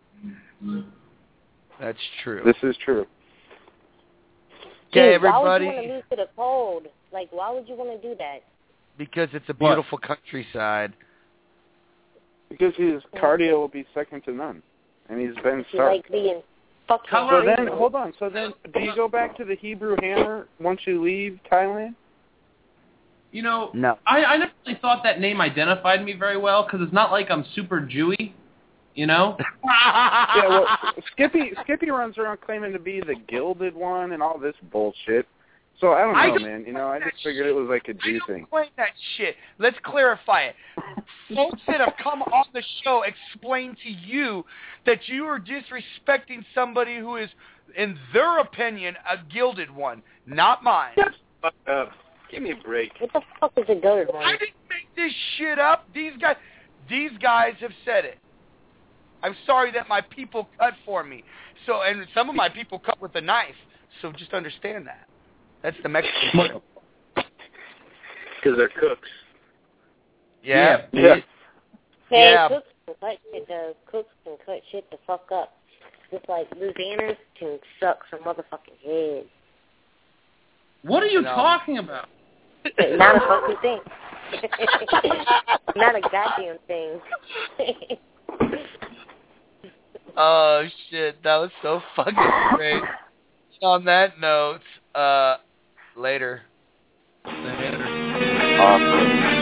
That's true. This is true. Okay, Dude, everybody. why would you want to move to the cold? Like, why would you want to do that? Because it's a beautiful countryside. Because his cardio will be second to none. And he's been You starved. like being fucking So then, hold on. So then, do you go back to the Hebrew Hammer once you leave Thailand? You know, No. I never really thought that name identified me very well because it's not like I'm super Jewy, you know? Yeah, well, Skippy runs around claiming to be the gilded one and all this bullshit. So I don't know, man. You know, I just figured it was like a Jew thing. Explain that shit. Let's clarify it. Folks that have come on the show explain to you that you are disrespecting somebody who is, in their opinion, a gilded one, not mine. Fuck up. Give me a break. What the fuck is a gilded one? I didn't make this shit up. These guys have said it. I'm sorry that my people cut for me. So, and some of my people cut with a knife. So just understand that. That's the Mexican way. Because they're cooks. Yeah. Hey, Yeah. cooks can cut shit, though. Cooks can cut shit the fuck up. Just like Louisianers can suck some motherfucking heads. What are you talking about? Not a fucking thing. Not a goddamn thing. Oh, shit. That was so fucking great. On that note, later. Awesome.